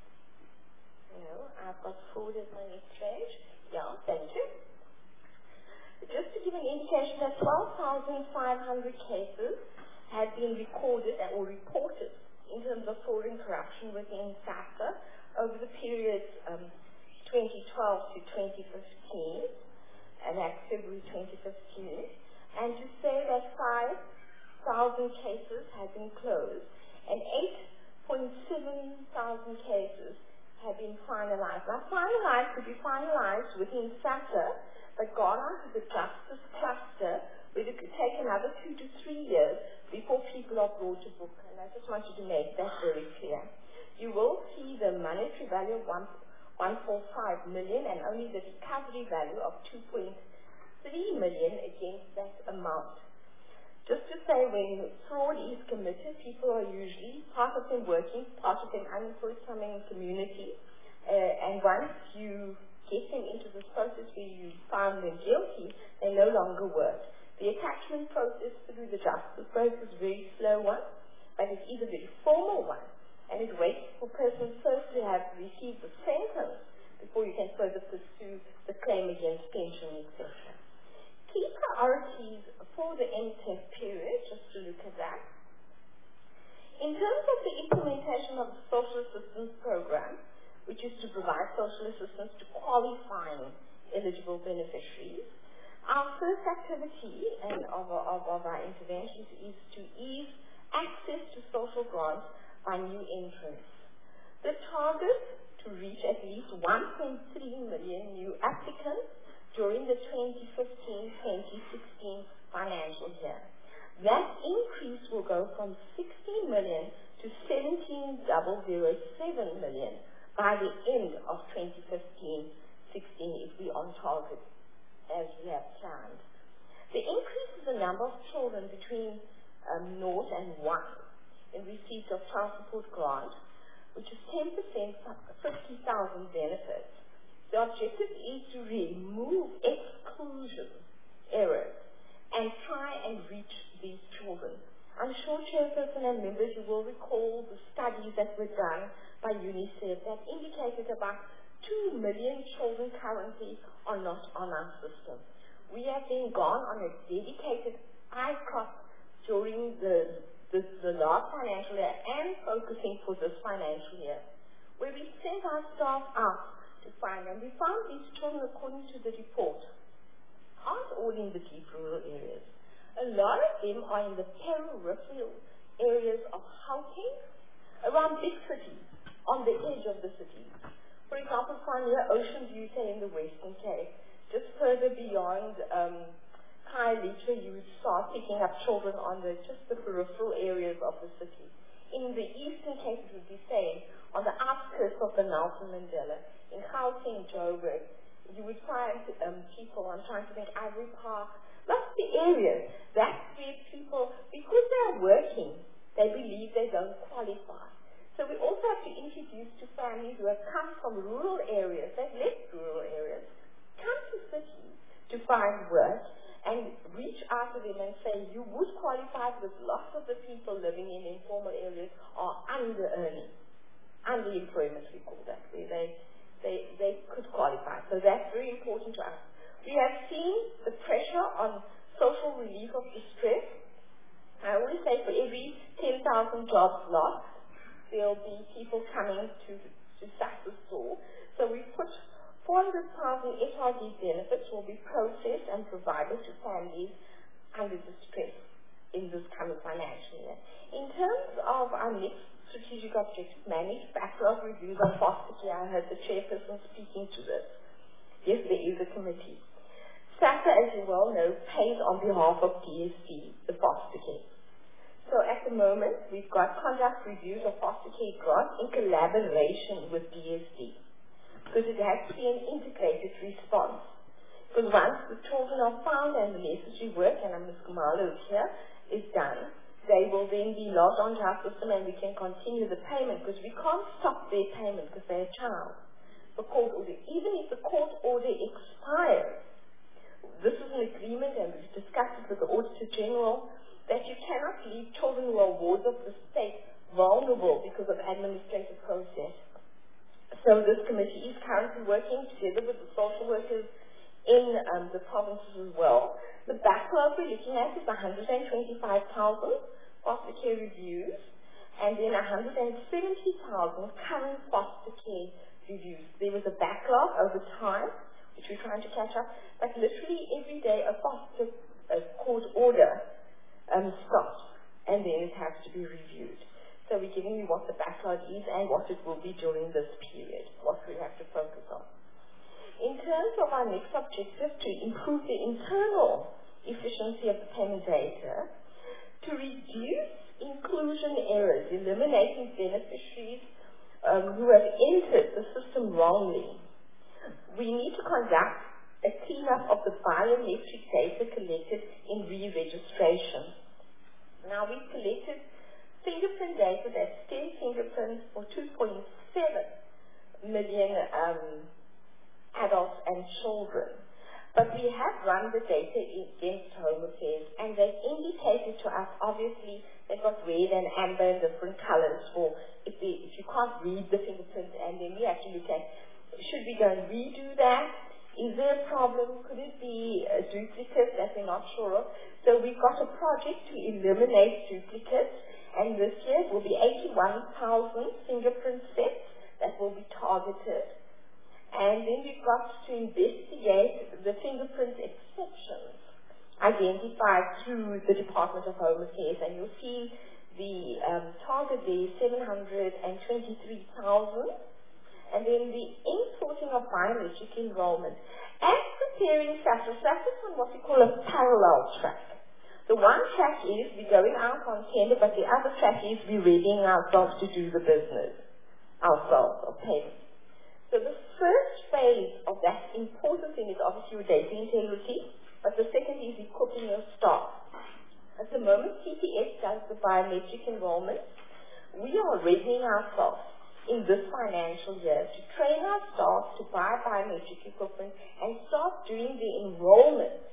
No, I've got fraud as my next page. Yeah, thank you. Just to give an indication that twelve thousand five hundred cases have been recorded or reported in terms of fraud and corruption within SACSA over the period um, twenty twelve to twenty fifteen, and that's February twenty fifteen, and to say that five thousand cases have been closed and eight point seven thousand cases have been finalized. Now, finalized could be finalized within SACSA, but gone on to the justice cluster, where it could take another two to three years before people are brought to book. And I just wanted to make that very clear. You will see the monetary value of one point four five million and only the recovery value of two point three million against that amount. Just to say, when fraud is committed, people are usually, part of them working, part of them unforthcoming community, uh, and once you get them into this process where you find them guilty, they no longer work. The attachment process through the justice process is a very slow one, but it is a very formal one, and it waits for persons first to have received the sentence before you can further pursue the claim against pension, et cetera. Key priorities for the M T E F period, just to look at that. In terms of the implementation of the social assistance program, which is to provide social assistance to qualifying eligible beneficiaries, our first activity and of, of, of our interventions is to ease access to social grants by new entrants. The target to reach at least one point three million new applicants during the twenty fifteen to twenty sixteen financial year. That increase will go from sixteen million to seventeen thousand seven million by the end of twenty fifteen sixteen if we are on target as we have planned. The increase in the number of children between um, naught and one in receipt of child support grant, which is ten percent, fifty thousand benefits. The objective is to remove exclusion errors and try and reach these children. I'm sure Chairperson and members, you will recall the studies that were done by UNICEF that indicated about two million children currently are not on our system. We have been gone on a dedicated I C O P during the, the, the last financial year and focusing for this financial year where we sent our staff out to find them. We found these children, according to the report, aren't all in the deep rural areas. A lot of them are in the peripheral areas of Gauteng, around big cities, on the edge of the cities. For example, found near Ocean View, say in the Western Cape, just further beyond um, Khayelitsha, you would start picking up children on the just the peripheral areas of the city. In the Eastern Cape, it would be same, on the outskirts of the Nelson Mandela. In Gauteng, Joburg, you would find um, people, I'm trying to think, Ivory Park, lots of the areas. That's where people, because they're working, they believe they don't qualify. So we also have to introduce to families who have come from rural areas, they've left rural areas, come to cities to find work and reach out to them and say, you would qualify because lots of the people living in informal areas are under-earning. Underemployment, we call that, where they, they, they could qualify. So that's very important to us. We have seen the pressure on social relief of distress. I always say for every ten thousand jobs lost, there will be people coming to, to SASSA's door. So we put four hundred thousand H R D benefits will be processed and provided to families under distress in this coming financial year. In terms of our next strategic objective, manage backlog reviews on foster care. I heard the chairperson speaking to this. Yes, there is a committee. SASSA, as you well know, pays on behalf of D S D, the foster care. So at the moment, we've got conduct reviews of foster care grants in collaboration with D S D. Because it has to be an integrated response. Because once the children are found and the necessary work, and Miz Kumalo is here, is done, they will then be logged onto our system and we can continue the payment because we can't stop their payment because they're a child. The court order, even if the court order expires, this is an agreement and we've discussed it with the Auditor General that you cannot leave children who are wards of the state vulnerable because of administrative process. So this committee is currently working together with the social workers in um, the provinces as well. The backlog we're looking at is one hundred twenty-five thousand foster care reviews and then one hundred seventy thousand current foster care reviews. There was a backlog over time, which we're trying to catch up, but literally every day a foster a court order um, stops and then it has to be reviewed. So we're giving you what the backlog is and what it will be during this period, what we have to focus on. In terms of our next objective, to improve the internal efficiency of the payment data, to reduce inclusion errors, eliminating beneficiaries um, who have entered the system wrongly, we need to conduct a cleanup of the biometric data collected in re-registration. Now we've collected fingerprint data, that's ten fingerprints for two point seven million um, adults and children. But we have run the data against Home Affairs and they've indicated to us, obviously, they've got red and amber and different colors for if, they, if you can't read the fingerprint, and then we have to look at, should we go and redo that? Is there a problem? Could it be a duplicate that we're not sure of? So we've got a project to eliminate duplicates, and this year it will be eighty-one thousand fingerprint sets that will be targeted. And then we've got to investigate the fingerprint exceptions identified through the Department of Home Affairs. And you'll see the um, target there is seven hundred twenty-three thousand. And then the insourcing of biometric enrollment. As preparing SASSA, SASSA is on what we call a parallel track. The one track is we're going out on tender, but the other track is we're readying ourselves to do the business ourselves of payment. So the first phase of that important thing is obviously your data integrity, but the second is equipping your staff. At the moment, C P S does the biometric enrollment. We are readying ourselves in this financial year to train our staff to buy biometric equipment and start doing the enrollment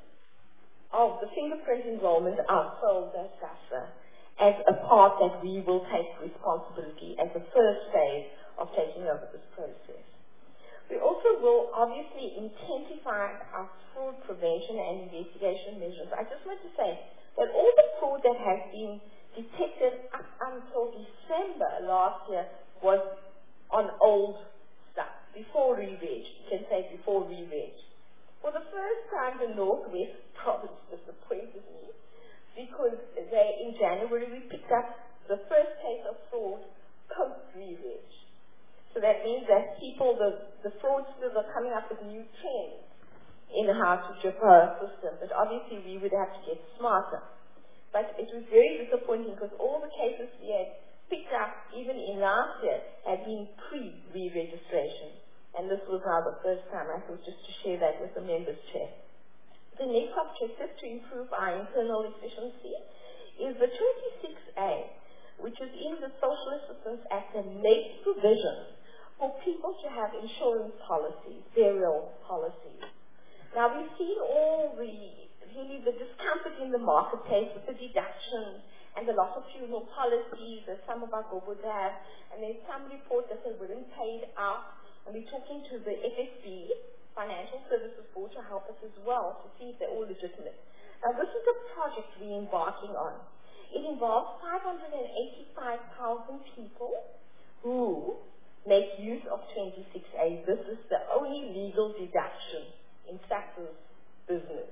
of the fingerprint enrollment ourselves as SASSA as a part that we will take responsibility as the first phase of taking over this process. We also will obviously intensify our fraud prevention and investigation measures. I just want to say that all the fraud that has been detected up until December last year was on old stuff, before re-reg. You can say before re-reg. For the first time, the Northwest province disappointed me because they, in January, we picked up the first case of fraud post-re-reg. So that means that people, the, the fraudsters are coming up with new trends in how to trip our system. But obviously we would have to get smarter. But it was very disappointing because all the cases we had picked up, even in last year, had been pre-re-registration. And this was now the first time. I thought just to share that with the members' chair. The next objective to improve our internal efficiency is the twenty-six A, which is in the Social Assistance Act and makes provision for people to have insurance policies, burial policies. Now we've seen all the, really the discomfort in the marketplace with the deductions and the loss of funeral policies that some of our gobos have, and there's some reports that they weren't paid out, and we're talking to the F S B, Financial Services Board, to help us as well to see if they're all legitimate. Now this is a project we're embarking on. It involves five hundred eighty-five thousand people who make use of twenty-six A. This is the only legal deduction in SASSA's business.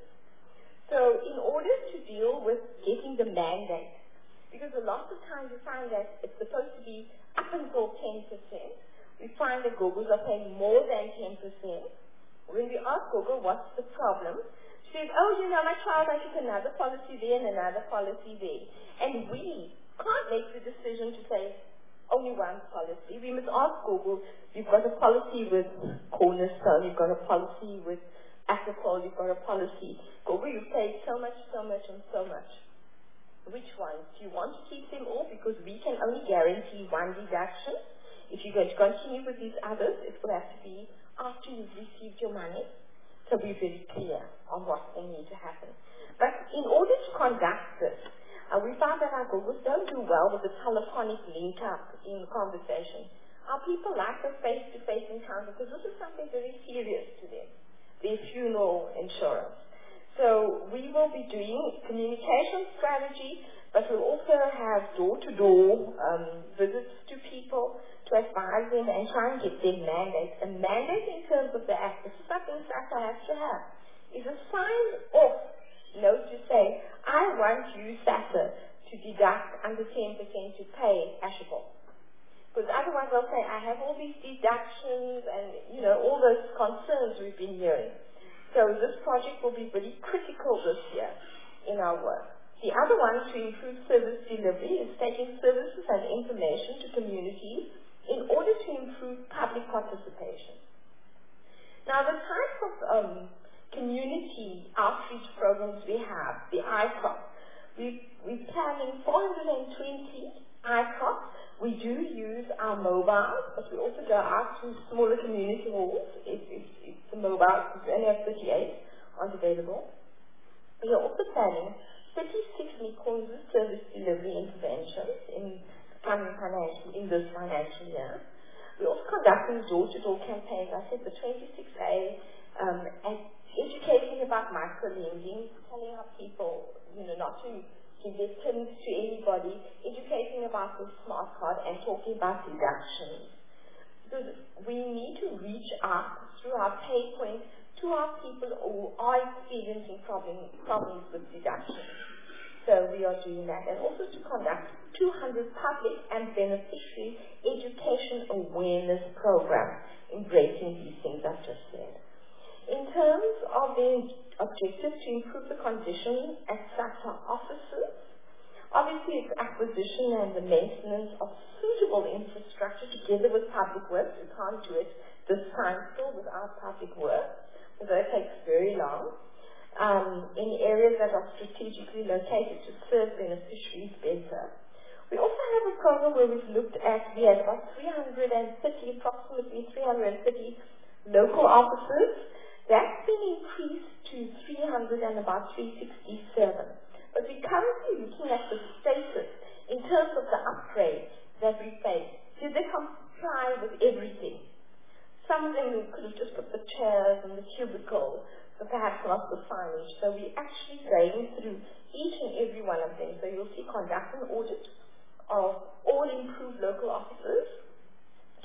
So in order to deal with getting the mandate, because a lot of times you find that it's supposed to be up until ten percent, we find that Gogos are paying more than ten percent. When we ask Gogo, what's the problem? She says, oh, you know, my child, I took another policy there and another policy there. And we can't make the decision to say only one policy. We must ask Gogo, you've got a policy with Cornerstone, you've got a policy with Aquapol, you've got a policy. Gogo, you paid so much, so much, and so much. Which ones? Do you want to keep them all? Because we can only guarantee one deduction. If you're going to continue with these others, it will have to be after you've received your money. So be very clear on what will need to happen. But in order to conduct this, uh, we found that our Gogos don't do well with the telephonic link up in conversation. Our people like the face-to-face encounter because this is something very serious to them, their funeral insurance. So we will be doing communication strategy, but we'll also have door-to-door um, visits to people to advise them and try and get their mandate. A mandate in terms of the act, this is something SASSA has to have, is a sign-off note to say, I want you, SASSA, to deduct under ten percent to pay Ashable. Because otherwise they'll say, I have all these deductions and, you know, all those concerns we've been hearing. So this project will be very critical this year in our work. The other one to improve service delivery is taking services and information to communities in order to improve public participation. Now the type of um, community outreach programs we have, the I C O P, we've, we're planning four hundred twenty I C O Ps. We do use our mobiles, but we also go out to smaller community halls if, if, if the mobiles, because we only have thirty-eight, aren't available. We are also planning thirty-six Mikonza service delivery interventions in, financial, in this financial year. We're also conducting door-to-door campaigns. I said the twenty-six A, um, and educating about micro-lending, telling our people, you know, not to give their pins to anybody, educating about the smart card and talking about deductions. Because we need to reach out through our pay point to our people who are experiencing problem, problems with deductions. So we are doing that. And also to conduct two hundred public and beneficiary education awareness programs, embracing these things I've just said. In terms of the objective to improve the conditions at SASSA offices, obviously it's acquisition and the maintenance of suitable infrastructure together with public works. We can't do it this time still without public works, because that takes very long. Um, in areas that are strategically located to serve beneficiaries better. We also have a program where we've looked at, we had about three hundred thirty, approximately three hundred thirty local offices. That's been increased to three hundred and about three sixty-seven. But we're currently looking at the status in terms of the upgrades that we face. Did they comply with everything? Some of them we could have just put the chairs and the cubicles, but perhaps not the signage. So we're actually going through each and every one of them. So you'll see conduct an audit of all improved local offices,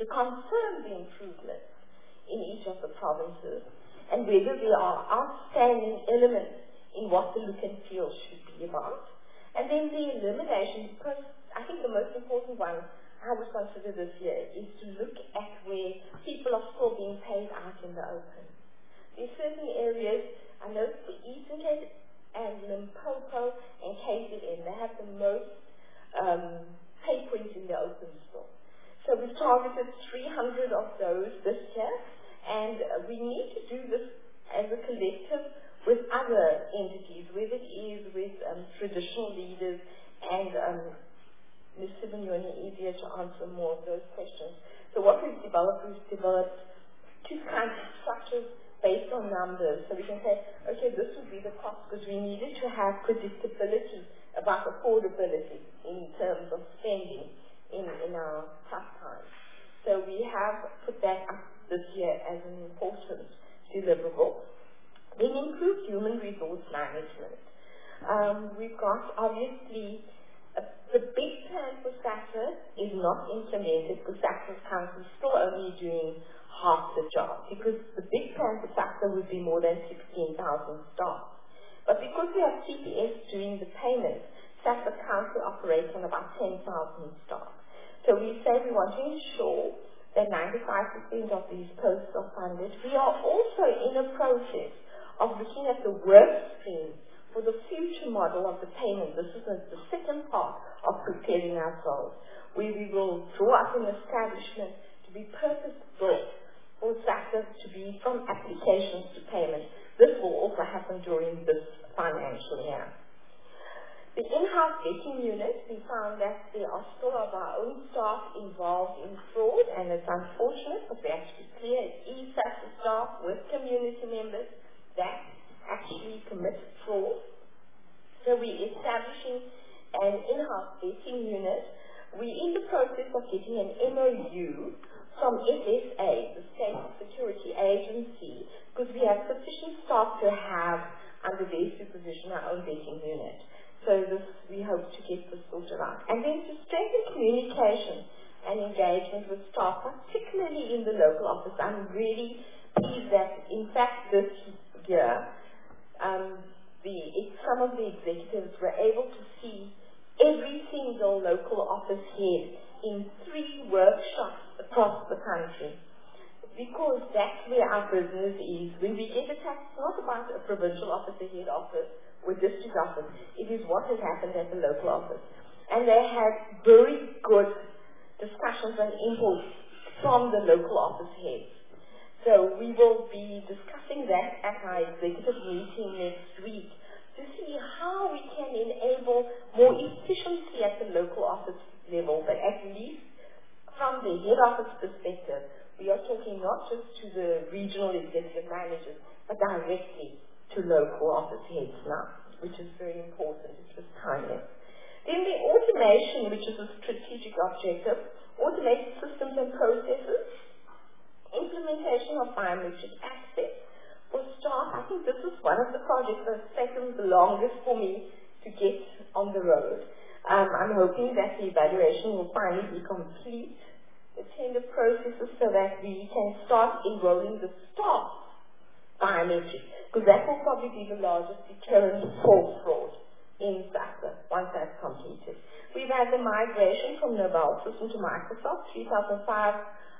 to confirm the improvements in each of the provinces and whether there are outstanding elements in what the look and feel should be about. And then the elimination, because I think the most important one I would consider this year is to look at where people are still being paid out in the open. There are certain areas, I know for Eastern Cape and Limpopo and K Z N, they have the most um, pay points in the open still. So we've targeted three hundred of those this year, and uh, we need to do this as a collective with other entities, whether it is with um, traditional leaders, and um, Miz Sibunyoni is easier to answer more of those questions. So what we've developed, we've developed two kinds of structures based on numbers. So we can say, okay, this would be the cost, because we needed to have predictability about affordability in terms of spending in, in our tough times. So we have put that up this year as an important deliverable. Then improved human resource management. Um, we've got, obviously, uh, the big plan for SAFA is not implemented because SAFA is currently still only doing half the job, because the big plan for SAFA would be more than sixteen thousand staff. But because we have T P S doing the payments, SAFA currently operates on about ten thousand staff. So we say we want to ensure that ninety-five percent of these posts are funded. We are also in a process of looking at the work stream for the future model of the payment. This is the second part of preparing ourselves, where we will draw up an establishment to be purpose-built for SAFA to be from applications to payment. This will also happen during this financial year. The in-house vetting unit, we found that there are still of our own staff involved in fraud, and it's unfortunate, but we have to be clear, it is SAFA staff with community members that actually commit fraud. So we're establishing an in-house vetting unit. We're in the process of getting an M O U from S S A, the State Security Agency, because we have sufficient staff to have under their supervision our own vetting unit. So this, we hope to get this sorted out. And then to strengthen communication and engagement with staff, particularly in the local office. I'm really pleased that, in fact, this year, um, the, it, some of the executives were able to see every single local office head in three workshops across the country. Because that's where our business is. When we get attacked, it's not about a provincial officer, head office, or district office. It is what has happened at the local office. And they had very good discussions and input from the local office heads. So we will be discussing that at our executive meeting next week to see how we can enable more efficiency at the local office level, but at least from the head office perspective, we are talking not just to the regional executive managers, but directly to local office heads now, which is very important. It's just timely. Then the automation, which is a strategic objective, automated systems and processes, implementation of biometric access for staff. I think this is one of the projects that's taken the longest for me to get on the road. Um, I'm hoping that the evaluation will finally be complete, the tender processes, so that we can start enrolling the staff biometrics, because that will probably be the largest deterrent for fraud in SAFA once that's completed. We've had the migration from Nobel System to Microsoft. three thousand five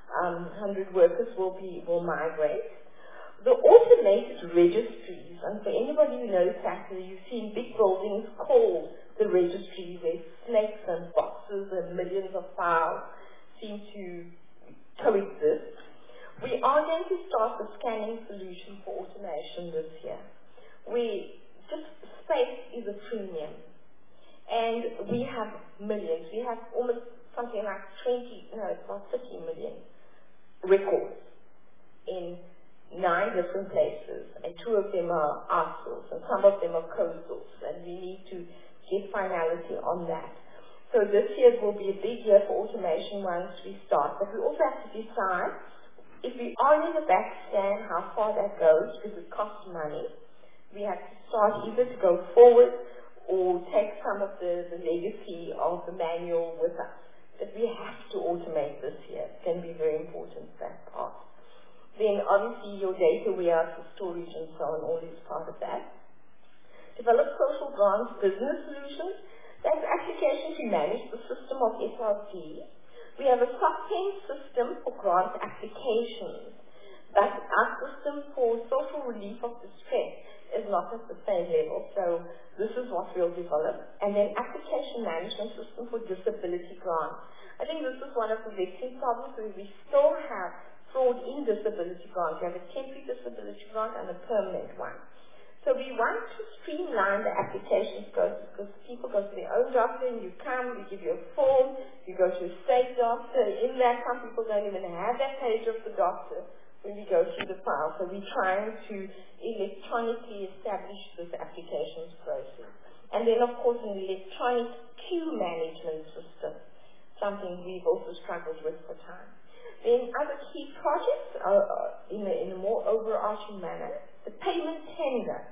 hundred workers will be will migrate. The automated registries, and for anybody who knows SAFA, you've seen big buildings called the registry where snakes and boxes and millions of files seem to coexist. We are going to start the scanning solution for automation this year. We just space is a premium, and we have millions. We have almost something like twenty, no, it's about thirty million records in nine different places, and two of them are outsourced, and some of them are co-sourced, and we need to get finality on that. So this year will be a big year for automation once we start, but we also have to decide if we are in the back scan, how far that goes, because it costs money. We have to start either to go forward or take some of the, the legacy of the manual with us. that we have to automate this year. It's going to be very important, that part. Then obviously your data warehouse for storage and so on, all is part of that. Develop social grants business solutions. That's application to manage the system of S R D. We have a SOCTEN system for grant applications, but our system for social relief of distress is not at the same level, so this is what we'll develop. And then application management system for disability grants. I think this is one of the vexing problems where we still have fraud in disability grants. We have a temporary disability grant and a permanent one. So we want to streamline the application process because people go to their own doctor and you come, we give you a form, you go to a state doctor. In that, some people don't even have that page of the doctor when we go through the file. So we're trying to electronically establish this applications process. And then, of course, an electronic queue management system, something we've also struggled with for time. Then other key projects are, uh, in, a, in a more overarching manner, the payment tender.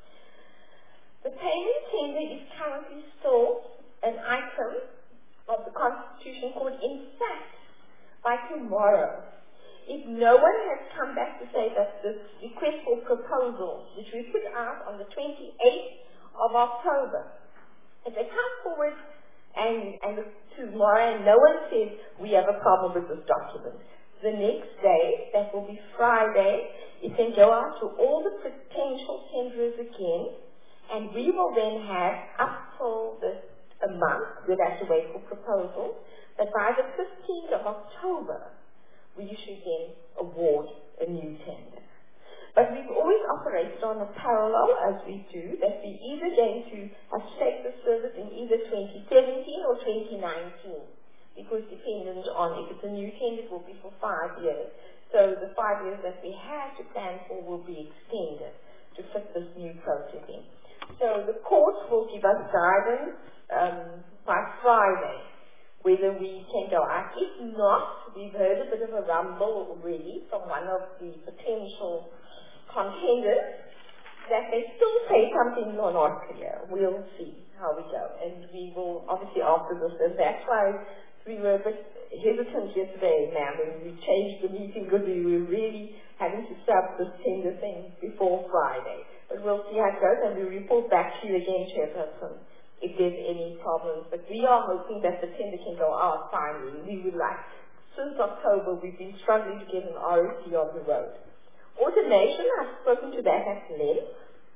The payment tender is currently still an item of the Constitution called in fact by tomorrow. If no one has come back to say that this request for proposal, which we put out on the twenty-eighth of October, if they come forward and, and tomorrow and no one says we have a problem with this document, the next day, that will be Friday, it can go out to all the potential tenderers again, and we will then have up till the, a month, we'll have to wait for proposals, but by the fifteenth of October, we should then award a new tender. But we've always operated on a parallel, as we do, that we're either going to have to take the service in either twenty seventeen or twenty nineteen. Because dependent on if it's a new tender, it will be for five years. So the five years that we had to plan for will be extended to fit this new process in. So the court will give us guidance um, by Friday whether we can go out. If not, we've heard a bit of a rumble already from one of the potential contenders that they still say something or not clear. We'll see how we go. And we will obviously after this, and that's why we were a bit hesitant yesterday, ma'am, when we changed the meeting because we were really having to start this tender thing before Friday. But we'll see how it goes and we'll report back to you again, Chairperson, if there's any problems. But we are hoping that the tender can go out finally. We would like, since October, we've been struggling to get an R S T on the road. Automation, I've spoken to that at length.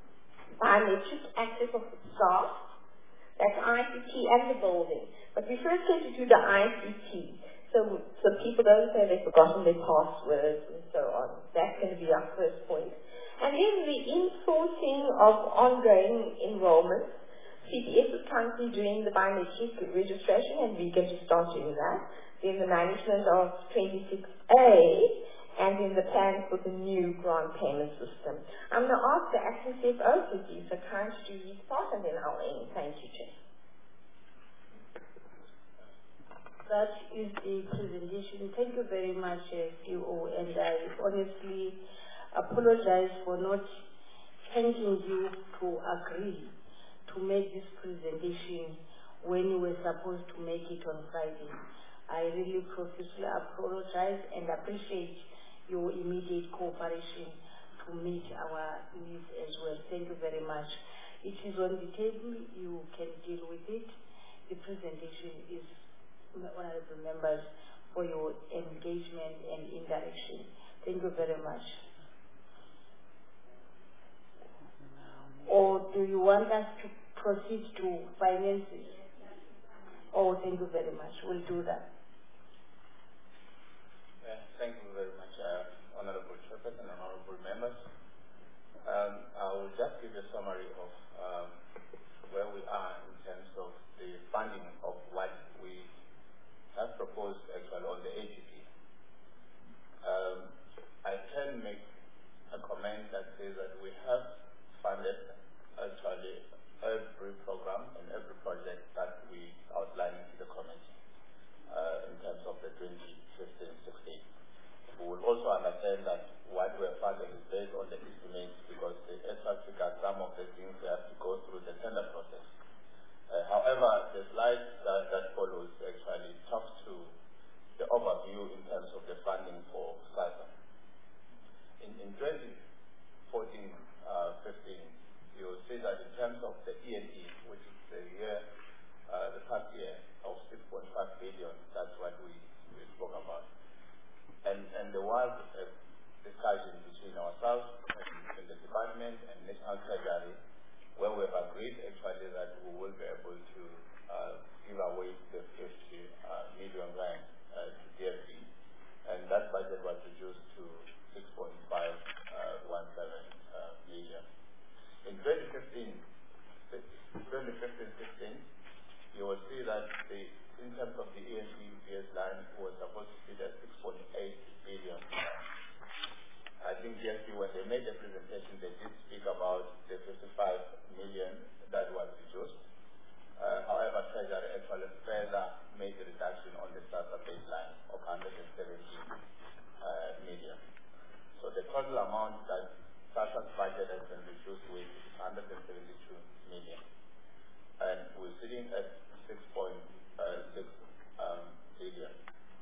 Biometric access of the staff. That's I C T and the building. But we first had to do the I C T. So, so people don't say they've forgotten their passwords and so on. That's going to be our first point. And then the insourcing of ongoing enrollment. C P S is currently doing the biometric registration and we're going to start doing that. Then the management of twenty-six A and then the plans for the new grant payment system. I'm going to ask the acting C F O to give the current to his part and then I'll end. Thank you, Chair. That is the presentation. Thank you very much, uh, C O, and I honestly apologize for not thanking you to agree to make this presentation when you were supposed to make it on Friday. I really profusely apologize and appreciate your immediate cooperation to meet our needs as well. Thank you very much. It is on the table. You can deal with it. The presentation is, honorable members, for your engagement and interaction. Thank you very much. Or do you want us to proceed to finances? Oh, thank you very much. We'll do that. Uh, thank you very much, uh, Honorable Chairperson and Honorable members. Um, I will just give a summary of um, where we are in terms of the funding of what we have proposed actually on the A P P. Um, I can make a comment that says that we have funded actually every program and every project that we outlined to the committee uh, in terms of the twenty fifteen sixteen. We will also understand that what we are funding is based on the estimates because the S R figure, some of the things we have to go through the tender process. Uh, however, the slide that, that follows actually talks to presentation, they did speak about the fifty-five million that was reduced. Uh, however, Treasury actually further made a reduction on the SASSA baseline of one hundred seventy uh, million. So the total amount that SASSA's budget has been reduced with is one hundred seventy-two million. And we're sitting at six point six um, billion.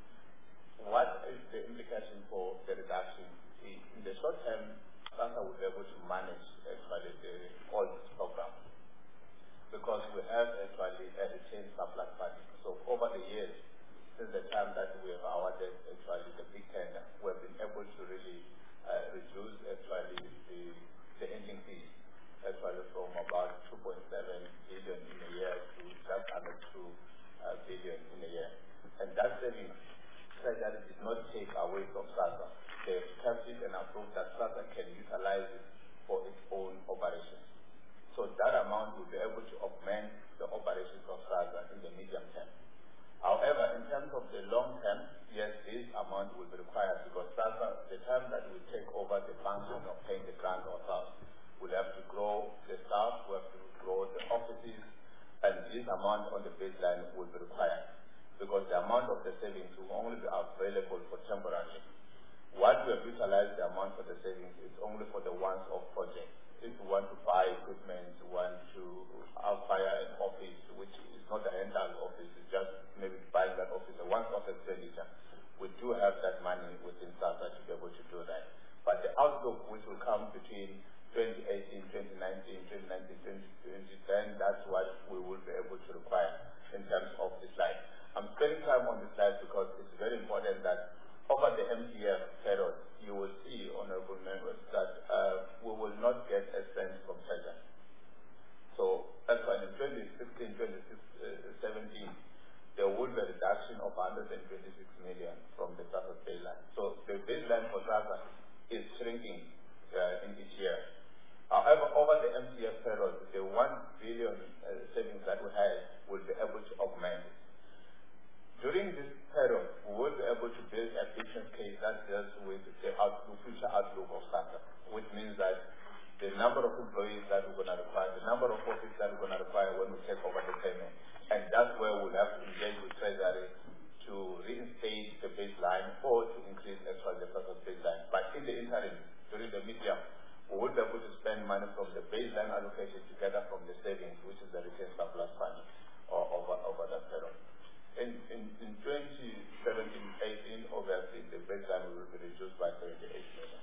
What is the implication for the reduction? In the short term, SASSA will be able to manage actually the old program because we have actually a retained surplus funding. So over the years, since the time that we have awarded actually the big tender, we have been able to really uh, reduce actually the, the ending fees actually from about two point seven billion in a year to just under two uh, billion in a year. And that savings, Treasury did not take away from SASSA. They kept it and approved that SASSA can utilize it for its own operations. So that amount will be able to augment the operations of SASSA in the medium term. However, in terms of the long term, yes, this amount will be required because SASSA, the time that we take over the function of paying the grant ourselves, we'll have to grow the staff, we'll have to grow the offices, and this amount on the baseline will be required because the amount of the savings will only be available for temporarily. What we have utilized the amount for the savings is only for the once-off project. If we want to buy equipment, we want to acquire an office, which is not a rental office, it's just maybe buying that office, a once-off expenditure. We do have that money within SASSA to be able to do that. But the outlook which will come between twenty eighteen, twenty nineteen, twenty nineteen, twenty twenty, then that's what we will be able to require in terms of the slide. I'm spending time on the slide because it's very important that over the M T F period, you will see, honorable members, that uh, we will not get a cent from Treasury. So that's why in twenty sixteen, twenty seventeen, there will be a reduction of one hundred twenty-six million from the SASSA baseline. So the baseline for SASSA is shrinking uh, in each year. However, over the M T F period, the one billion uh, savings that we had will be able to augment it. During this period, we will be able to build a business case that deals with the outlook, future outlook of SASSA, which means that the number of employees that we're going to require, the number of offices that we're going to require when we take over the payment. And that's where we'll have to engage with Treasury to reinstate the baseline or to increase actually the SASSA baseline. But in the interim, during the medium, we will be able to spend money from the baseline allocation together from the savings, which is the retained surplus funding over, over that period. In, in, in twenty seventeen eighteen, obviously, the baseline will be reduced by seventy-eight million.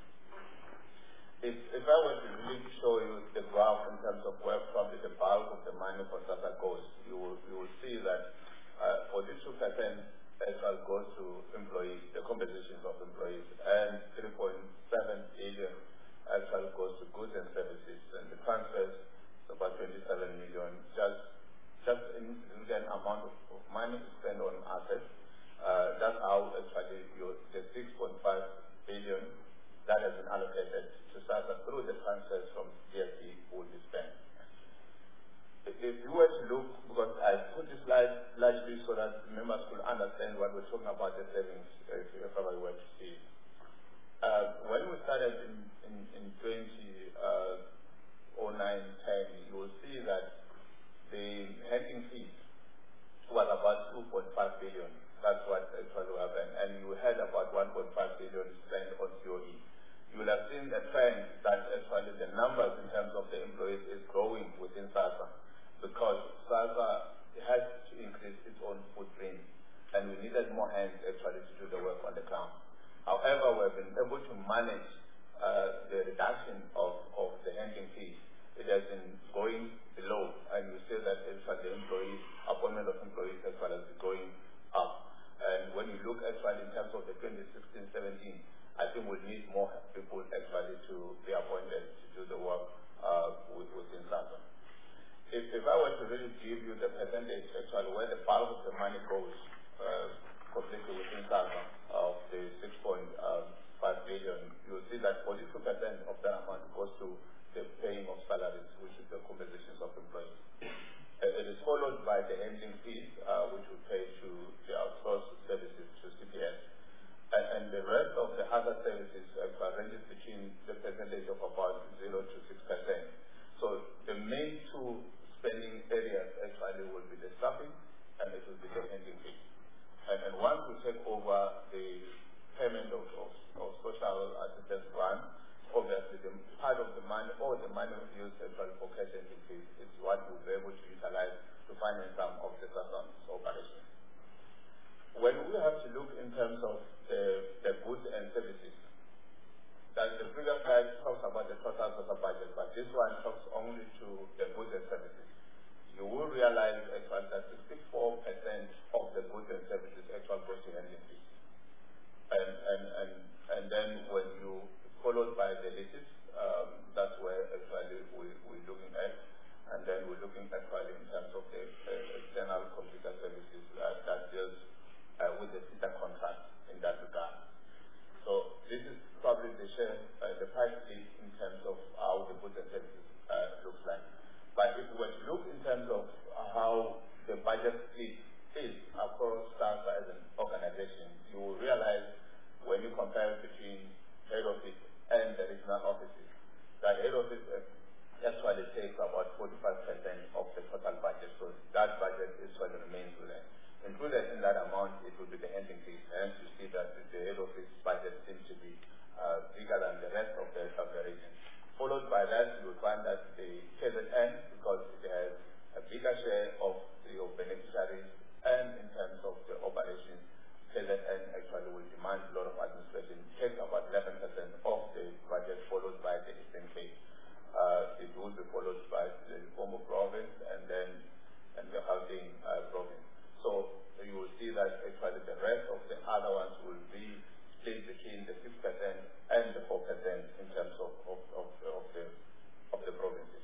If, if I were to really show you the graph in terms of where probably the bulk of the money for SASSA goes, you will, you will see that uh, forty-two percent actually goes to employees, the compositions of employees, and three point seven billion actually goes to goods and services, and the transfers about twenty-seven million, just just an insignificant amount of, of money to spend on assets. Uh, that's how actually your, the six point five billion that has been allocated to SASSA through the transfers from D S P will be spent. If, if you were to look, because I put this slide largely so that members could understand what we're talking about the savings, if, if I were to see. Uh, when we started in, in, in twenty oh nine ten, you will see that the handling fees was about two point five billion. That's what actually happened. And you had about one point five billion spent on C O E. You will have seen the trend that actually the numbers in terms of the employees is growing within SASSA because SASSA has to increase its own footprint and we needed more hands actually to do the work on the ground. However, we have been able to manage uh, the reduction of, of the handling fees. It has been going below, and you see that actually the employees, appointment of employees as well as going up. And when you look actually in terms of the twenty sixteen seventeen, I think we need more people actually to be appointed to do the work uh, within SASSA. If, if I were to really give you the percentage actually where the bulk of the money goes uh, completely within SASSA of the six point five billion, you'll see that forty-two percent of that amount goes to the paying of salaries, which is the compensations of employees. Uh, it is followed by the handling fees, uh, which we pay to the outsourced services to C P S. And, and the rest of the other services uh, ranges between the percentage of about zero to six percent. So the main two spending areas actually will be the staffing and it will be the handling fee. And, and once we take over the payment of, of, of social assistance grant, obviously the part of the money or the money used actually for cash handling fees is what we'll be able to utilize to finance some of the SASA's operations. When we have to look in terms of the, the goods and services, that the previous slide talks about the total SASA budget, but this one talks only to the goods and services. You will realize actually that sixty-four percent of the goods and services actually goes to handling fees. And, and, and, and then when you, followed by the leases, um, that's where actually we, we're looking at. And then we're looking actually in terms of the uh, external computer services uh, that deals uh, with the SITA contract in that regard. So this is probably the share, uh, the price list in terms of how the goods and services uh, looks like. But if we were to look in terms of how the budget split is across SASA as an organization, you will realize when you compare between head office and the regional offices, that head office actually takes about forty-five percent of the total budget. So that budget is what remains with it. Included in that amount, it will be the handling fees. And you see that the head office budget seems to be uh, bigger than the rest of the, of the region. Followed by that, you will find that the K Z N, because it has a bigger share of your beneficiaries and in terms of the operations, K Z N actually will demand a lot of administration. It takes about eleven percent of the budget, followed by the Eastern Cape. Uh, it will be followed by the former province and then and the housing uh, province. So you will see that actually the rest of the other ones will be split between the six percent and the four percent in terms of, of, of, of, the, of the provinces.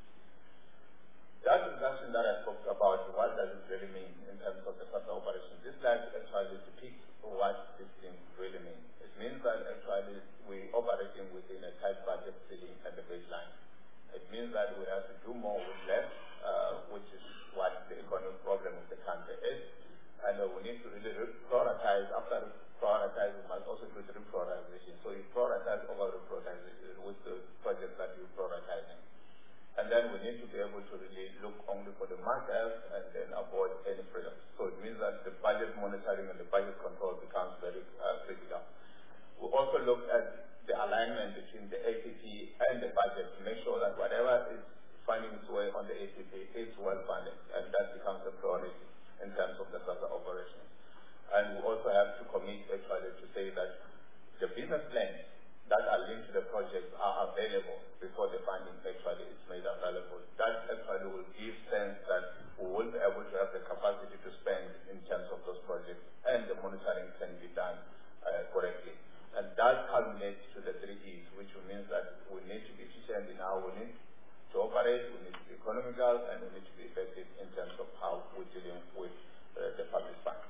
That introduction that I talked about, what does it really mean in terms of the SASA operation? This slide actually depicts what this thing really means. It means that actually we're operating within a tight budget ceiling at the baseline. It means that we have to do more with less, uh, which is what the economic problem of the country is. And uh, we need to really prioritize. After prioritize, we must also do the prioritization. So you prioritize over the prioritization with the projects that you're prioritizing. And then we need to be able to really look only for the markers and then avoid any freedom. So it means that the budget monitoring and the budget control becomes very uh, critical. We also look at the alignment between the A P P and the budget to make sure that whatever is finding its way on the A P P is well funded, and that becomes a priority in terms of the SASA operations. And we also have to commit actually to say that the business plans that are linked to the projects are available before the funding actually is made available. That actually will give sense that we will be able to have the capacity to spend in terms of those projects, and the monitoring can be done uh, correctly. And that culminates to the three E's, which means that we need to be efficient in how we need to operate, we need to be economical, and we need to be effective in terms of how we're dealing with uh, the public funds.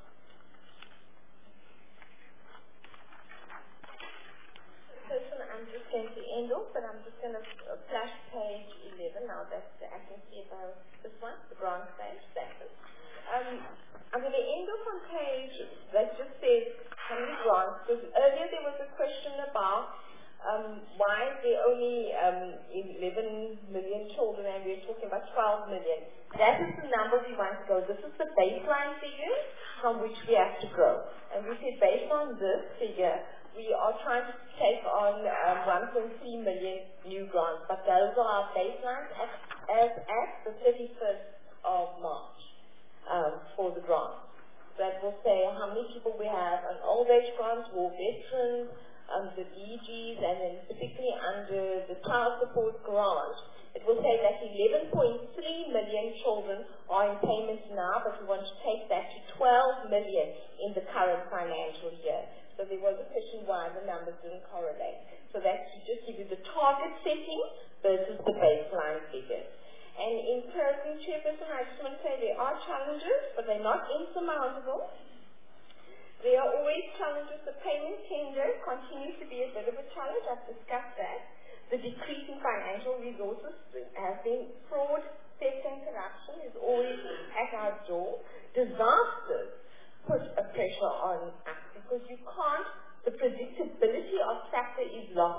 So, so I'm just going to end off, but I'm just going to flash page eleven now. That's the acting C F O, this one, the grant page, that's it. Um, I'm going to end off on page that just says how many grants, because earlier there was a question about um, why there are only um, eleven million children and we're talking about twelve million. That is the number we want to go. This is the baseline figure from which we have to grow. And we said based on this figure, we are trying to take on um, one point three million new grants, but those are our baselines as, as at the thirty-first of March um, for the grants. That will say how many people we have on old age grants, war veterans, um, the D Gs, and then particularly under the child support grant. It will say that eleven point three million children are in payments now, but we want to take that to twelve million in the current financial year. So there was a question why the numbers didn't correlate. So that's to just give you the target setting versus the baseline figures. And in closing, Chairperson, I just want to say there are challenges, but they're not insurmountable. There are always challenges. The payment tender continues to be a bit of a challenge. I've discussed that. The decrease in financial resources has been fraud, theft, and corruption is always at our door. Disasters put a pressure on us because you can't, the predictability of SASA is lost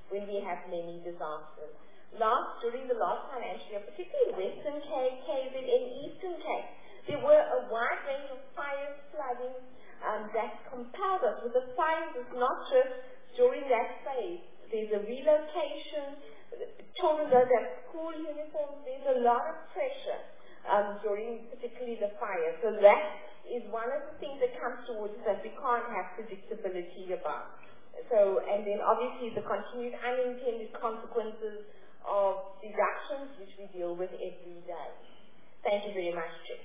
when we have many disasters. Last, during the last financial year, particularly Western Cape, K Z N, Eastern Cape, there were a wide range of fires, flooding, um, that compelled us. With the fires, it's not just during that phase. There's a relocation, children don't have school uniforms, there's a lot of pressure um, during particularly the fire. So that is one of the things that comes towards us that we can't have predictability about. So, and then obviously the continued unintended consequences of deductions, which we deal with every day. Thank you very much, Chair.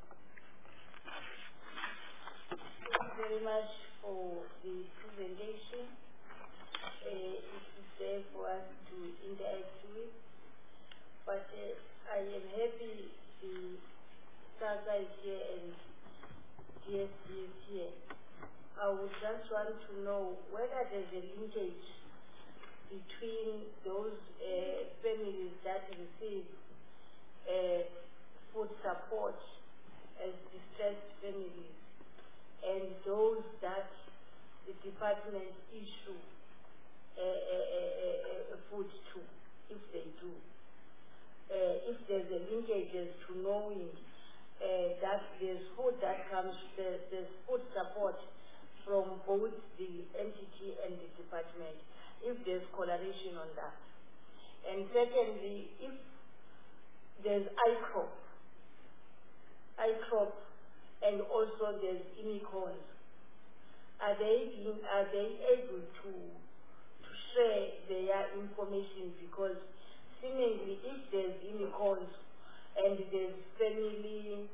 Thank you very much for the presentation. Uh, it is there for us to interact with. But uh, I am happy the SASA is here and D S D is here. I would just want to know whether there's a linkage between those uh, families that receive uh, food support as distressed families and those that the department issue uh, uh, uh, uh, food to, if they do. Uh, if there's a linkage as to knowing uh, that there's food that comes, there's, there's food support from both the entity and the department, if there's correlation on that. And secondly, if there's I CROP, I CROP, and also there's IMICONS, are they being, are they able to to share their information? Because seemingly, if there's IMICONS and there's family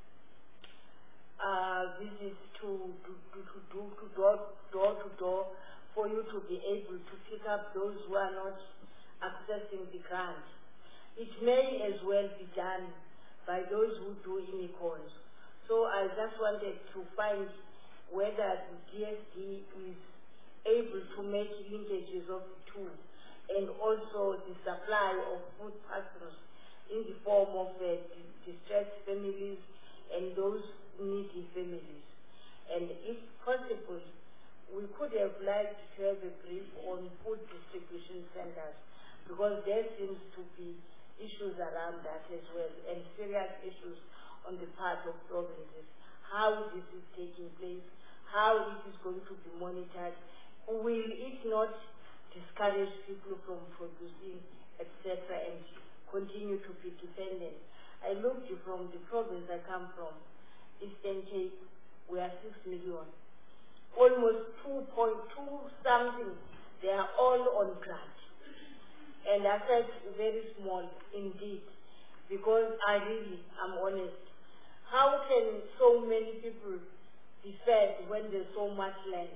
uh, visits to to to to, to, to door, door to door, for you to be able to pick up those who are not accessing the grant. It may as well be done by those who do IMICONS. So I just wanted to find whether the D S D is able to make linkages of the two, and also the supply of food parcels in the form of uh, distressed families and those needy families. And if possible, we could have liked to have a brief on food distribution centers, because there seems to be issues around that as well, and serious issues on the part of provinces. How this is taking place, how it is going to be monitored, will it not discourage people from producing, et cetera, and continue to be dependent? I looked from the province I come from, Eastern Cape, we are six million. Almost two point two something, they are all on grant. And I felt very small indeed, because I really am honest. How can so many people be fed when there's so much land?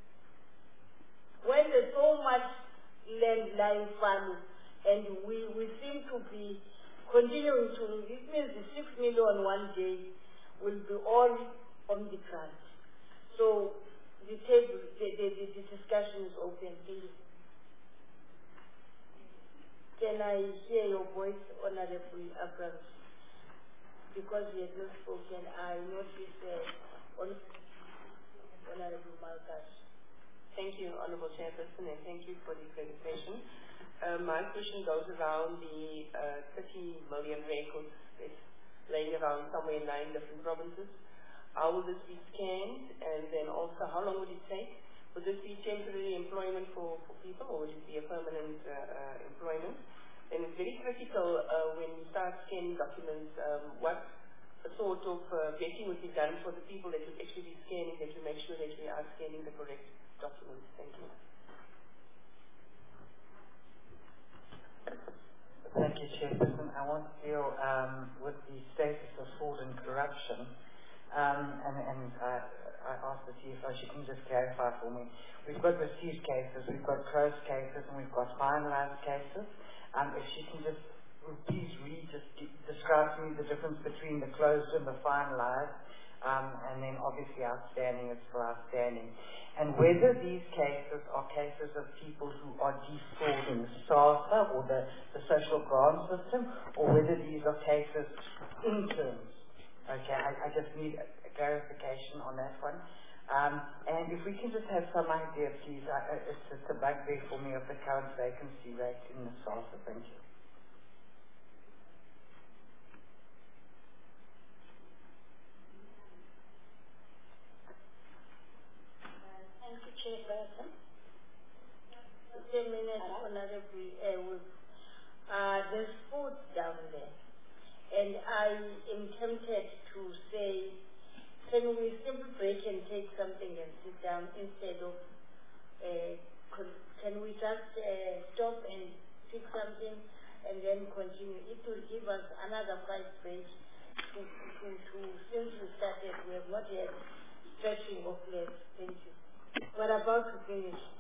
When there's so much land lying fallow, and we, we seem to be continuing to, it means the six million one day will be all on the grant. So the table, the, the, the, the discussion is open. Please. Can I hear your voice, Honorable Abrams? Because we have not spoken, I noticed uh, on Honorable Malkash. Thank you, Honorable Chairperson, and thank you for the presentation. Uh, my question goes around the uh, thirty million records that's laying around somewhere in nine different provinces. How will this be scanned, and then also how long would it take? Would this be temporary employment for, for people, or would it be a permanent uh, uh, employment? And it's very critical uh, when you start scanning documents, um, what sort of uh, vetting would be done for the people that would actually be scanning, that you make sure that we are scanning the correct documents. Thank you. Thank you, Chairperson. I want to deal um, with the status of fraud and corruption. Um, and and uh, I asked the C F O, she can just clarify for me. We've got received cases, we've got closed cases, and we've got finalized cases. Um, if she can just please read, just describe to me the difference between the closed and the finalized, um, and then obviously outstanding is for outstanding. And whether these cases are cases of people who are defrauding SASSA or the, the social grant system, or whether these are cases interns. Okay, I, I just need a clarification on that one. Um, and if we can just have some idea, please, I, I- it's just a bugbear for me of the current vacancy rate in the SARSA. Thank you. Thank you, Chairperson. Ten minutes, Honorable Airwood. Uh, there's food down there. And I am tempted to say, can we simply break and take something and sit down instead of, uh, con- can we just uh, stop and pick something and then continue? It will give us another five breaks to, to, to, since we started, we have not yet stretching of legs. Thank you. We're about to finish.